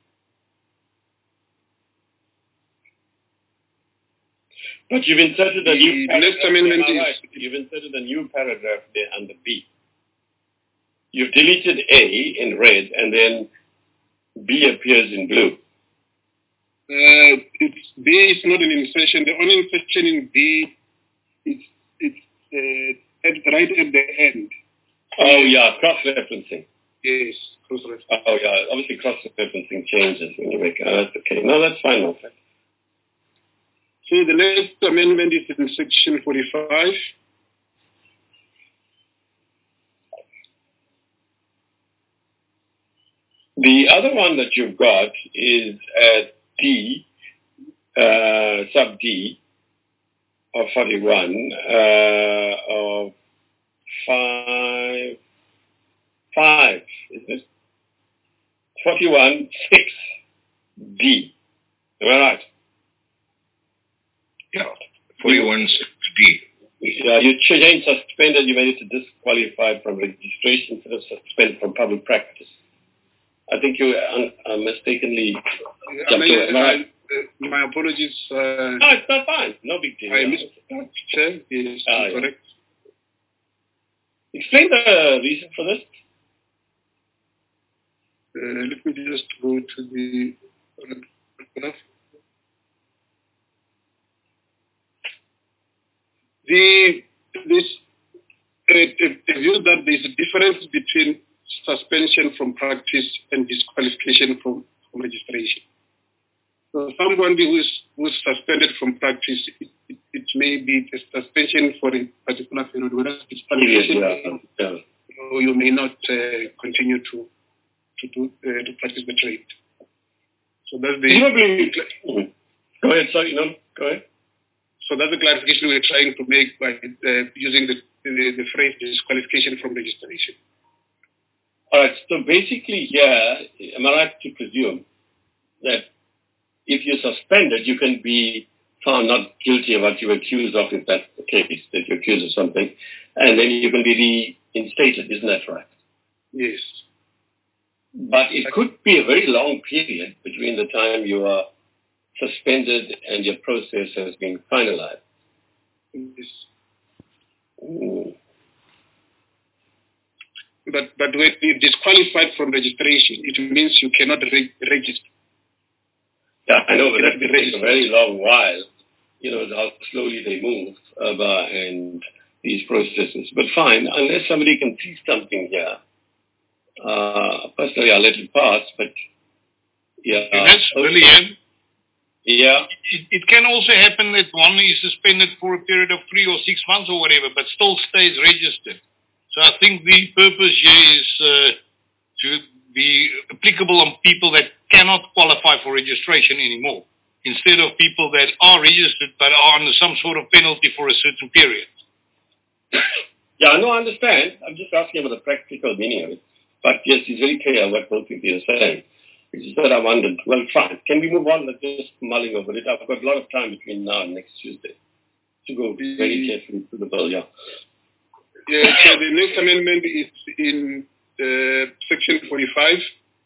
But you've inserted a new paragraph. Next amendment is right. You've inserted a new paragraph there under B. You've deleted A in red and then B appears in blue. Uh, it's, B is not an insertion. The only insertion in B is it's uh, at, right at the end. Oh yeah, cross-referencing. Yes, cross-referencing. Oh yeah, obviously cross-referencing changes when you make. Oh, that's okay. No, that's fine. No, fine. So the next amendment is in section forty-five. The other one that you've got is at D, uh, sub D of forty-one, uh, of five, five, is it? forty-one, six D. Am I right? Yeah, forty-one, six D. Yeah, you changed suspended, you made it to disqualified from registration instead of suspended from public practice. I think you un, uh, mistakenly I jumped mean, over. I, Right. uh, my apologies. Uh, no, it's not fine. No big deal. I missed that, Chair. Yes, ah, correct. Yeah. Explain the reason for this. Uh, let me just go to the graph. The this uh, the view that there is a difference between suspension from practice and disqualification from, from registration. So somebody who is, who is suspended from practice, it, it, it may be a suspension for a particular period, whereas disqualification, yeah, yeah. You, you may not uh, continue to to do uh, to practice the trade. So that's the. Presumably, go ahead. Sorry, no, go ahead. So that's the clarification we're trying to make by uh, using the, the the phrase disqualification from registration. All right, so basically here, am I right to presume that if you're suspended, you can be found not guilty of what you're accused of, if that's the case, that you're accused of something, and then you can be reinstated, isn't that right? Yes. But it could be a very long period between the time you are suspended and your process has been finalized. Yes. Mm. But but when you're disqualified from registration, it means you cannot re- register. Yeah, I know, but that could take a very long while. You know, how slowly they move uh, and these processes. But fine, unless somebody can see something here. Uh, personally, I'll let it pass, but yeah. And that's okay. William. Yeah. It, it can also happen that one is suspended for a period of three or six months or whatever, but still stays registered. So I think the purpose here is uh, to be applicable on people that cannot qualify for registration anymore, instead of people that are registered but are under some sort of penalty for a certain period. Yeah, no, I understand. I'm just asking about the practical meaning of it. But yes, it's very clear what both of you are saying. Which is what I wondered. Well, fine. Can we move on? Let's just mulling over it. I've got a lot of time between now and next Tuesday to go very carefully through the bill, yeah. Yeah, so the next amendment is in uh, section forty-five.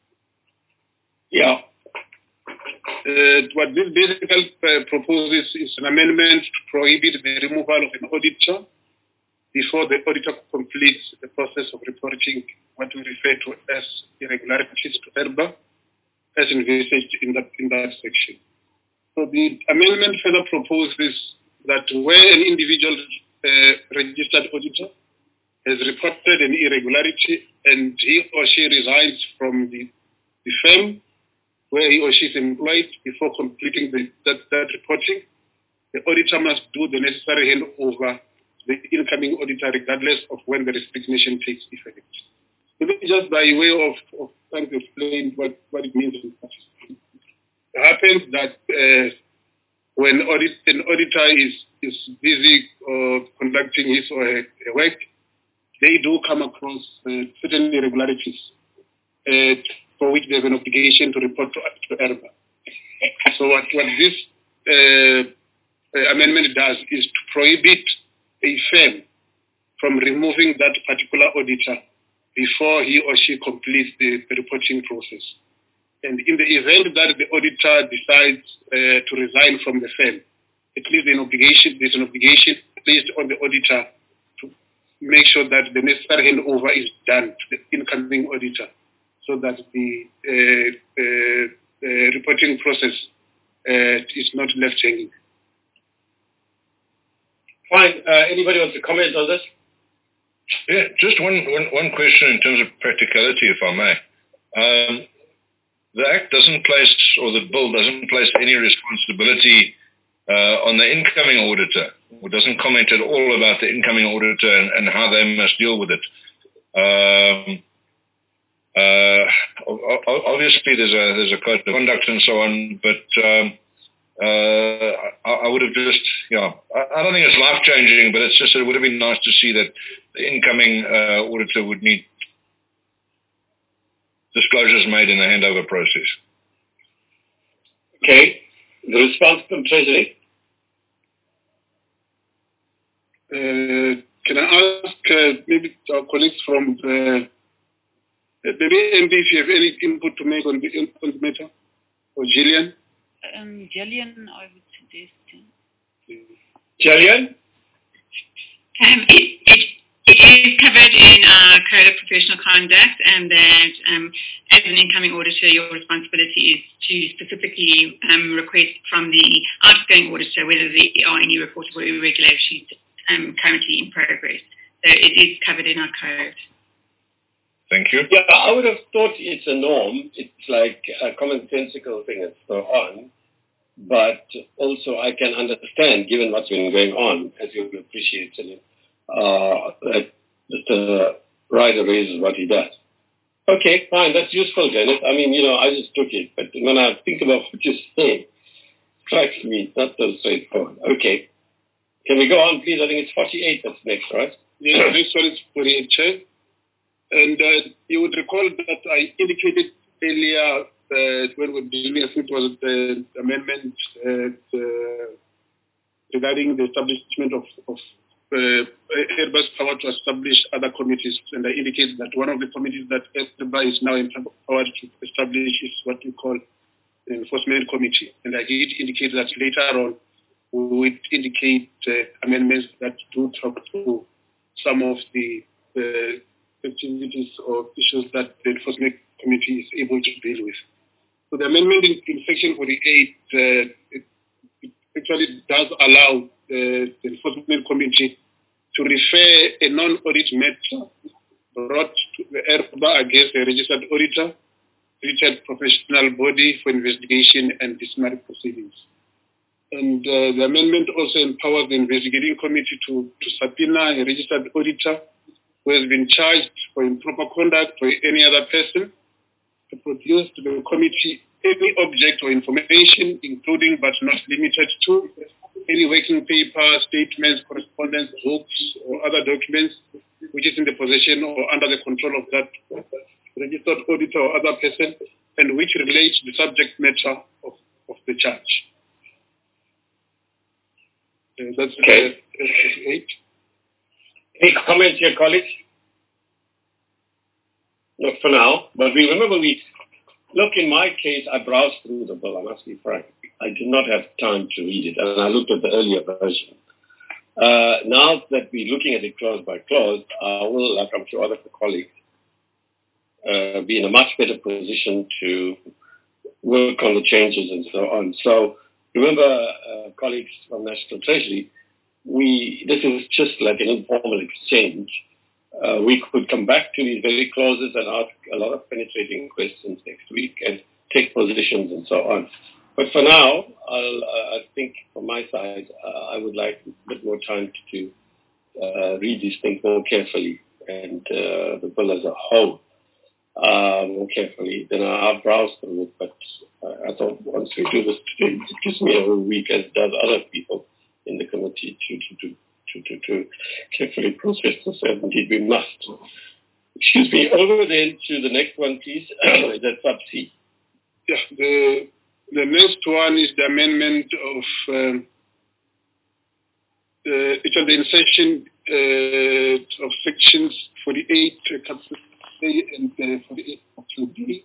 Yeah. Uh, what this basically uh, proposes is an amendment to prohibit the removal of an auditor before the auditor completes the process of reporting what we refer to as irregularities to I R B A, as envisaged in that, in that section. So the amendment further proposes that where an individual uh, registered auditor has reported an irregularity and he or she resigns from the, the firm where he or she is employed before completing the, that, that reporting, the auditor must do the necessary handover to the incoming auditor regardless of when the resignation takes effect. Maybe just by way of, of trying to explain what, what it means. It happens that uh, when audit, an auditor is, is busy uh, conducting his or her, her work, they do come across uh, certain irregularities uh, for which they have an obligation to report to, to I R B A. So what, what this uh, uh, amendment does is to prohibit a firm from removing that particular auditor before he or she completes the, the reporting process. And in the event that the auditor decides uh, to resign from the firm, at least an obligation, there's an obligation placed on the auditor to make sure that the necessary handover is done to the incoming auditor so that the uh, uh, uh, reporting process uh, is not left hanging. Fine. Uh, anybody wants to comment on this? Yeah, just one, one, one question in terms of practicality, if I may. Um, the Act doesn't place, or the bill doesn't place any responsibility uh, on the incoming auditor, or doesn't comment at all about the incoming auditor and, and how they must deal with it. Um, uh, obviously, there's a there's a code of conduct and so on, but um, uh, I, I would have just, you know, I, I don't think it's life changing, but it's just it would have been nice to see that the incoming uh, auditor would need disclosures made in the handover process. Okay. The response from Treasury? Uh, can I ask uh, maybe our colleagues from the, maybe M D if you have any input to make on the, on the matter? Or Gillian? Um, Gillian, I would suggest. Gillian? Um, it, it, it is covered in our Code of Professional Conduct, and that um, as an incoming auditor, your responsibility is to specifically um, request from the outgoing auditor whether there are any reportable irregularities um, currently in progress. So it is covered in our code. Thank you. Yeah, I would have thought it's a norm. It's like a commonsensical thing and so on. But also I can understand, given what's been going on, as you appreciate, uh, that Mister Ryder raises what he does. Okay, fine. That's useful, Dennis. I mean, you know, I just took it. But when I think about what you're saying, it strikes me not so straightforward. Okay. Can we go on, please? I think it's forty-eight that's next, right? Yeah, next one is forty-eight, Chair. And uh, you would recall that I indicated earlier uh, when we were dealing, I think it was the amendment uh, uh, regarding the establishment of, of uh, Airbus power to establish other committees. And I indicated that one of the committees that Airbus is now empowered to establish is what we call the Enforcement Committee. And I did indicate that later on we would indicate uh, amendments that do talk to some of the uh, activities or issues that the Enforcement Committee is able to deal with. So the amendment in, in Section forty-eight uh, it, it actually does allow uh, the Enforcement Committee to refer a non-audit matter brought to the E R B A against a registered auditor, treated professional body for investigation and disciplinary proceedings. And uh, the amendment also empowers the investigating committee to, to subpoena a registered auditor who has been charged for improper conduct or any other person to produce to the committee any object or information, including but not limited to any working paper, statements, correspondence, books, or other documents which is in the possession or under the control of that registered auditor or other person, and which relates to the subject matter of, of the charge. Uh, that's okay. uh, eight. Any comments here, colleagues? Not for now, but we remember we, look, in my case, I browsed through the bill, I must be frank. I did not have time to read it, and I looked at the earlier version. Uh, now that we're looking at it clause by clause, I will, like I'm sure other colleagues, uh, be in a much better position to work on the changes and so on. So remember, uh, colleagues from National Treasury, we this is just like an informal exchange. Uh, we could come back to these very clauses and ask a lot of penetrating questions next week and take positions and so on. But for now, I'll, uh, I think from my side, uh, I would like a bit more time to uh, read these things more carefully and uh, the bill as a whole uh, more carefully. Then I'll browse through it. But uh, I thought once we do this today, it gives me a whole week, as does other people in the committee, to to to to, to, to carefully process this, and indeed we must. Excuse me. Over then to the next one, please. That's sub C. Yeah, the the next one is the amendment of um, uh, it's on the insertion uh, of sections forty-eight uh, capital A and uh, forty-eight capital B.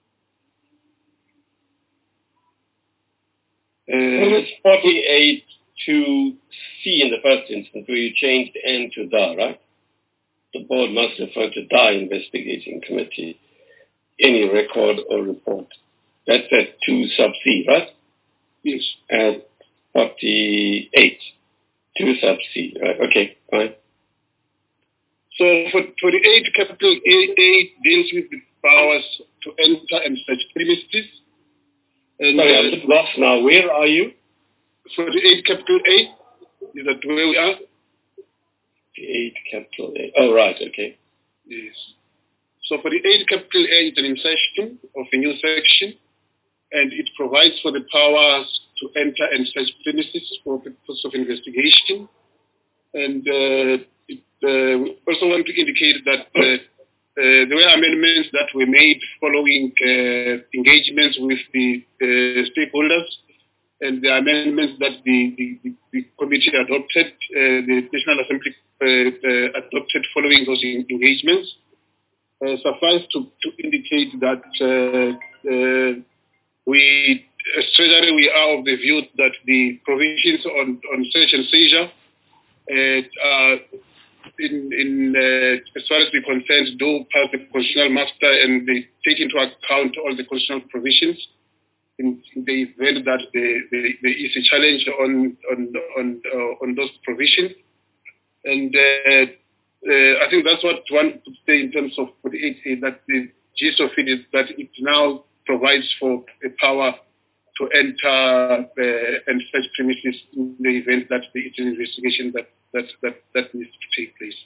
Uh, it's forty-eight to C in the first instance, where you changed N to the, right? The board must refer to the investigating committee, any record or report. That's at two sub C, right? Yes. And forty-eight, two sub C, right? Okay, fine. So for forty-eight, capital A, A deals with the powers to enter and search premises. And, Sorry, uh, I'm just lost now. Where are you? forty-eight, capital A. Is that where we are? forty-eight, capital A. Oh, right, okay. Yes. So forty-eight, capital A is an insertion of a new section, and it provides for the powers to enter and search premises for purposes of investigation. And uh, it, uh, we also want to indicate that uh, uh, there were amendments that were made following uh, engagements with the uh, stakeholders, and the amendments that the, the, the committee adopted, uh, the National Assembly uh, uh, adopted following those engagements. Uh, suffice to, to indicate that uh, uh, we, as Treasury, we are of the view that the provisions on, on search and seizure, uh, uh, in, in uh, as far as we're concerned, do pass the constitutional muster, and they take into account all the constitutional provisions in, in the event that there, there, there is a challenge on on on, uh, on those provisions. And uh, uh, I think that's what one could say in terms of forty-eight A, that the gist of it is that it now provides for a power to enter uh, and search premises in the event that there is an investigation that, that, that, that needs to take place.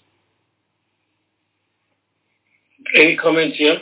Any comments here?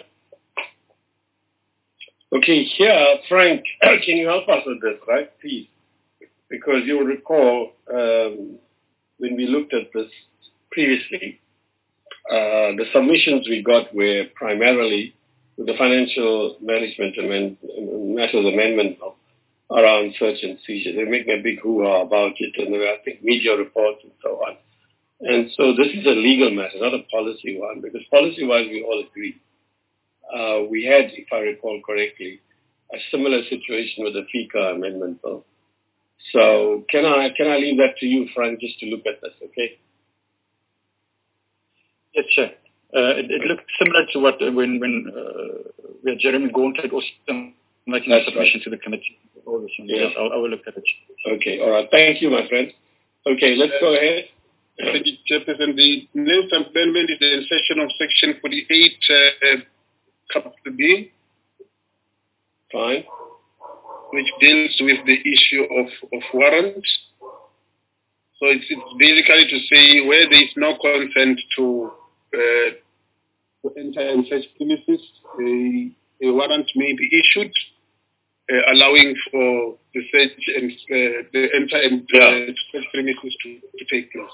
Okay, here, Frank, can you help us with this, right, please? Because you'll recall um, when we looked at this previously, uh, the submissions we got were primarily with the Financial Management amend, Matters Amendment around search and seizure. They're making a big hoo-ha about it, and there were, I think, media reports and so on. And so this is a legal matter, not a policy one, because policy-wise we all agree. Uh, we had, if I recall correctly, a similar situation with the FICA amendment bill. So can I can I leave that to you, Frank, just to look at this, okay? Yes, sure. Uh, it, it looked similar to what uh, when when uh, we had Jeremy Gauntlet also making a submission right. to the committee. All this, yeah. Yes, I'll, I will look at it. Okay, all right. Thank you, my friend. Okay, let's uh, go ahead. Thank you, Chairperson. The next amendment is the insertion of Section forty-eight, uh, Capital B. Fine. Which deals with the issue of, of warrants. So it's, it's basically to say where there is no consent to, uh, to enter in such premises, a, a warrant may be issued, uh, allowing for the search and uh, the enter and uh, such premises to, to take place.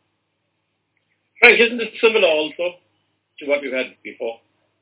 Frank, isn't it similar also to what we've had before?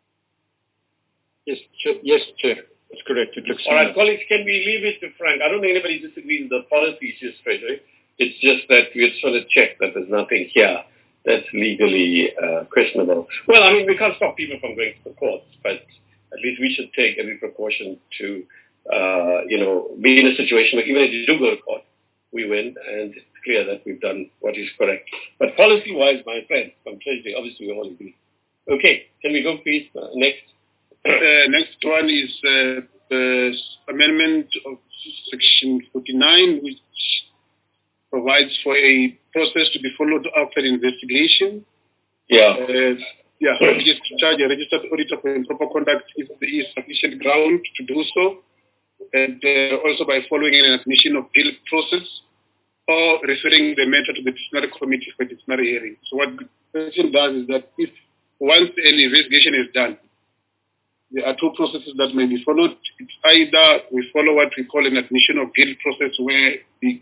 Yes, Chair. Yes, Chair. That's correct. It All right, colleagues, can we leave it to Frank? I don't think anybody disagrees with the policy issues straight away. It's just that we're trying to check that there's nothing here that's legally uh, questionable. Well, I mean, we can't stop people from going to the courts, but at least we should take every precaution to, uh, you know, be in a situation where even if you do go to court, we win, and it's clear that we've done what is correct. But policy-wise, my friend, from Thursday, obviously we all agree. Okay, can we go, please? Uh, next. Uh, next one is uh, the amendment of Section forty-nine, which provides for a process to be followed after investigation. Yeah. Uh, yeah, just to charge a registered auditor for improper conduct if there is sufficient ground to do so, and uh, also by following an admission of guilt process or referring the matter to the disciplinary committee for disciplinary hearing. So what the question does is that if once an investigation is done, there are two processes that may be followed. It's either we follow what we call an admission of guilt process, where the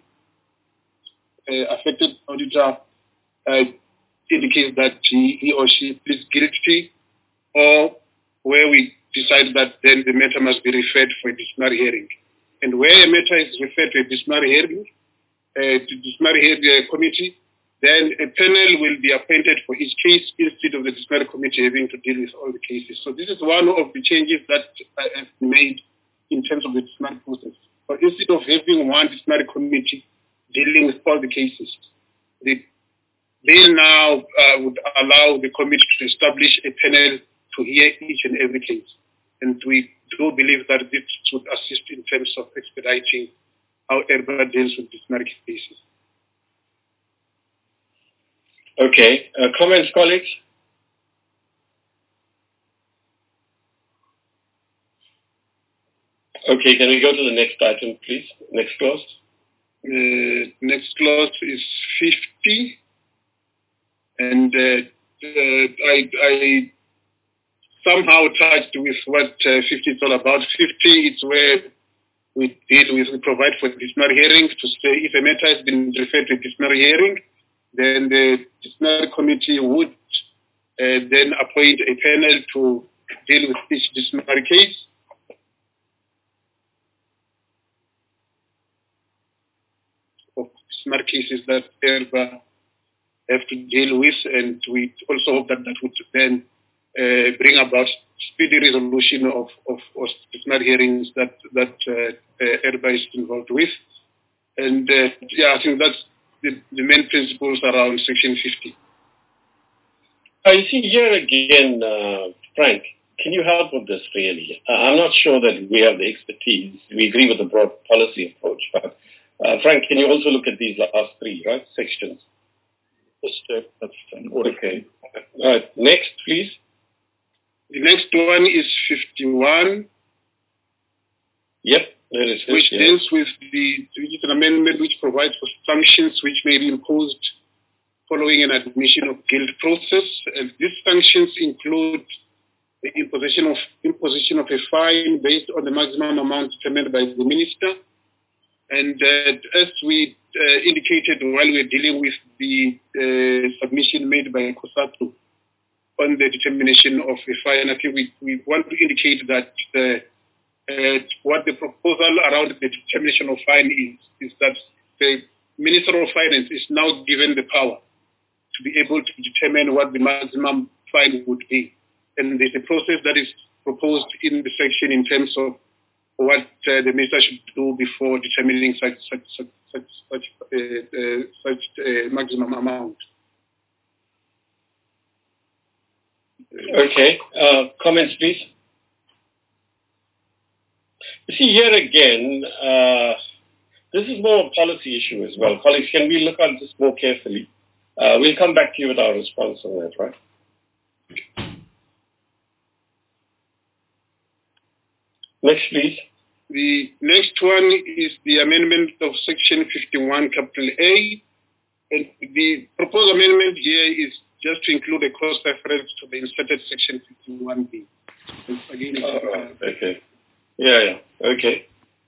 uh, affected auditor uh, indicates that he, he or she pleads guilty, or where we decide that then the matter must be referred for a disciplinary hearing. And where a matter is referred to a disciplinary hearing, uh, to disciplinary hearing committee, then a panel will be appointed for each case instead of the disciplinary committee having to deal with all the cases. So this is one of the changes that I have made in terms of the disciplinary process. So instead of having one disciplinary committee dealing with all the cases, the bill now uh, would allow the committee to establish a panel to hear each and every case. And we do believe that this would assist in terms of expediting how everybody deals with disciplinary cases. Okay. Uh, comments, colleagues? Okay, can we go to the next item, please? Next clause. Uh, next clause is fifty. And uh, uh, I, I somehow touched with what uh, fifty is all about. fifty is where we deal with, we provide for disciplinary hearing to say if a matter has been referred to a disciplinary hearing, then the disciplinary committee would uh, then appoint a panel to deal with each disciplinary case. Of disciplinary cases that ERBA have to deal with, and we also hope that that would then uh, bring about speedy resolution of, of, of disciplinary hearings that, that uh, uh, ERBA is involved with. And uh, yeah, I think that's The, the main principles around Section fifty. Uh, you see, here again, uh, Frank, can you help with this really? Uh, I'm not sure that we have the expertise. We agree with the broad policy approach, but uh, Frank, can you also look at these last three, right, sections? Yes, sir. That's an order. Okay. All right. Next, please. The next one is fifty-one. Yep. Is, which yeah. deals with the, which is an amendment which provides for sanctions which may be imposed following an admission of guilt process. And these sanctions include the imposition of imposition of a fine based on the maximum amount determined by the minister. And uh, as we uh, indicated while we were dealing with the uh, submission made by COSATU, on the determination of a fine. I think we, we want to indicate that the, uh, what the proposal around the determination of fine is, is that the Minister of Finance is now given the power to be able to determine what the maximum fine would be. And there's a process that is proposed in the section in terms of what uh, the minister should do before determining such such such such such, uh, uh, such uh, maximum amount. Okay. Uh, comments, please. You see, here again, uh, this is more a policy issue as well. Colleagues, can we look at this more carefully? Uh, we'll come back to you with our response on that, right? Next, please. The next one is the amendment of Section fifty-one, capital A. And the proposed amendment here is just to include a cross reference to the inserted Section fifty-one B. Again, oh, uh, okay. Yeah, yeah. Okay.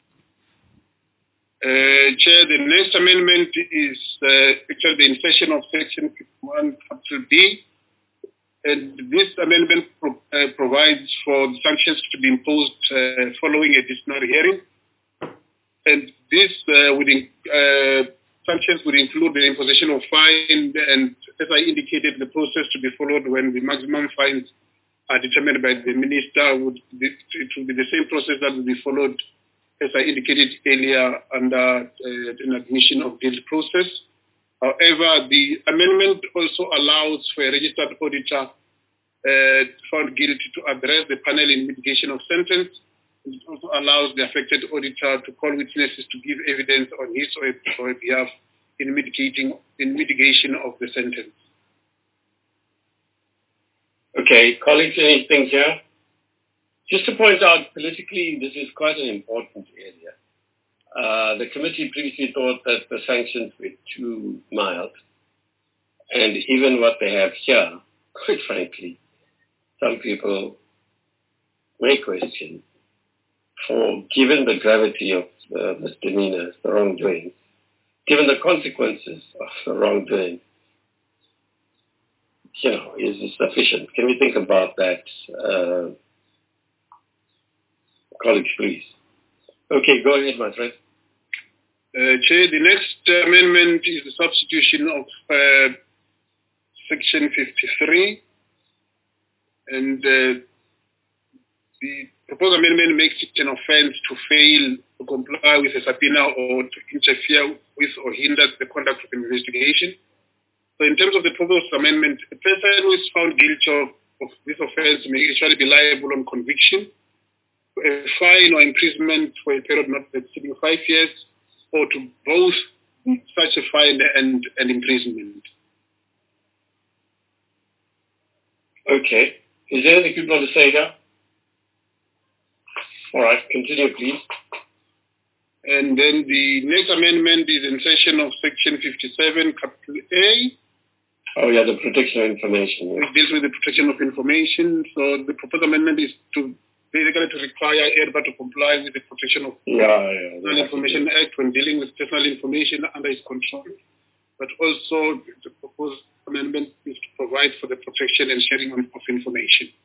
Uh, Chair, the next amendment is uh, actually the insertion of Section fifty-one, capital B. And this amendment pro uh, provides for the sanctions to be imposed uh, following a disciplinary hearing. And this uh, would in, uh, sanctions would include the imposition of fine, and as I indicated, the process to be followed when the maximum fines are determined by the minister would be, it will be the same process that will be followed, as I indicated earlier, under uh, an admission of guilt process. However, the amendment also allows for a registered auditor uh, found guilty to address the panel in mitigation of sentence. It also allows the affected auditor to call witnesses to give evidence on his or her behalf in mitigating in mitigation of the sentence. Okay, colleagues, anything here? Just to point out, politically, this is quite an important area. Uh, the committee previously thought that the sanctions were too mild. And even what they have here, quite frankly, some people may question, for given the gravity of the misdemeanors, the wrongdoing, given the consequences of the wrongdoing, you know, is it sufficient? Can we think about that, uh, colleagues, please? Okay, go ahead, my friend. Uh, Chair, the next amendment is the substitution of uh, Section fifty-three, and uh, the proposed amendment makes it an offense to fail to comply with a subpoena or to interfere with or hinder the conduct of an investigation. So in terms of the proposed amendment, a person who is found guilty of, of this offense may actually be liable on conviction, a fine or imprisonment for a period not exceeding five years, or to both such a fine and, and imprisonment. Okay. Is there anything people want to say here? All right, continue, please. And then the next amendment is insertion of Section fifty-seven, capital A. Oh, yeah, the protection of information. It deals with the protection of information. So the proposed amendment is to basically to require E R B A to comply with the Protection of yeah, yeah, Personal Information Act when dealing with personal information under its control. But also the proposed amendment is to provide for the protection and sharing of information.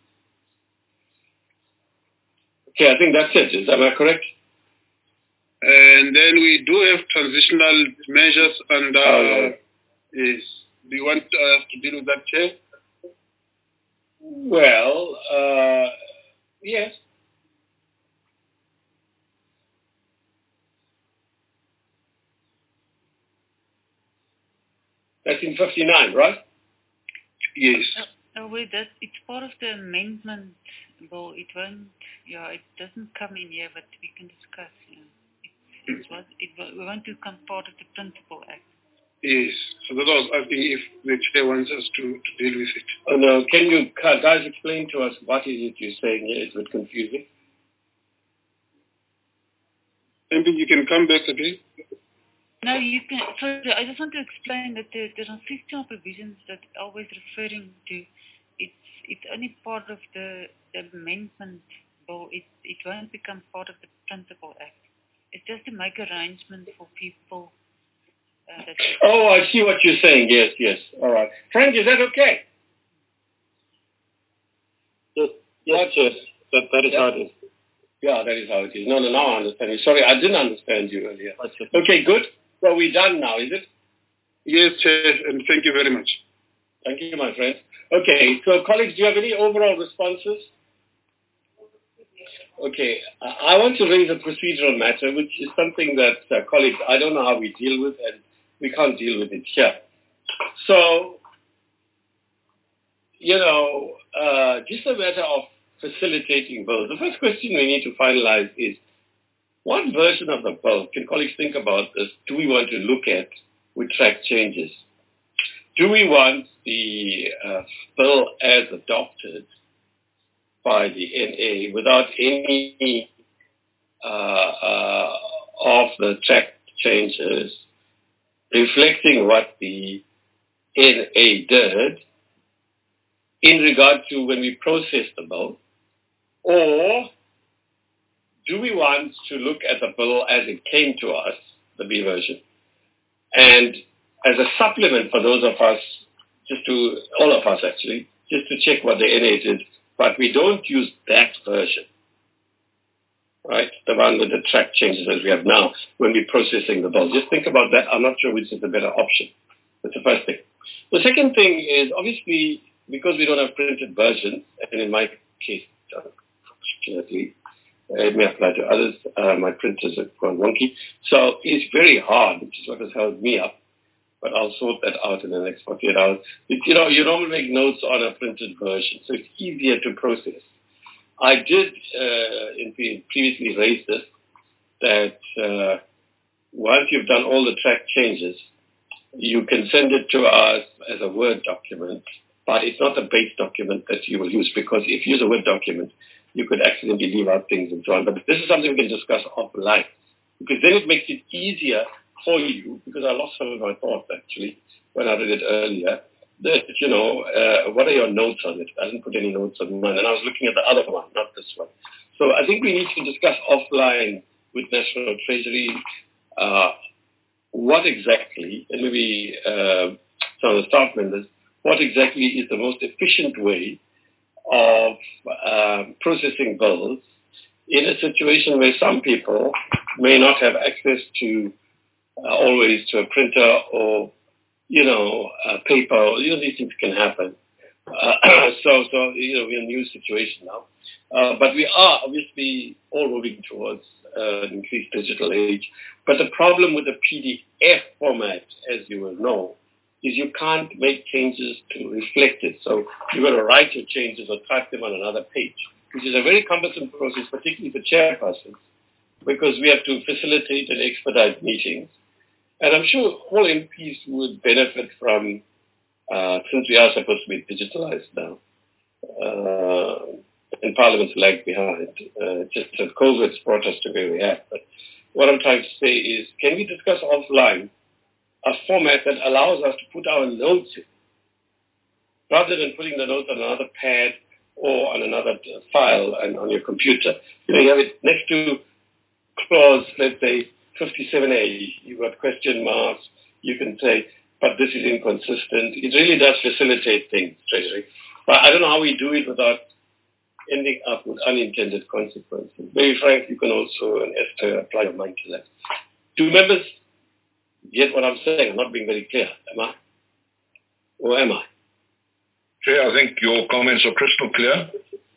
Okay, I think that's it. Is that correct? And then we do have transitional measures under, oh, yeah. Yes. Do you want uh, to deal with that, Chair? Well, uh, yes. That's in fifty-nine, right? Yes. Oh, wait, that, it's part of the amendment, Bill. It won't, yeah, it doesn't come in here, but we can discuss, yeah. It, it was, it, we want to come part of the Principal Act. Yes. So that's what I was asking if the Chair wants us to, to deal with it. Oh, no. Can you guys explain to us what is it you're saying here? It's a bit confusing. M P, you can come back again. No, you can. So I just want to explain that the, the transitional provisions that I'm always referring to, it's it's only part of the, the amendment bill. It it won't become part of the Principal Act. It's just to make arrangements for people. Uh, that. Oh, I see what you're saying. Yes, yes. All right, Frank, is that okay? Yes, yes. That, that is yeah. how it is. Yeah, that is how it is. No, no, now I understand you. Sorry, I didn't understand you earlier. Okay, good. So we're done now, is it? Yes, Chair, and thank you very much. Thank you, my friend. Okay, so colleagues, do you have any overall responses? Okay, I want to raise a procedural matter, which is something that, uh, colleagues, I don't know how we deal with, and we can't deal with it here. So, you know, uh, just a matter of facilitating bills. The first question we need to finalize is, what version of the bill, can colleagues think about this, do we want to look at with track changes? Do we want the uh, bill as adopted by the N A without any uh, uh, of the track changes reflecting what the N A did in regard to when we processed the bill? Or do we want to look at the bill as it came to us, the B version, and as a supplement for those of us, just to, all of us actually, just to check what the N A did, but we don't use that version, right? The one with the track changes as we have now when we're processing the bill. Just think about that. I'm not sure which is the better option. That's the first thing. The second thing is, obviously, because we don't have printed versions, and in my case, unfortunately, it may apply to others, uh, my printers have gone wonky, so it's very hard, which is what has held me up. But I'll sort that out in the next forty-eight hours. It, you know, you normally make notes on a printed version, so it's easier to process. I did uh, in previously raise this, that uh, once you've done all the track changes, you can send it to us as a Word document, but it's not a base document that you will use, because if you use a Word document, you could accidentally leave out things and so on. But this is something we can discuss offline, because then it makes it easier for you, because I lost some of my thoughts actually when I read it earlier, that, you know, uh, what are your notes on it? I didn't put any notes on mine, and I was looking at the other one, not this one. So I think we need to discuss offline with National Treasury uh, what exactly, and maybe uh, some of the staff members, what exactly is the most efficient way of uh, processing bills in a situation where some people may not have access to Uh, always to a printer or, you know, uh, paper. You know, these things can happen. Uh, so, so, you know, we're in a new situation now. Uh, but we are obviously all moving towards uh, an increased digital age. But the problem with the P D F format, as you will know, is you can't make changes to reflect it. So you've got to write your changes or type them on another page, which is a very cumbersome process, particularly for chairpersons, because we have to facilitate and expedite meetings. And I'm sure all M Ps would benefit from, uh, since we are supposed to be digitalized now, uh, and Parliament's lagged behind. Uh, just that COVID's brought us to where we are. But what I'm trying to say is, can we discuss offline a format that allows us to put our notes in, rather than putting the notes on another pad or on another file and on your computer? You know, you have it next to clause, let's say, fifty-seven A, you've got question marks, you can say, but this is inconsistent. It really does facilitate things, Treasury. But I don't know how we do it without ending up with unintended consequences. Maybe, Frank, you can also, and Esther, apply your mind to that. Do members get what I'm saying? I'm not being very clear, am I? Or am I? Chair, I think your comments are crystal clear.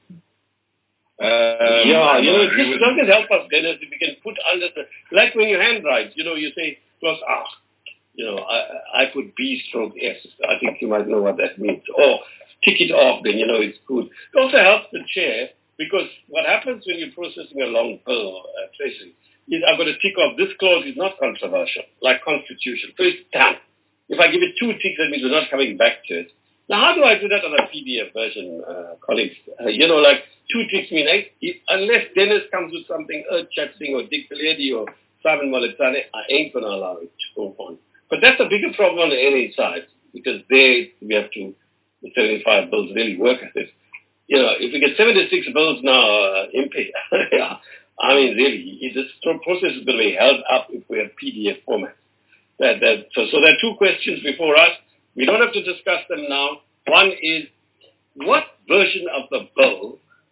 Um, yeah, you know, it just doesn't help us, Dennis, if we can put under the, like when you handwrite, you know, you say, plus ah, you know, I, I put B stroke S. I think you might know what that means. Or tick it off, then, you know, it's good. It also helps the chair, because what happens when you're processing a long bill, uh, Tracy, is I've got to tick off, this clause is not controversial, like Constitution. So it's done. If I give it two ticks, that means we're not coming back to it. Now, how do I do that on a P D F version, uh, colleagues? Uh, you know, like, two ticks mean, eh, if, unless Dennis comes with something earth-shattering or Dick Lady or Simon Molitane, I ain't going to allow it to go on. But that's a bigger problem on the N A side, because they, we have to, the seventy-five bills really work at it. You know, if we get seventy-six bills now, uh, M P, yeah, I mean, really, this process is going to be held up if we have P D F format. That, that, so, so there are two questions before us. We don't have to discuss them now. One is, what version of the bill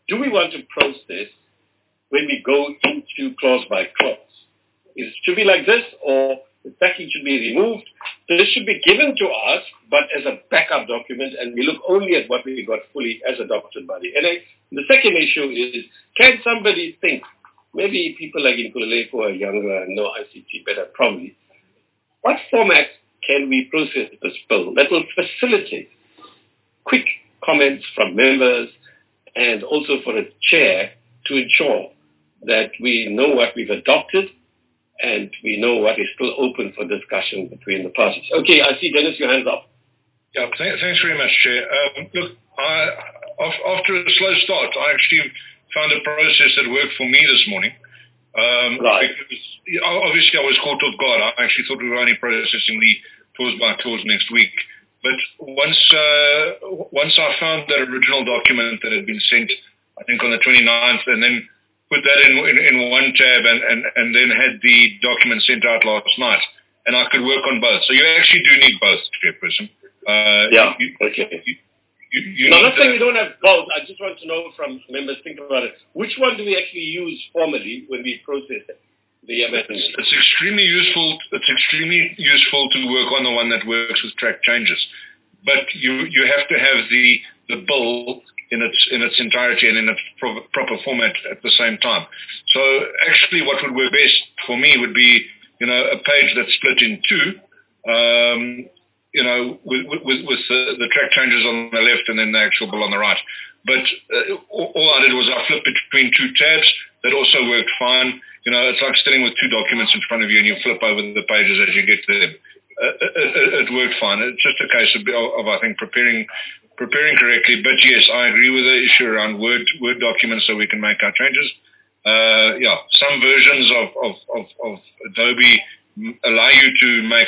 do we want to process when we go into clause by clause? Is it should be like this, or the package should be removed? So this should be given to us, but as a backup document, and we look only at what we got fully as adopted by the N A. The second issue is, can somebody think, maybe people like in Kulalepo are younger and know I C T better, probably, what format can we process this bill that will facilitate quick comments from members and also for a chair to ensure that we know what we've adopted and we know what is still open for discussion between the parties. Okay, I see, Dennis, your hands up. Yeah, th- thanks very much, Chair. Um, look, I, after a slow start, I actually found a process that worked for me this morning. Um, right. Because obviously I was caught off guard. I actually thought we were only processing the clause by clause next week. But once uh, once I found that original document that had been sent, I think on the twenty-ninth, and then put that in in, in one tab and, and, and then had the document sent out last night, and I could work on both. So you actually do need both, Chairperson. Uh, yeah, you, okay. You, you, you no, I'm not saying the, we don't have both. I just want to know from members, think about it. Which one do we actually use formally when we process it? The amendment. It's, it's extremely useful. It's extremely useful to work on the one that works with track changes, but you you have to have the the bill in its in its entirety and in its pro- proper format at the same time. So actually, what would work best for me would be you know a page that's split in two. Um, you know, with, with, with the, the track changes on the left and then the actual bill on the right. But uh, all I did was I flipped between two tabs. That also worked fine. You know, it's like sitting with two documents in front of you and you flip over the pages as you get to them. Uh, it, it, it worked fine. It's just a case of, of, I think, preparing preparing correctly. But yes, I agree with the issue around Word Word documents so we can make our changes. Uh, yeah, some versions of, of, of, of Adobe allow you to make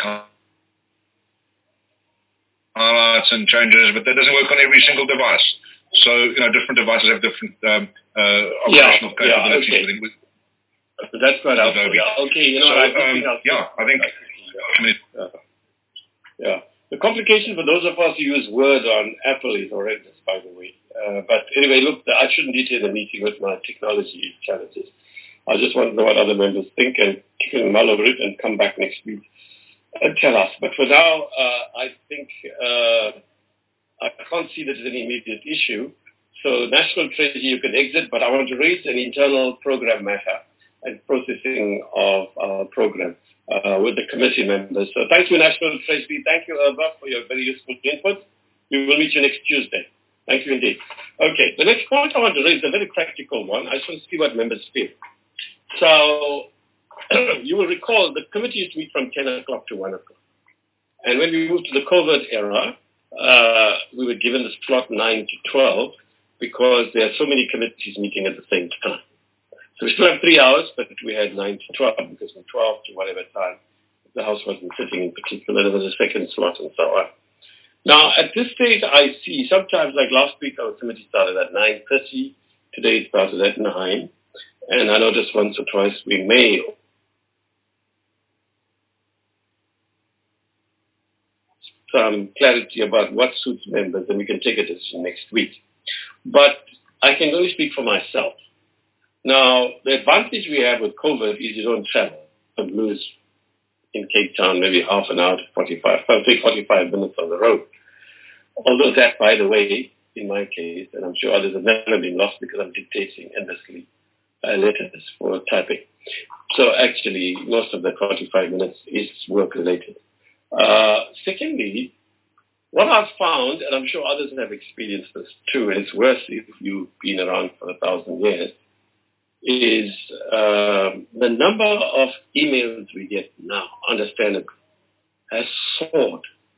highlights and changes, but that doesn't work on every single device. So, you know, different devices have different um, uh, operational yeah, capabilities. Yeah, okay. with, with That's quite helpful. Yeah. Okay, you know, so, I um, yeah, I think. Yeah. yeah. The complication for those of us who use Word on Apple is horrendous, by the way. Uh, but anyway, look, I shouldn't detail the meeting with my technology challenges. I just want to know what other members think and kick and mull over it and come back next week and tell us. But for now, uh, I think uh, I can't see that there's any immediate issue. So National Treasury, you can exit, but I want to raise an internal program matter and processing of our program uh, with the committee members. So thank you, National Treasury. Thank you, Irva, for your very useful input. We will meet you next Tuesday. Thank you indeed. Okay, the next point I want to raise is a very practical one. I just want to see what members feel. So you will recall the committee used to meet from ten o'clock to one o'clock. And when we moved to the COVID era, uh, we were given the slot nine to twelve because there are so many committees meeting at the same time. So we still have three hours, but we had nine to twelve because from twelve to whatever time the House wasn't sitting in particular. There was a second slot and so on. Now, at this stage, I see sometimes, like last week, our committee started at nine thirty. Today it started at nine. And I noticed once or twice we may some clarity about what suits members, and we can take a decision next week. But I can only speak for myself. Now, the advantage we have with COVID is you don't travel. You lose in Cape Town maybe half an hour to forty-five, I'll take forty-five minutes on the road. Although that, by the way, in my case, and I'm sure others have never been lost because I'm dictating endlessly uh, letters for typing. So actually, most of the forty-five minutes is work-related. Uh, secondly, what I've found, and I'm sure others have experienced this too, and it's worse if you've been around for a thousand years, is uh, the number of emails we get now, understandably, has soared.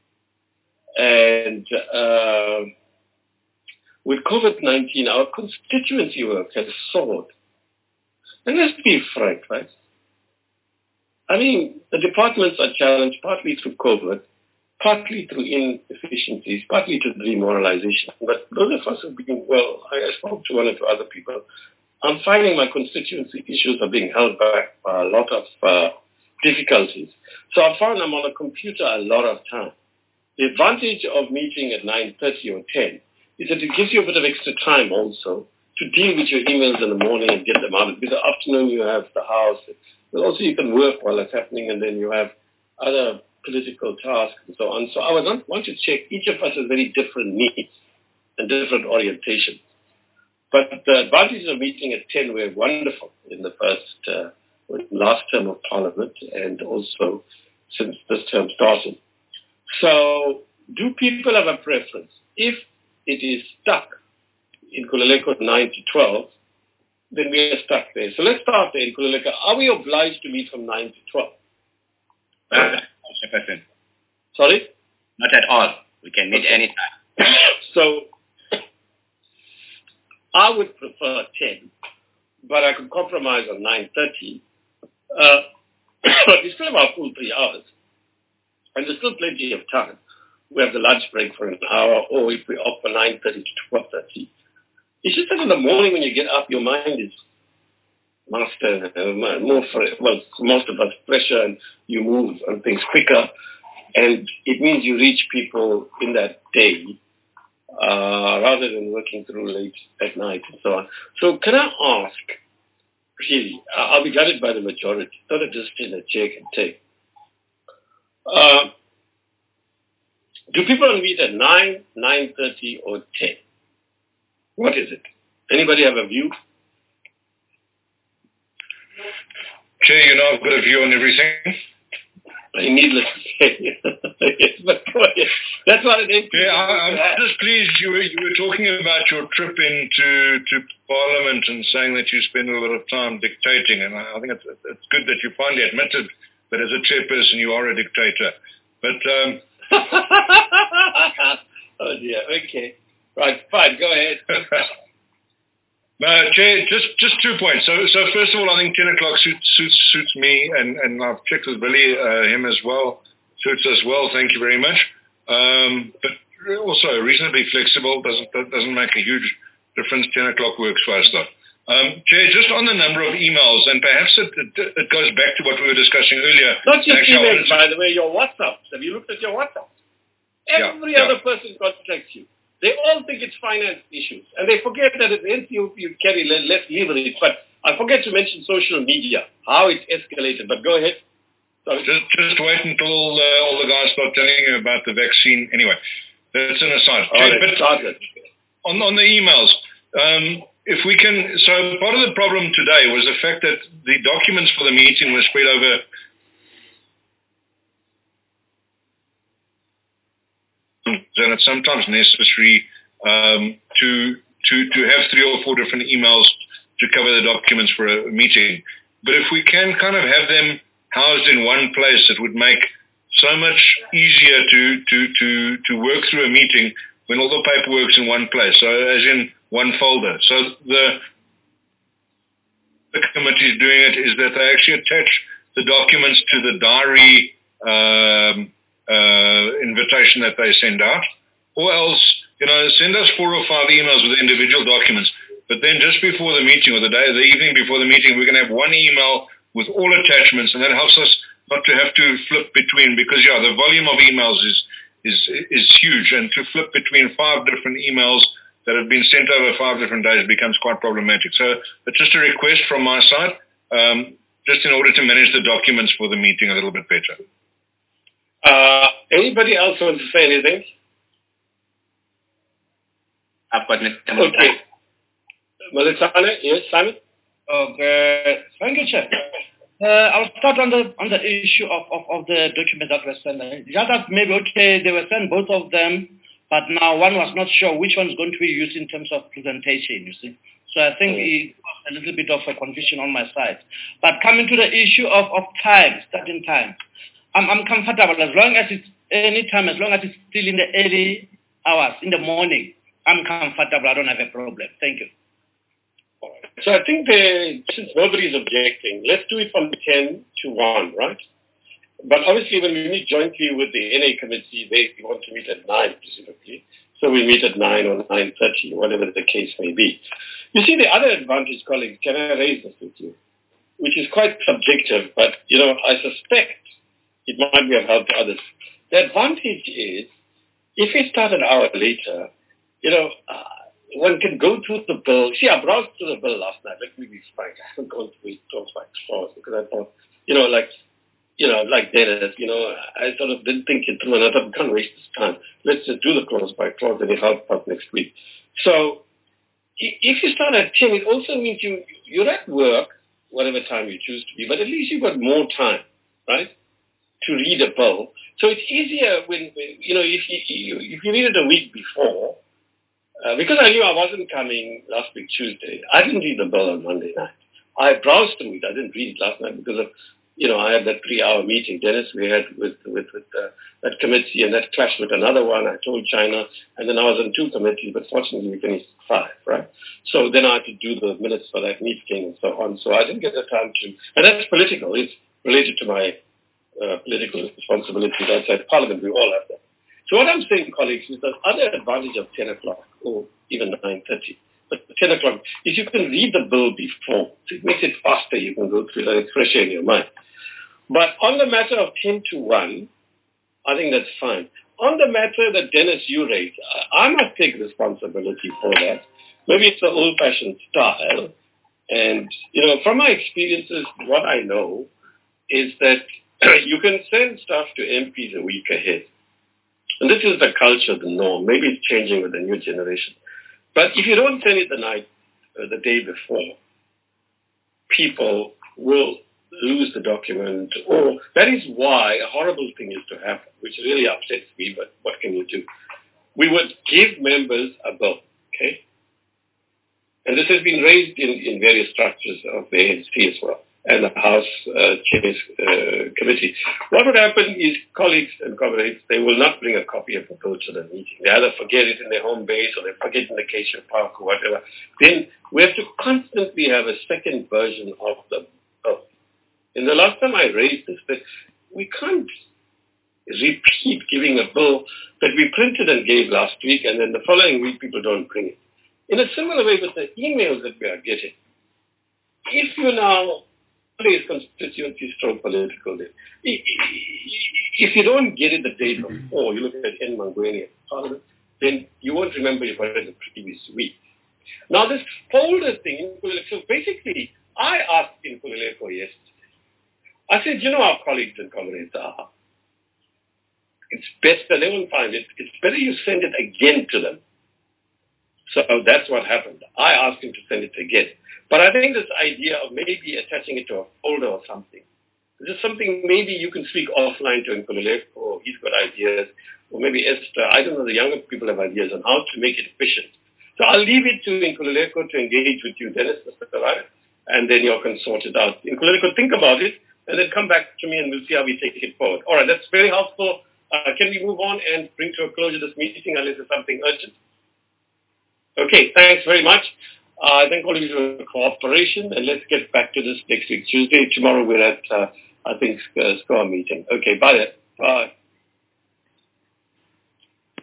And uh, with COVID nineteen, our constituency work has soared. And let's be frank, right? I mean, the departments are challenged partly through COVID, partly through inefficiencies, partly through demoralization. But those of us who've been, well, I spoke to one or two other people, I'm finding my constituency issues are being held back by a lot of uh, difficulties. So I found I'm on a computer a lot of time. The advantage of meeting at nine thirty or ten is that it gives you a bit of extra time also to deal with your emails in the morning and get them out. In the afternoon, you have the house. But also, you can work while it's happening, and then you have other political tasks and so on. So I would not want to check. Each of us has very different needs and different orientations. But the advantages of meeting at ten were wonderful in the first, uh, last term of Parliament, and also since this term started. So, do people have a preference? If it is stuck in Kululeko nine to twelve, then we are stuck there. So let's start there in Kululeko. Are we obliged to meet from nine to twelve? Sorry? Not at all. We can meet Okay. anytime. So, I would prefer ten, but I could compromise on nine thirty. Uh, but we still have our full three hours, and there's still plenty of time. We have the lunch break for an hour, or if we opt for nine thirty to twelve thirty. It's just that in the morning when you get up, your mind is master, uh, more for, well, most of us fresher, and you move on things quicker, and it means you reach people in that day uh, rather than working through late at night and so on. So can I ask, really, I'll be guided by the majority, not just in a check and take. Uh, do people meet at nine, nine thirty, or ten? What is it? Anybody have a view? Chair, you know I've got a view on everything. Needless to say. Yes, but go ahead. That's what it is. Yeah, I, I'm just pleased you were, you were talking about your trip into to Parliament and saying that you spend a lot of time dictating, and I, I think it's, it's good that you finally admitted that as a chairperson you are a dictator. But um, oh dear. Okay. Right. Fine. Go ahead. No, Chair, just just two points. So, so first of all, I think ten o'clock suits suits suits me, and, and I've checked with Billy, uh, him as well. Suits us well. Thank you very much. Um, but also reasonably flexible. Doesn't that doesn't make a huge difference. Ten o'clock works for us, though. Um, Chair, just on the number of emails, and perhaps it, it, it goes back to what we were discussing earlier. Not just Actually, emails, to... by the way. Your WhatsApps. Have you looked at your WhatsApp? Every yeah, other yeah. person contacts you. They all think it's finance issues, and they forget that at the N C O P you carry less leverage. But I forget to mention social media, how it's escalated. But go ahead. Sorry. Just, just wait until uh, all the guys start telling you about the vaccine. Anyway, that's an aside. All right, but started. On, on the emails, um, if we can, so part of the problem today was the fact that the documents for the meeting were spread over and it's sometimes necessary um, to to to have three or four different emails to cover the documents for a meeting. But if we can kind of have them housed in one place, it would make so much easier to to to to work through a meeting when all the paperwork's in one place. So as in one folder. So the the committee is doing it is that they actually attach the documents to the diary um, uh, invitation that they send out, or else, you know, send us four or five emails with individual documents. But then just before the meeting, or the day, the evening before the meeting, we're going to have one email with all attachments, and that helps us not to have to flip between, because yeah, the volume of emails is is is huge, and to flip between five different emails that have been sent over five different days becomes quite problematic. So it's just a request from my side, um, just in order to manage the documents for the meeting a little bit better. Uh, anybody else want to say anything? I've got Mister Okay. Melissane, yes, Simon? Okay. Thank you, Chair. Uh, I'll start on the on the issue of, of, of the document that was sent. The others maybe, okay, they were sent, both of them, but now one was not sure which one is going to be used in terms of presentation, you see. So I think it was a little bit of a confusion on my side. But coming to the issue of, of time, starting time, I'm, I'm comfortable as long as it's any time, as long as it's still in the early hours, in the morning, I'm comfortable. I don't have a problem. Thank you. So I think the, since nobody is objecting, let's do it from ten to one, right? But obviously when we meet jointly with the N A committee, they want to meet at nine, presumably. So we meet at nine or nine thirty, whatever the case may be. You see, the other advantage, colleagues, can I raise this with you? Which is quite subjective, but, you know, I suspect it might be of help to others. The advantage is, if we start an hour later, you know, uh, one can go through the bill. See, I browsed through the bill last night. Let me be frank. I haven't gone through it clause by clause because I thought, you know, like, you know, like Dennis, you know, I sort of didn't think it through and I thought, we can't waste this time. Let's just do the clause by clause and it'll help us next week. So if you start at ten, it also means you, you're at work, whatever time you choose to be, but at least you've got more time, right, to read a bill. So it's easier when, when you know, if you, if you read it a week before, uh, because I knew I wasn't coming last week Tuesday, I didn't read the bill on Monday night. I browsed through it. I didn't read it last night because of, you know, I had that three-hour meeting, Dennis, we had with with, with uh, that committee, and that clashed with another one. I told China, and then I was on two committees, but fortunately we finished five, right? So then I had to do the minutes for that meeting and so on. So I didn't get the time to, and that's political. It's related to my uh, political responsibilities outside Parliament. We all have that. So what I'm saying, colleagues, is the other advantage of ten o'clock or even nine thirty. But ten o'clock is you can read the bill before. So it makes it faster. You can go through it and it's fresher in your mind. But on the matter of ten to one, I think that's fine. On the matter that Dennis, you raised, I must take responsibility for that. Maybe it's the old-fashioned style. And, you know, from my experiences, what I know is that you can send stuff to M Ps a week ahead. And this is the culture, the norm. Maybe it's changing with the new generation. But if you don't send it the night, uh, the day before, people will lose the document. Or that is why a horrible thing is to happen, which really upsets me, but what can you do? We would give members a bill, okay? And this has been raised in, in various structures of the A N C as well, and the House uh, Chairs uh, Committee. What would happen is colleagues and comrades, they will not bring a copy of the bill to the meeting. They either forget it in their home base or they forget it in the Acacia Park or whatever. Then we have to constantly have a second version of the bill. And the last time I raised this, that we can't repeat giving a bill that we printed and gave last week and then the following week people don't bring it. In a similar way with the emails that we are getting, if you now place constituency stroke political day, if you don't get it the day before, you look at N. Mangweni Parliament, then you won't remember you got it the previous week. Now this folder thing, so basically, I asked in Kulileko yesterday, I said, you know our colleagues and comrades are, it's better, they won't find it, it's better you send it again to them. So that's what happened. I asked him to send it again. But I think this idea of maybe attaching it to a folder or something, this is something maybe you can speak offline to Nkululeko, or he's got ideas, or maybe Esther, I don't know, the younger people have ideas on how to make it efficient. So I'll leave it to Nkululeko to engage with you, Dennis, Mister Karara, and then you can sort it out. Nkululeko, think about it, and then come back to me and we'll see how we take it forward. All right, that's very helpful. Uh, can we move on and bring to a closure this meeting unless there's something urgent? Okay, thanks very much. Uh, I thank all of you for your cooperation, and let's get back to this next week, Tuesday. Tomorrow we're at, uh, I think, uh, SCOA meeting. Okay, bye then. Bye.